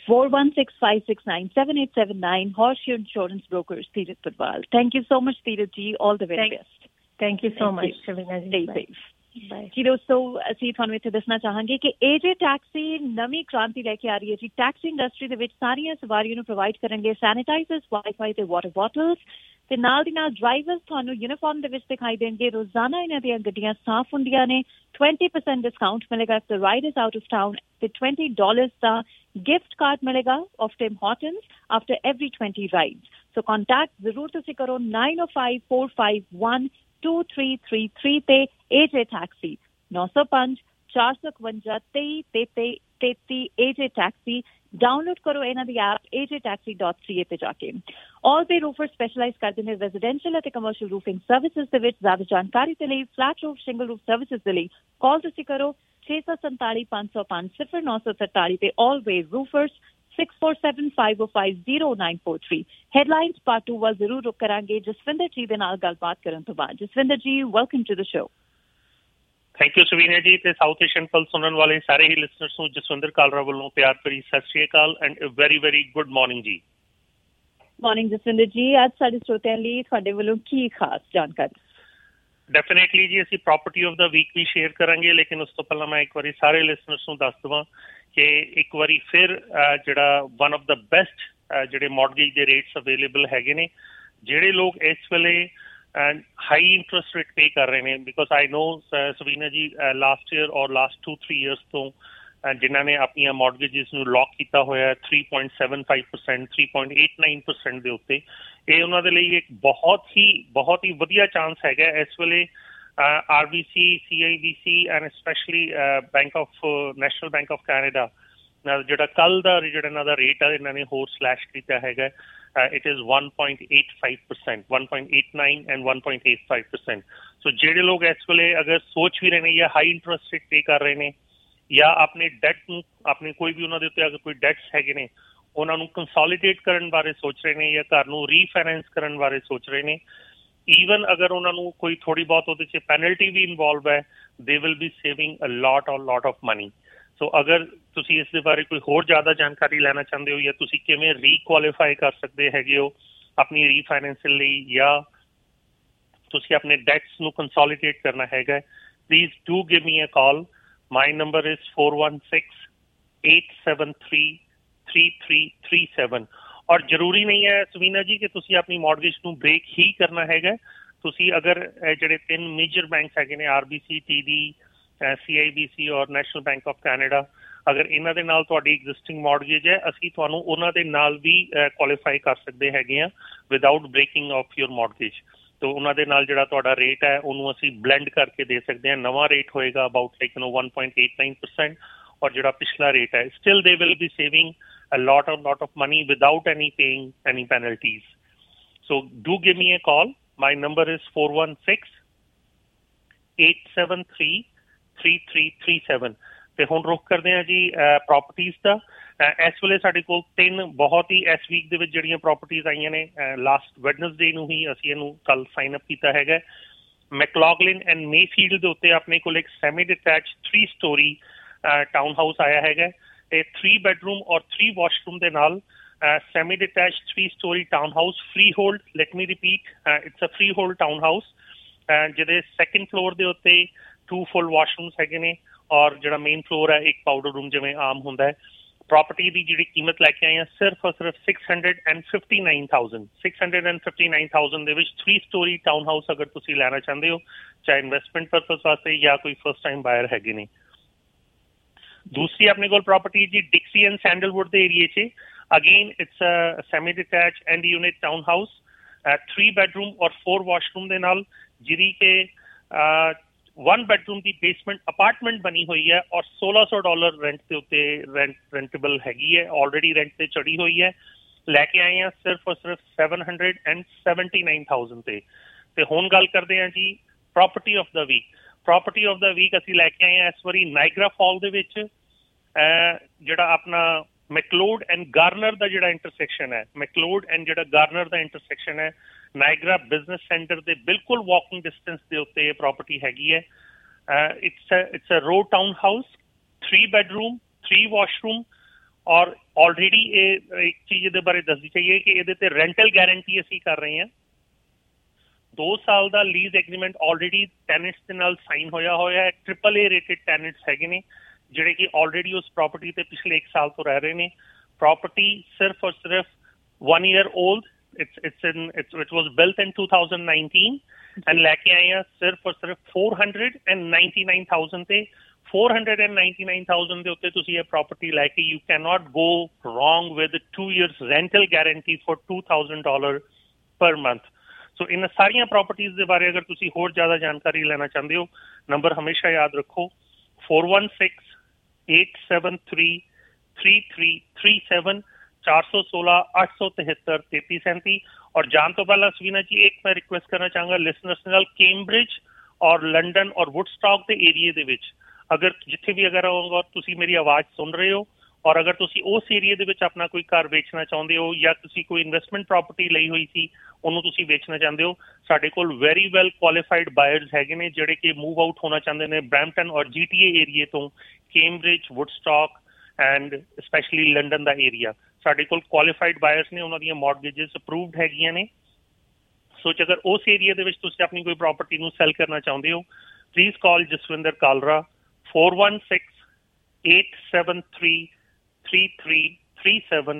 4165697879 Horseshoe Insurance Brokers, Theeraj Purwal. Thank you so much, Theeraj ji. All the very best. Thank you so much, Shavina ji. Stay safe. ਜੀ ਦੋਸਤੋ, ਅਸੀਂ ਤੁਹਾਨੂੰ ਇੱਥੇ ਦੱਸਣਾ ਚਾਹਾਂਗੇ ਕਿ AJ ਟੈਕਸੀ ਨਵੀਂ ਕ੍ਰਾਂਤੀ ਲੈ ਕੇ ਆ ਰਹੀ ਹੈ ਜੀ। ਟੈਕਸੀ ਇੰਡਸਟਰੀ ਦੇ ਵਿੱਚ ਸਾਰੀਆਂ ਸਵਾਰੀਆਂ ਨੂੰ ਪ੍ਰੋਵਾਈਡ ਕਰਨਗੇ ਸੈਨੀਟਾਈਜ਼ਰਸ, ਵਾਈਫਾਈ ਤੇ ਵਾਟਰ ਬੋਟਲਸ, ਤੇ ਨਾਲ ਦੀ ਨਾਲ ਡਰਾਈਵਰਸ ਤੁਹਾਨੂੰ ਯੂਨੀਫਾਰਮ ਦੇ ਵਿੱਚ ਦਿਖਾਈ ਦੇਣਗੇ। ਰੋਜ਼ਾਨਾ ਇਹਨਾਂ ਦੀਆਂ ਗੱਡੀਆਂ ਸਾਫ਼ ਹੁੰਦੀਆਂ ਨੇ। 20% ਡਿਸਕਾਊਂਟ ਮਿਲੇਗਾ if the ride is out of town, ਤੇ $20 ਦਾ ਗਿਫਟ ਕਾਰਡ ਮਿਲੇਗਾ of Tim Hortons after every 20 rides. So contact ਜ਼ਰੂਰ ਤੁਸੀਂ ਕਰੋ 9054512333 ਤੇ AJ Taxi 905 452 2333 AJ Taxi। Download करो इन्हां दी ऐप ajtaxi.ca ਤੇ ਜਾ ਕੇ। All Bay Roofers स्पेशलाइज ਕਰਦੇ ਨੇ ਰੈਜ਼ੀਡੈਂਸ਼ੀਅਲ ਅਤੇ ਕਮਰਸ਼ੀਅਲ ਰੂਫਿੰਗ ਸਰਵਿਸਿਜ਼ ਦੇ ਵਿੱਚ। ਜ਼ਿਆਦਾ ਜਾਣਕਾਰੀ ਦੇ ਲਈ flat roof, single roof services ਦੇ ਲਈ ਕਾਲ ਤੁਸੀਂ ਕਰੋ 647-505-0943 ਤੇ All Bay Roofers 6475050943। Headlines part 2 ਵੱਲ ਜ਼ਰੂਰ ਰੁਕ ਕਰਾਂਗੇ ਜਸਵਿੰਦਰ ਜੀ ਦੇ ਨਾਲ ਗੱਲਬਾਤ ਕਰਨ ਤੋਂ ਬਾਅਦ। Jaswinder ji, welcome to the show. Thank you Sweena ji, ਤੇ ਸਾਊਥ ਏਸ਼ੀਅਨ ਪਲਸ ਸੁਣਨ ਵਾਲੇ ਸਾਰੇ ਹੀ ਲਿਸਨਰਸ ਨੂੰ ਜਸਵਿੰਦਰ ਕਾਲਰਾ ਵੱਲੋਂ ਪਿਆਰ ਭਰੀ ਸਤਿ ਸ਼੍ਰੀ ਅਕਾਲ and very very good morning ਜੀ। ਮਾਰਨਿੰਗ ਜਸਵਿੰਦਰ ਜੀ, ਅੱਜ ਸਾਡੇ ਸਰੋਤਿਆਂ ਲਈ ਤੁਹਾਡੇ ਵੱਲੋਂ ਕੀ ਖਾਸ ਜਾਣਕਾਰੀ? ਡੈਫੀਨੇਟਲੀ ਜੀ, ਅਸੀਂ ਪ੍ਰੋਪਰਟੀ ਆਫ ਦਾ ਵੀਕ ਵੀ ਸ਼ੇਅਰ ਕਰਾਂਗੇ, ਲੇਕਿਨ ਉਸ ਤੋਂ ਪਹਿਲਾਂ ਮੈਂ ਇੱਕ ਵਾਰੀ ਸਾਰੇ ਲਿਸਨਰਸ ਨੂੰ ਦੱਸ ਦੇਵਾਂ ਕਿ ਇੱਕ ਵਾਰੀ ਫਿਰ ਜਿਹੜਾ ਵਨ ਆਫ ਦਾ ਬੈਸਟ ਜਿਹੜੇ ਮੌਰਗੇਜ ਦੇ ਰੇਟਸ ਅਵੇਲੇਬਲ ਹੈਗੇ ਨੇ। ਜਿਹੜੇ ਲੋਕ ਇਸ ਵੇਲੇ ਹਾਈ ਇੰਟਰਸਟ ਰੇਟ ਪੇ ਕਰ ਰਹੇ ਨੇ, because I know Sweena ji last year ਔਰ ਲਾਸਟ 2-3 ਈਅਰਸ ਤੋਂ ਜਿਨ੍ਹਾਂ ਨੇ ਆਪਣੀਆਂ ਮੌਰਗੇਜਿਸ ਨੂੰ ਲੌਕ ਕੀਤਾ ਹੋਇਆ 3.75%, 3.89% ਦੇ ਉੱਤੇ, ਇਹ ਉਹਨਾਂ ਦੇ ਲਈ ਇੱਕ ਬਹੁਤ ਹੀ ਵਧੀਆ ਚਾਂਸ ਹੈਗਾ ਇਸ ਵੇਲੇ। RBC, CIBC and specially national bank of Canada ਜਿਹੜਾ ਕੱਲ ਦਾ ਜਿਹੜਾ ਇਹਨਾਂ ਦਾ ਰੇਟ ਆ ਇਹਨਾਂ ਨੇ ਹੋਰ ਸਲੈਸ਼ ਕੀਤਾ ਹੈਗਾ। It is 1.85%, 1.89 and 1.85%. ਸੋ ਜਿਹੜੇ ਲੋਕ ਇਸ ਵੇਲੇ ਅਗਰ ਸੋਚ ਵੀ ਰਹੇ ਨੇ ਜਾਂ ਹਾਈ ਇੰਟਰਸਟ ਰੇਟ ਪੇ ਕਰ ਰਹੇ ਨੇ ਜਾਂ ਆਪਣੇ ਡੈਟ ਨੂੰ ਆਪਣੇ ਕੋਈ ਵੀ ਉਹਨਾਂ ਦੇ ਉੱਤੇ ਅਗਰ ਕੋਈ ਡੈਟਸ ਹੈਗੇ ਨੇ ਉਹਨਾਂ ਨੂੰ ਕੰਸੋਲੀਡੇਟ ਕਰਨ ਬਾਰੇ ਸੋਚ ਰਹੇ ਨੇ ਜਾਂ ਘਰ ਨੂੰ ਰੀਫਾਈਨੈਂਸ ਕਰਨ ਬਾਰੇ ਸੋਚ ਰਹੇ ਨੇ, ਈਵਨ ਅਗਰ ਉਹਨਾਂ ਨੂੰ ਕੋਈ ਥੋੜ੍ਹੀ ਬਹੁਤ ਉਹਦੇ 'ਚ ਪੈਨਲਟੀ ਵੀ ਇਨਵੋਲਵ ਹੈ, they will be saving a lot of money. So ਅਗਰ ਤੁਸੀਂ ਇਸ ਦੇ ਬਾਰੇ ਕੋਈ ਹੋਰ ਜ਼ਿਆਦਾ ਜਾਣਕਾਰੀ ਲੈਣਾ ਚਾਹੁੰਦੇ ਹੋ ਜਾਂ ਤੁਸੀਂ ਕਿਵੇਂ ਰੀਕੁਆਲੀਫਾਈ ਕਰ ਸਕਦੇ ਹੈਗੇ ਹੋ ਆਪਣੀ ਰੀਫਾਈਨੈਂਸ ਲਈ ਜਾਂ ਤੁਸੀਂ ਆਪਣੇ ਡੈਟਸ ਨੂੰ ਕੰਸੋਲੀਡੇਟ ਕਰਨਾ ਹੈਗਾ, please do give me a call. My number is 416-873-3337। ਔਰ ਜ਼ਰੂਰੀ ਨਹੀਂ ਹੈ ਸਵੀਨਾ ਜੀ ਕਿ ਤੁਸੀਂ ਆਪਣੀ ਮੌਰਗੇਜ ਨੂੰ ਬ੍ਰੇਕ ਹੀ ਕਰਨਾ ਹੈਗਾ। ਤੁਸੀਂ ਅਗਰ ਜਿਹੜੇ 3 ਮੇਜਰ ਬੈਂਕਸ ਹੈਗੇ ਨੇ RBC, TD, CIBC ਔਰ ਨੈਸ਼ਨਲ ਬੈਂਕ ਆਫ ਕੈਨੇਡਾ, ਅਗਰ ਇਹਨਾਂ ਦੇ ਨਾਲ ਤੁਹਾਡੀ ਐਗਜ਼ਿਸਟਿੰਗ ਮੌਰਗੇਜ ਹੈ, ਅਸੀਂ ਤੁਹਾਨੂੰ ਉਹਨਾਂ ਦੇ ਨਾਲ ਵੀ ਕੁਆਲੀਫਾਈ ਕਰ ਸਕਦੇ ਹੈਗੇ ਹਾਂ without breaking of your mortgage. ਤੋ ਉਹਨਾਂ ਦੇ ਨਾਲ ਜਿਹੜਾ ਤੁਹਾਡਾ ਰੇਟ ਹੈ ਉਹਨੂੰ ਅਸੀਂ ਬਲੈਂਡ ਕਰਕੇ ਦੇ ਸਕਦੇ ਹਾਂ। ਨਵਾਂ ਰੇਟ ਹੋਏਗਾ ਅਬਾਊਟ 1.89% ਔਰ ਜਿਹੜਾ ਪਿਛਲਾ ਰੇਟ ਹੈ still they will be saving a lot of money without paying any penalties. So do give me a call. My number is 416-873-3337. ਤੇ ਹੁਣ ਰੁਕ ਕਰਦੇ ਹਾਂ ਜੀ ਪ੍ਰੋਪਰਟੀਜ਼ ਦਾ। ਇਸ ਵੇਲੇ ਸਾਡੇ ਕੋਲ 3 ਬਹੁਤ ਹੀ ਇਸ ਵੀਕ ਦੇ ਵਿੱਚ ਜਿਹੜੀਆਂ ਪ੍ਰੋਪਰਟੀਜ਼ ਆਈਆਂ ਨੇ, ਲਾਸਟ ਵੈਡਨਸਡੇ ਨੂੰ ਹੀ ਅਸੀਂ ਇਹਨੂੰ ਕੱਲ ਸਾਈਨ ਅਪ ਕੀਤਾ ਹੈਗਾ। ਮੈਕਲੌਗਲਿਨ ਐਂਡ ਮੇਫੀਲਡ ਦੇ ਉੱਤੇ ਆਪਣੇ ਕੋਲ ਇੱਕ semi detach 3 story town house ਆਇਆ ਹੈਗਾ। ਇਹ 3 ਬੈਡਰੂਮ ਔਰ 3 ਵਾਸ਼ਰੂਮ ਦੇ ਨਾਲ semi detach 3 story town house, free hold. Let me repeat, it's a free hold town house ਜਿਹਦੇ 2nd ਫਲੋਰ ਦੇ ਉੱਤੇ 2 ਫੁੱਲ ਵਾਸ਼ਰੂਮਸ ਹੈਗੇ ਨੇ ਔਰ ਜਿਹੜਾ ਮੇਨ ਫਲੋਰ ਹੈ ਇੱਕ ਪਾਊਡਰ ਰੂਮ ਜਿਵੇਂ ਆਮ ਹੁੰਦਾ ਹੈ। ਪ੍ਰੋਪਰਟੀ ਦੀ ਜਿਹੜੀ ਕੀਮਤ ਲੈ ਕੇ ਆਏ ਹਾਂ ਸਿਰਫ 659,000 ਦੇ ਵਿੱਚ 3 ਸਟੋਰੀ ਟਾਊਨ ਹਾਊਸ ਅਗਰ ਤੁਸੀਂ ਲੈਣਾ ਚਾਹੁੰਦੇ ਹੋ, ਚਾਹੇ ਇਨਵੈਸਟਮੈਂਟ ਪਰਪਸ ਵਾਸਤੇ ਜਾਂ ਕੋਈ ਫਸਟ ਟਾਈਮ ਬਾਇਰ ਹੈਗੇ ਨੇ। ਦੂਸਰੀ ਆਪਣੇ ਕੋਲ ਪ੍ਰੋਪਰਟੀ ਜੀ ਡਿਕਸੀ ਐਂਡ ਸੈਂਡਲਵੁੱਡ ਦੇ ਏਰੀਏ 'ਚ। Again it's a semi detach end unit town house, 3 bedroom ਔਰ 4 ਵਾਸ਼ਰੂਮ ਦੇ ਨਾਲ, ਜਿਹਦੀ ਕਿ 1 ਬੈਡਰੂਮ ਦੀ ਬੇਸਮੈਂਟ ਅਪਾਰਟਮੈਂਟ ਬਣੀ ਹੋਈ ਹੈ ਔਰ $1,600 ਰੈਂਟ ਦੇ ਉੱਤੇ ਰੈਂਟੇਬਲ ਹੈਗੀ ਹੈ, ਆਲਰੇਡੀ ਰੈਂਟ ਤੇ ਚੜੀ ਹੋਈ ਹੈ। ਲੈ ਕੇ ਆਏ ਹਾਂ ਸਿਰਫ ਔਰ ਸਿਰਫ 779,000 ਤੇ ਹੁਣ ਗੱਲ ਕਰਦੇ ਹਾਂ ਜੀ property of the week. Property of the week ਅਸੀਂ ਲੈ ਕੇ ਆਏ ਹਾਂ ਇਸ ਵਾਰੀ ਨਾਇਗਰਾ ਫਾਲ ਦੇ ਵਿੱਚ, ਜਿਹੜਾ ਆਪਣਾ ਮੈਕਲੋਡ ਐਂਡ ਗਾਰਨਰ ਦਾ ਜਿਹੜਾ ਇੰਟਰਸੈਕਸ਼ਨ ਹੈ, ਮੈਕਲੋਡ ਐਂਡ ਜਿਹੜਾ ਗਾਰਨਰ ਦਾ ਇੰਟਰਸੈਕਸ਼ਨ ਹੈ, ਨਾਇਗਰਾ ਬਿਜ਼ਨਸ ਸੈਂਟਰ ਦੇ ਬਿਲਕੁਲ ਵਾਕਿੰਗ ਡਿਸਟੈਂਸ ਦੇ ਉੱਤੇ ਇਹ ਪ੍ਰੋਪਰਟੀ ਹੈਗੀ ਹੈ। It's a row town house, 3 bedroom 3 washroom ਔਰ ਆਲਰੇਡੀ ਇਹ ਇੱਕ ਚੀਜ਼ ਇਹਦੇ ਬਾਰੇ ਦੱਸਣੀ ਚਾਹੀਏ ਕਿ ਇਹਦੇ ਤੇ ਰੈਂਟਲ ਗਾਰੰਟੀ ਅਸੀਂ ਕਰ ਰਹੇ ਹਾਂ। 2 ਸਾਲ ਦਾ ਲੀਜ਼ ਐਗਰੀਮੈਂਟ ਆਲਰੇਡੀ ਟੈਨੈਂਟਸ ਦੇ ਨਾਲ ਸਾਈਨ ਹੋਇਆ ਹੈ। AAA ਰੇਟਡ ਟੈਨੈਂਟਸ ਹੈਗੇ ਨੇ ਜਿਹੜੇ ਕਿ ਆਲਰੇਡੀ ਉਸ ਪ੍ਰਾਪਰਟੀ ਤੇ ਪਿਛਲੇ 1 ਸਾਲ ਤੋਂ ਰਹਿ ਰਹੇ ਨੇ। ਪ੍ਰਾਪਰਟੀ ਸਿਰਫ ਔਰ ਸਿਰਫ 1 year old, it was built in 2019 and ਲੈ ਕੇ ਆਏ ਆ ਸਿਰਫ ਔਰ ਸਿਰਫ 499,000 ਤੇ 499,000 ਦੇ ਉੱਤੇ ਤੁਸੀਂ ਇਹ ਪ੍ਰਾਪਰਟੀ ਲੈ ਕੇ you cannot go wrong with 2 years rental guarantee for $2,000 per month। ਸੋ ਇਹਨਾਂ ਸਾਰੀਆਂ ਪ੍ਰਾਪਰਟੀਜ਼ ਦੇ ਬਾਰੇ ਅਗਰ ਤੁਸੀਂ ਹੋਰ ਜ਼ਿਆਦਾ ਜਾਣਕਾਰੀ ਲੈਣਾ ਚਾਹੁੰਦੇ ਹੋ, ਨੰਬਰ ਹਮੇਸ਼ਾ ਯਾਦ ਰੱਖੋ 416-873-3337 416-873-3337। ਔਰ ਜਾਣ ਤੋਂ ਪਹਿਲਾਂ ਸਵੀਨਾ ਜੀ ਇੱਕ ਮੈਂ ਰਿਕੁਐਸਟ ਕਰਨਾ ਚਾਹਾਂਗਾ ਲਿਸਨਰਸ ਨਾਲ, ਕੈਂਬਰਿਜ ਔਰ ਲੰਡਨ ਔਰ ਵੁਡਸਟਾਕ ਦੇ ਏਰੀਏ ਦੇ ਵਿੱਚ ਅਗਰ ਜਿੱਥੇ ਵੀ ਅਗਰ ਤੁਸੀਂ ਮੇਰੀ ਆਵਾਜ਼ ਸੁਣ ਰਹੇ ਹੋ ਔਰ ਅਗਰ ਤੁਸੀਂ ਉਸ ਏਰੀਏ ਦੇ ਵਿੱਚ ਆਪਣਾ ਕੋਈ ਘਰ ਵੇਚਣਾ ਚਾਹੁੰਦੇ ਹੋ ਜਾਂ ਤੁਸੀਂ ਕੋਈ ਇਨਵੈਸਟਮੈਂਟ ਪ੍ਰਾਪਰਟੀ ਲਈ ਹੋਈ ਸੀ ਉਹਨੂੰ ਤੁਸੀਂ ਵੇਚਣਾ ਚਾਹੁੰਦੇ ਹੋ, ਸਾਡੇ ਕੋਲ ਵੈਰੀ ਵੈਲ ਕੁਆਲੀਫਾਈਡ ਬਾਇਰਸ ਹੈਗੇ ਨੇ ਜਿਹੜੇ ਕਿ ਮੂਵ ਆਊਟ ਹੋਣਾ ਚਾਹੁੰਦੇ ਨੇ ਬਰੈਂਪਟਨ ਔਰ GTA ਏਰੀਏ ਤੋਂ, Cambridge, Woodstock and specially London ਦਾ ਏਰੀਆ। ਸਾਡੇ ਕੋਲ ਕੁਆਲੀਫਾਈਡ ਬਾਇਰਸ ਨੇ, ਉਹਨਾਂ ਦੀਆਂ ਮੌਰਗੇਜਸ ਅਪਰੂਵਡ ਹੈਗੀਆਂ ਨੇ। ਸੋ ਅਗਰ ਉਸ ਏਰੀਆ ਦੇ ਵਿੱਚ ਤੁਸੀਂ ਆਪਣੀ ਕੋਈ ਪ੍ਰਾਪਰਟੀ ਨੂੰ ਸੈਲ ਕਰਨਾ ਚਾਹੁੰਦੇ ਹੋ, ਪਲੀਜ਼ ਕਾਲ ਜਸਵਿੰਦਰ ਕਾਲਰਾ 416-873-3337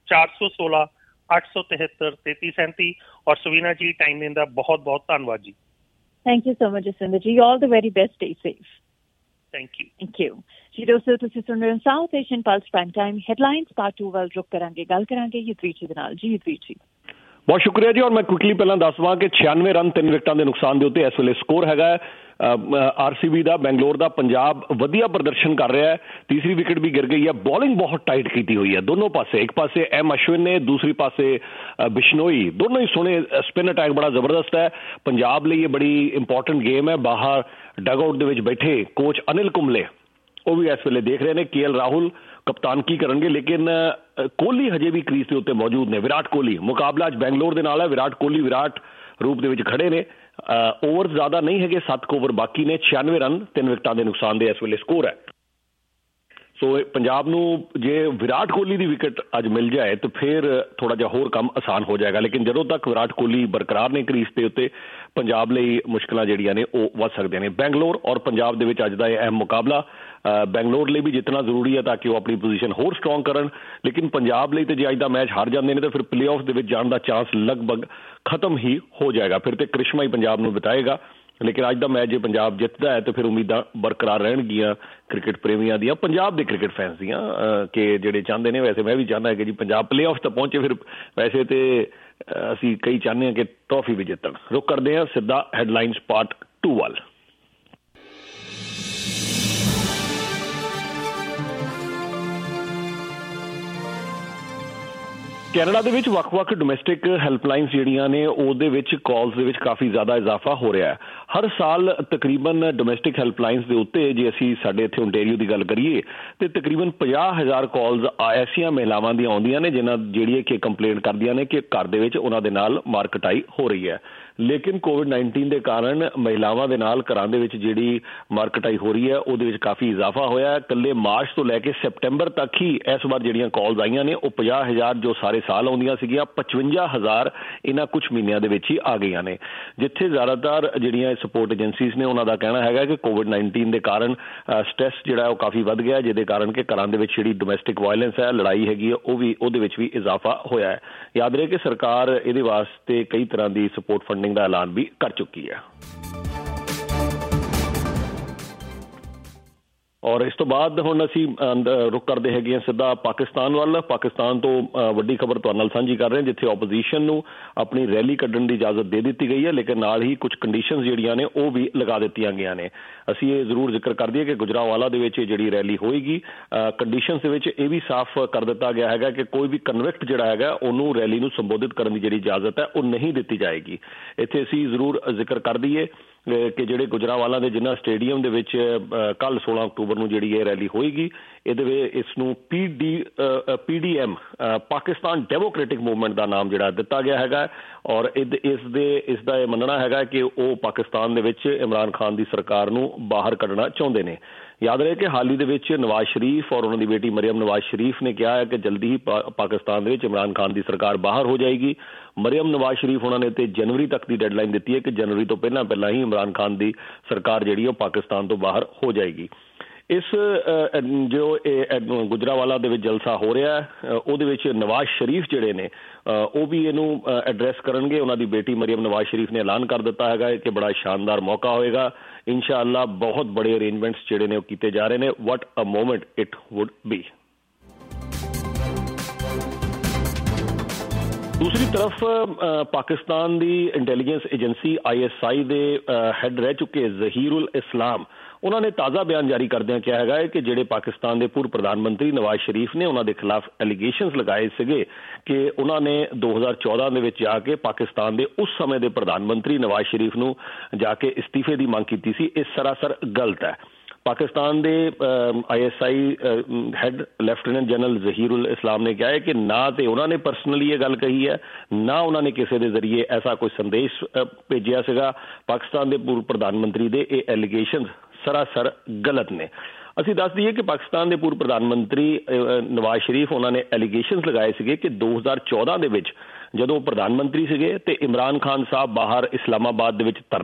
416-873-3337। ਔਰ ਸਵੀਨਾ ਜੀ ਟਾਈਮ ਦੇਣ ਦਾ ਬਹੁਤ ਬਹੁਤ ਧੰਨਵਾਦ ਜੀ। Thank you so much Jaswinder ji, all the very best, stay safe. Thank you. ਜੀ ਦੋਸਤੋ, ਤੁਸੀਂ ਸੁਣ ਰਹੇ ਹੋ south Asian pulse prime time headlines part 2 ਵੱਲ ਰੁਕ ਕਰਾਂਗੇ। ਗੱਲ ਕਰਾਂਗੇ ਯੁਧਵੀਰ ਜੀ ਦੇ ਨਾਲ। ਜੀ ਯੁਧਵੀਰ ਜੀ। ਬਹੁਤ ਸ਼ੁਕਰੀਆ ਜੀ। ਔਰ ਮੈਂ ਕੁਇਕਲੀ ਪਹਿਲਾਂ ਦੱਸ ਦਵਾਂ ਕਿ 96 ਰਨ 3 ਵਿਕਟਾਂ ਦੇ ਨੁਕਸਾਨ ਦੇ ਉੱਤੇ ਇਸ ਵੇਲੇ ਸਕੋਰ ਹੈਗਾ RCB ਦਾ, ਬੈਂਗਲੋਰ ਦਾ। ਪੰਜਾਬ ਵਧੀਆ ਪ੍ਰਦਰਸ਼ਨ ਕਰ ਰਿਹਾ ਹੈ, ਤੀਸਰੀ ਵਿਕਟ ਵੀ ਗਿਰ ਗਈ ਹੈ। ਬੋਲਿੰਗ ਬਹੁਤ ਟਾਈਟ ਕੀਤੀ ਹੋਈ ਹੈ ਦੋਨੋਂ ਪਾਸੇ, ਇੱਕ ਪਾਸੇ M ਅਸ਼ਵਿਨ ਨੇ, ਦੂਸਰੀ ਪਾਸੇ ਬਿਸ਼ਨੋਈ, ਦੋਨੋਂ ਹੀ ਸੋਹਣੇ। ਸਪਿਨ ਅਟੈਕ ਬੜਾ ਜ਼ਬਰਦਸਤ ਹੈ। ਪੰਜਾਬ ਲਈ ਇਹ ਬੜੀ ਇੰਪੋਰਟੈਂਟ ਗੇਮ ਹੈ। ਬਾਹਰ ਡਗ ਆਊਟ ਦੇ ਵਿੱਚ ਬੈਠੇ ਕੋਚ ਅਨਿਲ ਕੁੰਬਲੇ ਉਹ ਵੀ ਇਸ ਵੇਲੇ ਦੇਖ ਰਹੇ ਨੇ KL ਰਾਹੁਲ ਕਪਤਾਨ ਕੀ ਕਰਨਗੇ, ਲੇਕਿਨ ਕੋਹਲੀ ਹਜੇ ਵੀ ਕ੍ਰੀਜ਼ ਦੇ ਉੱਤੇ ਮੌਜੂਦ ਨੇ। ਵਿਰਾਟ ਕੋਹਲੀ ਮੁਕਾਬਲਾ ਅੱਜ ਬੈਂਗਲੋਰ ਦੇ ਨਾਲ ਹੈ। ਵਿਰਾਟ ਕੋਹਲੀ ਵਿਰਾਟ ਰੂਪ ਦੇ ਵਿੱਚ ਖੜੇ ਨੇ। ਓਵਰ ਜ਼ਿਆਦਾ ਨਹੀਂ ਹੈਗੇ, 7 ਓਵਰ ਬਾਕੀ ਨੇ। 96 ਰਨ 3 ਵਿਕਟਾਂ ਦੇ ਨੁਕਸਾਨ ਦੇ ਇਸ ਵੇਲੇ ਸਕੋਰ ਹੈ। ਸੋ ਪੰਜਾਬ ਨੂੰ ਜੇ ਵਿਰਾਟ ਕੋਹਲੀ ਦੀ ਵਿਕਟ ਅੱਜ ਮਿਲ ਜਾਏ ਤਾਂ ਫਿਰ ਥੋੜਾ ਜਿਹਾ ਹੋਰ ਕੰਮ ਆਸਾਨ ਹੋ ਜਾਏਗਾ, ਲੇਕਿਨ ਜਦੋਂ ਤੱਕ ਵਿਰਾਟ ਕੋਹਲੀ ਬਰਕਰਾਰ ਨੇ ਕ੍ਰੀਜ਼ ਦੇ ਉੱਤੇ, ਪੰਜਾਬ ਲਈ ਮੁਸ਼ਕਲਾਂ ਜਿਹੜੀਆਂ ਨੇ ਉਹ ਵੱਧ ਸਕਦੀਆਂ ਨੇ। ਬੈਂਗਲੋਰ ਔਰ ਪੰਜਾਬ ਦੇ ਵਿੱਚ ਅੱਜ ਦਾ ਇਹ ਅਹਿਮ ਮੁਕਾਬਲਾ ਬੈਂਗਲੋਰ ਲਈ ਵੀ ਜਿੱਤਣਾ ਜ਼ਰੂਰੀ ਹੈ ਤਾਂ ਕਿ ਉਹ ਆਪਣੀ ਪੋਜੀਸ਼ਨ ਹੋਰ ਸਟਰੋਂਗ ਕਰਨ, ਲੇਕਿਨ ਪੰਜਾਬ ਲਈ ਤੇ ਜੇ ਅੱਜ ਦਾ ਮੈਚ ਹਾਰ ਜਾਂਦੇ ਨੇ ਤਾਂ ਫਿਰ ਪਲੇਆਫ ਦੇ ਵਿੱਚ ਜਾਣ ਦਾ ਚਾਂਸ ਲਗਭਗ ਖਤਮ ਹੀ ਹੋ ਜਾਏਗਾ। ਫਿਰ ਤੇ ਕ੍ਰਿਸ਼ਮਾ ਹੀ ਪੰਜਾਬ ਨੂੰ ਬਿਤਾਏਗਾ, ਲੇਕਿਨ ਅੱਜ ਦਾ ਮੈਚ ਜੇ ਪੰਜਾਬ ਜਿੱਤਦਾ ਹੈ ਤਾਂ ਫਿਰ ਉਮੀਦਾਂ ਬਰਕਰਾਰ ਰਹਿਣਗੀਆਂ ਕ੍ਰਿਕਟ ਪ੍ਰੇਮੀਆਂ ਦੀਆਂ, ਪੰਜਾਬ ਦੇ ਕ੍ਰਿਕਟ ਫੈਨਸ ਦੀਆਂ, ਕਿ ਜਿਹੜੇ ਚਾਹੁੰਦੇ ਨੇ, ਵੈਸੇ ਮੈਂ ਵੀ ਚਾਹੁੰਦਾ ਕਿ ਜੀ ਪੰਜਾਬ ਪਲੇਆਫ ਤੱਕ ਪਹੁੰਚੇ। ਫਿਰ ਵੈਸੇ ਤੇ ਅਸੀਂ ਕਈ ਚਾਹੁੰਦੇ ਹਾਂ ਕਿ ਟਰੋਫੀ ਵੀ ਜਿੱਤਣ। ਰੁਕ ਕਰਦੇ ਹਾਂ ਸਿੱਧਾ ਹੈਡਲਾਈਨਸ ਪਾਰਟ 2 ਵੱਲ। ਕੈਨੇਡਾ ਦੇ ਵਿੱਚ ਵੱਖ-ਵੱਖ ਡੋਮੈਸਟਿਕ ਹੈਲਪਲਾਈਨਸ ਜਿਹੜੀਆਂ ਨੇ ਉਹਦੇ ਵਿੱਚ ਕਾਲਸ ਦੇ ਵਿੱਚ ਕਾਫੀ ਜ਼ਿਆਦਾ ਇਜ਼ਾਫਾ ਹੋ ਰਿਹਾ ਹੈ। ਹਰ ਸਾਲ ਤਕਰੀਬਨ ਡੋਮੈਸਟਿਕ ਹੈਲਪਲਾਈਨਸ ਦੇ ਉੱਤੇ ਜੇ ਅਸੀਂ ਸਾਡੇ ਇੱਥੇ ਓਨਟਾਰੀਓ ਦੀ ਗੱਲ ਕਰੀਏ ਤੇ ਤਕਰੀਬਨ 50,000 ਕਾਲਸ ਐਸੀਆਂ ਮਹਿਲਾਵਾਂ ਦੀਆਂ ਆਉਂਦੀਆਂ ਨੇ ਜਿਹੜੀਆਂ ਕਿ ਕੰਪਲੇਂਟ ਕਰਦੀਆਂ ਨੇ ਕਿ ਘਰ ਦੇ ਵਿੱਚ ਉਹਨਾਂ ਦੇ ਨਾਲ ਮਾਰਕਟਾਈ ਹੋ ਰਹੀ ਹੈ। ਲੇਕਿਨ ਕੋਵਿਡ-19 ਦੇ ਕਾਰਨ ਮਹਿਲਾਵਾਂ ਦੇ ਨਾਲ ਘਰਾਂ ਦੇ ਵਿੱਚ ਜਿਹੜੀ ਮਾਰਕਟਾਈ ਹੋ ਰਹੀ ਹੈ ਉਹਦੇ ਵਿੱਚ ਕਾਫੀ ਇਜ਼ਾਫਾ ਹੋਇਆ ਹੈ। ਇਕੱਲੇ ਮਾਰਚ ਤੋਂ ਲੈ ਕੇ ਸੈਪਟੈਂਬਰ ਤੱਕ ਹੀ ਇਸ ਵਾਰ ਜਿਹੜੀਆਂ ਕਾਲਸ ਆਈਆਂ ਨੇ ਉਹ 50,000 ਜੋ ਸਾਰੇ ਸਾਲ ਆਉਂਦੀਆਂ ਸੀਗੀਆਂ 55,000 ਇਹਨਾਂ ਕੁਝ ਮਹੀਨਿਆਂ ਦੇ ਵਿੱਚ ਹੀ ਆ ਗਈਆਂ ਨੇ। ਜਿੱਥੇ ਜ਼ਿਆਦਾਤਰ ਜਿਹੜੀਆਂ ਸਪੋਰਟ ਏਜੰਸੀਜ਼ ਨੇ ਉਹਨਾਂ ਦਾ ਕਹਿਣਾ ਹੈਗਾ ਕਿ ਕੋਵਿਡ-19 ਦੇ ਕਾਰਨ ਸਟ੍ਰੈਸ ਜਿਹੜਾ ਉਹ ਕਾਫੀ ਵੱਧ ਗਿਆ, ਜਿਹਦੇ ਕਾਰਨ ਕਿ ਘਰਾਂ ਦੇ ਵਿੱਚ ਜਿਹੜੀ ਡੋਮੈਸਟਿਕ ਵਾਇਲੈਂਸ ਹੈ, ਲੜਾਈ ਹੈਗੀ ਹੈ, ਉਹਦੇ ਵਿੱਚ ਵੀ ਇਜ਼ਾਫਾ ਹੋਇਆ ਹੈ। ਯਾਦ ਰਹੇ ਕਿ ਸਰਕਾਰ ਇਹਦੇ ਵਾਸਤੇ ਕਈ ਤਰ੍ਹਾਂ ਦੀ ਸਪੋਰਟ ਫੰਡਿੰਗ ਦਾ ਐਲਾਨ ਵੀ ਕਰ ਚੁੱਕੀ ਹੈ। ਔਰ ਇਸ ਤੋਂ ਬਾਅਦ ਹੁਣ ਅਸੀਂ ਰੁਕ ਕਰਦੇ ਹੈਗੇ ਹਾਂ ਸਿੱਧਾ ਪਾਕਿਸਤਾਨ ਵੱਲ। ਪਾਕਿਸਤਾਨ ਤੋਂ ਵੱਡੀ ਖਬਰ ਤੁਹਾਡੇ ਨਾਲ ਸਾਂਝੀ ਕਰ ਰਹੇ ਹਾਂ, ਜਿੱਥੇ ਆਪੋਜੀਸ਼ਨ ਨੂੰ ਆਪਣੀ ਰੈਲੀ ਕੱਢਣ ਦੀ ਇਜਾਜ਼ਤ ਦੇ ਦਿੱਤੀ ਗਈ ਹੈ, ਲੇਕਿਨ ਨਾਲ ਹੀ ਕੁਝ ਕੰਡੀਸ਼ਨਸ ਜਿਹੜੀਆਂ ਨੇ ਉਹ ਵੀ ਲਗਾ ਦਿੱਤੀਆਂ ਗਈਆਂ ਨੇ। ਅਸੀਂ ਇਹ ਜ਼ਰੂਰ ਜ਼ਿਕਰ ਕਰ ਦਈਏ ਕਿ ਗੁਜਰਾਂਵਾਲਾ ਦੇ ਵਿੱਚ ਜਿਹੜੀ ਰੈਲੀ ਹੋਏਗੀ, ਕੰਡੀਸ਼ਨਸ ਦੇ ਵਿੱਚ ਇਹ ਵੀ ਸਾਫ਼ ਕਰ ਦਿੱਤਾ ਗਿਆ ਹੈਗਾ ਕਿ ਕੋਈ ਵੀ ਕਨਵਿਕਟ ਜਿਹੜਾ ਹੈਗਾ ਉਹਨੂੰ ਰੈਲੀ ਨੂੰ ਸੰਬੋਧਿਤ ਕਰਨ ਦੀ ਜਿਹੜੀ ਇਜਾਜ਼ਤ ਹੈ ਉਹ ਨਹੀਂ ਦਿੱਤੀ ਜਾਏਗੀ। ਇੱਥੇ ਅਸੀਂ ਜ਼ਰੂਰ ਜ਼ਿਕਰ ਕਰ ਦਈਏ ਕਿ ਜਿਹੜੇ ਗੁਜਰਾਂਵਾਲਾ ਦੇ ਜਿਨ੍ਹਾਂ ਸਟੇਡੀਅਮ ਦੇ ਵਿੱਚ ਕੱਲ੍ਹ 16 ਅਕਤੂਬਰ ਨੂੰ ਜਿਹੜੀ ਇਹ ਰੈਲੀ ਹੋਏਗੀ, ਇਹਦੇ ਵਿੱਚ ਇਸ ਨੂੰ PDM ਪਾਕਿਸਤਾਨ ਡੈਮੋਕ੍ਰੈਟਿਕ ਮੂਵਮੈਂਟ ਦਾ ਨਾਮ ਜਿਹੜਾ ਦਿੱਤਾ ਗਿਆ ਹੈਗਾ। ਔਰ ਇਸ ਦਾ ਇਹ ਮੰਨਣਾ ਹੈਗਾ ਕਿ ਉਹ ਪਾਕਿਸਤਾਨ ਦੇ ਵਿੱਚ ਇਮਰਾਨ ਖਾਨ ਦੀ ਸਰਕਾਰ ਨੂੰ ਬਾਹਰ ਕੱਢਣਾ ਚਾਹੁੰਦੇ ਨੇ। याद रहे कि हाल ही ਦੇ ਵਿੱਚ नवाज शरीफ और ਉਹਨਾਂ ਦੀ बेटी मरियम नवाज शरीफ ने कहा है कि जल्दी ही पाकिस्तान ਦੇ ਵਿੱਚ इमरान खान ਦੀ ਸਰਕਾਰ ਬਾਹਰ ਹੋ ਜਾਏਗੀ। मरियम नवाज शरीफ ਉਹਨਾਂ ਨੇ ਤੇ ਜਨਵਰੀ ਤੱਕ ਦੀ ਡੈਡਲਾਈਨ ਦਿੱਤੀ ਹੈ ਕਿ ਜਨਵਰੀ ਤੋਂ ਪਹਿਲਾਂ ਹੀ ਇਮਰਾਨ ਖਾਨ ਦੀ ਸਰਕਾਰ ਜਿਹੜੀ ਉਹ ਪਾਕਿਸਤਾਨ ਤੋਂ ਬਾਹਰ ਹੋ ਜਾਏਗੀ। ਇਸ ਜੋ ਇਹ ਗੁਜਰਾਵਾਲਾ ਦੇ ਵਿੱਚ ਜਲਸਾ ਹੋ ਰਿਹਾ ਉਹਦੇ ਵਿੱਚ ਨਵਾਜ਼ ਸ਼ਰੀਫ ਜਿਹੜੇ ਨੇ ਉਹ ਵੀ ਇਹਨੂੰ ਐਡਰੈਸ ਕਰਨਗੇ। ਉਹਨਾਂ ਦੀ ਬੇਟੀ ਮਰੀਮ ਨਵਾਜ਼ ਸ਼ਰੀਫ ਨੇ ਐਲਾਨ ਕਰ ਦਿੱਤਾ ਹੈਗਾ ਕਿ ਬੜਾ ਸ਼ਾਨਦਾਰ ਮੌਕਾ ਹੋਏਗਾ, ਇਨਸ਼ਾਅੱਲਾ ਬਹੁਤ ਬੜੇ ਅਰੇਂਜਮੈਂਟਸ ਜਿਹੜੇ ਨੇ ਉਹ ਕੀਤੇ ਜਾ ਰਹੇ ਨੇ। What a moment it would be. दूसरी तरफ पाकिस्तान की इंटैलीजेंस एजेंसी ISI ਦੇ ਹੈਡ ਰਹਿ ਚੁੱਕੇ ਜ਼ਹੀरुल इस्लाम उन्होंने ताज़ा बयान जारी करदਿਆਂ ਕਿਹਾ ਹੈਗਾ ਕਿ ਜਿਹੜੇ ਪਾਕਿस्तान ਦੇ पूर्व प्रधानमंत्री नवाज शरीफ ने ਉਹਨਾਂ ਦੇ ਖਿਲਾਫ ਐਲੀਗੇਸ਼ਨਸ ਲਗਾਏ ਸੀਗੇ ਕਿ ਉਹਨਾਂ ਨੇ 2014 ਦੇ ਵਿੱਚ ਜਾ ਕੇ ਪਾਕਿस्तान ਦੇ ਉਸ ਸਮੇਂ ਦੇ ਪ੍ਰਧਾਨ ਮੰਤਰੀ ਨਵਾਜ਼ ਸ਼ਰੀਫ ਨੂੰ ਜਾ ਕੇ ਇਸਤੀਫੇ ਦੀ ਮੰਗ ਕੀਤੀ ਸੀ। ਇਹ ਸਰਾਸਰ ਗਲਤ ਹੈ। पाकिस्तान के ISI head lieutenant general Zaheerul Islam ने कहा है कि ना तो उन्होंने परसनली ये गल कही है, ना उन्होंने किसी के जरिए ऐसा कोई संदेश भेजा सीगा। पाकिस्तान के पूर्व प्रधानमंत्री के ये एलीगेशन सरासर गलत ने। ਅਸੀਂ ਦੱਸ ਦਈਏ ਕਿ ਪਾਕਿस्तान ਦੇ पूर्व प्रधानमंत्री नवाज शरीफ ਉਹਨਾਂ ਨੇ ਐਲੀਗੇਸ਼ਨਸ ਲਗਾਏ ਸੀਗੇ ਕਿ 2014 ਦੇ ਵਿੱਚ ਜਦੋਂ ਪ੍ਰਧਾਨ ਮੰਤਰੀ ਸੀਗੇ ਤੇ ਇਮਰਾਨ ਖਾਨ ਸਾਹਿਬ ਬਾਹਰ ਇਸਲਾਮਾਬਾਦ ਦੇ ਵਿੱਚ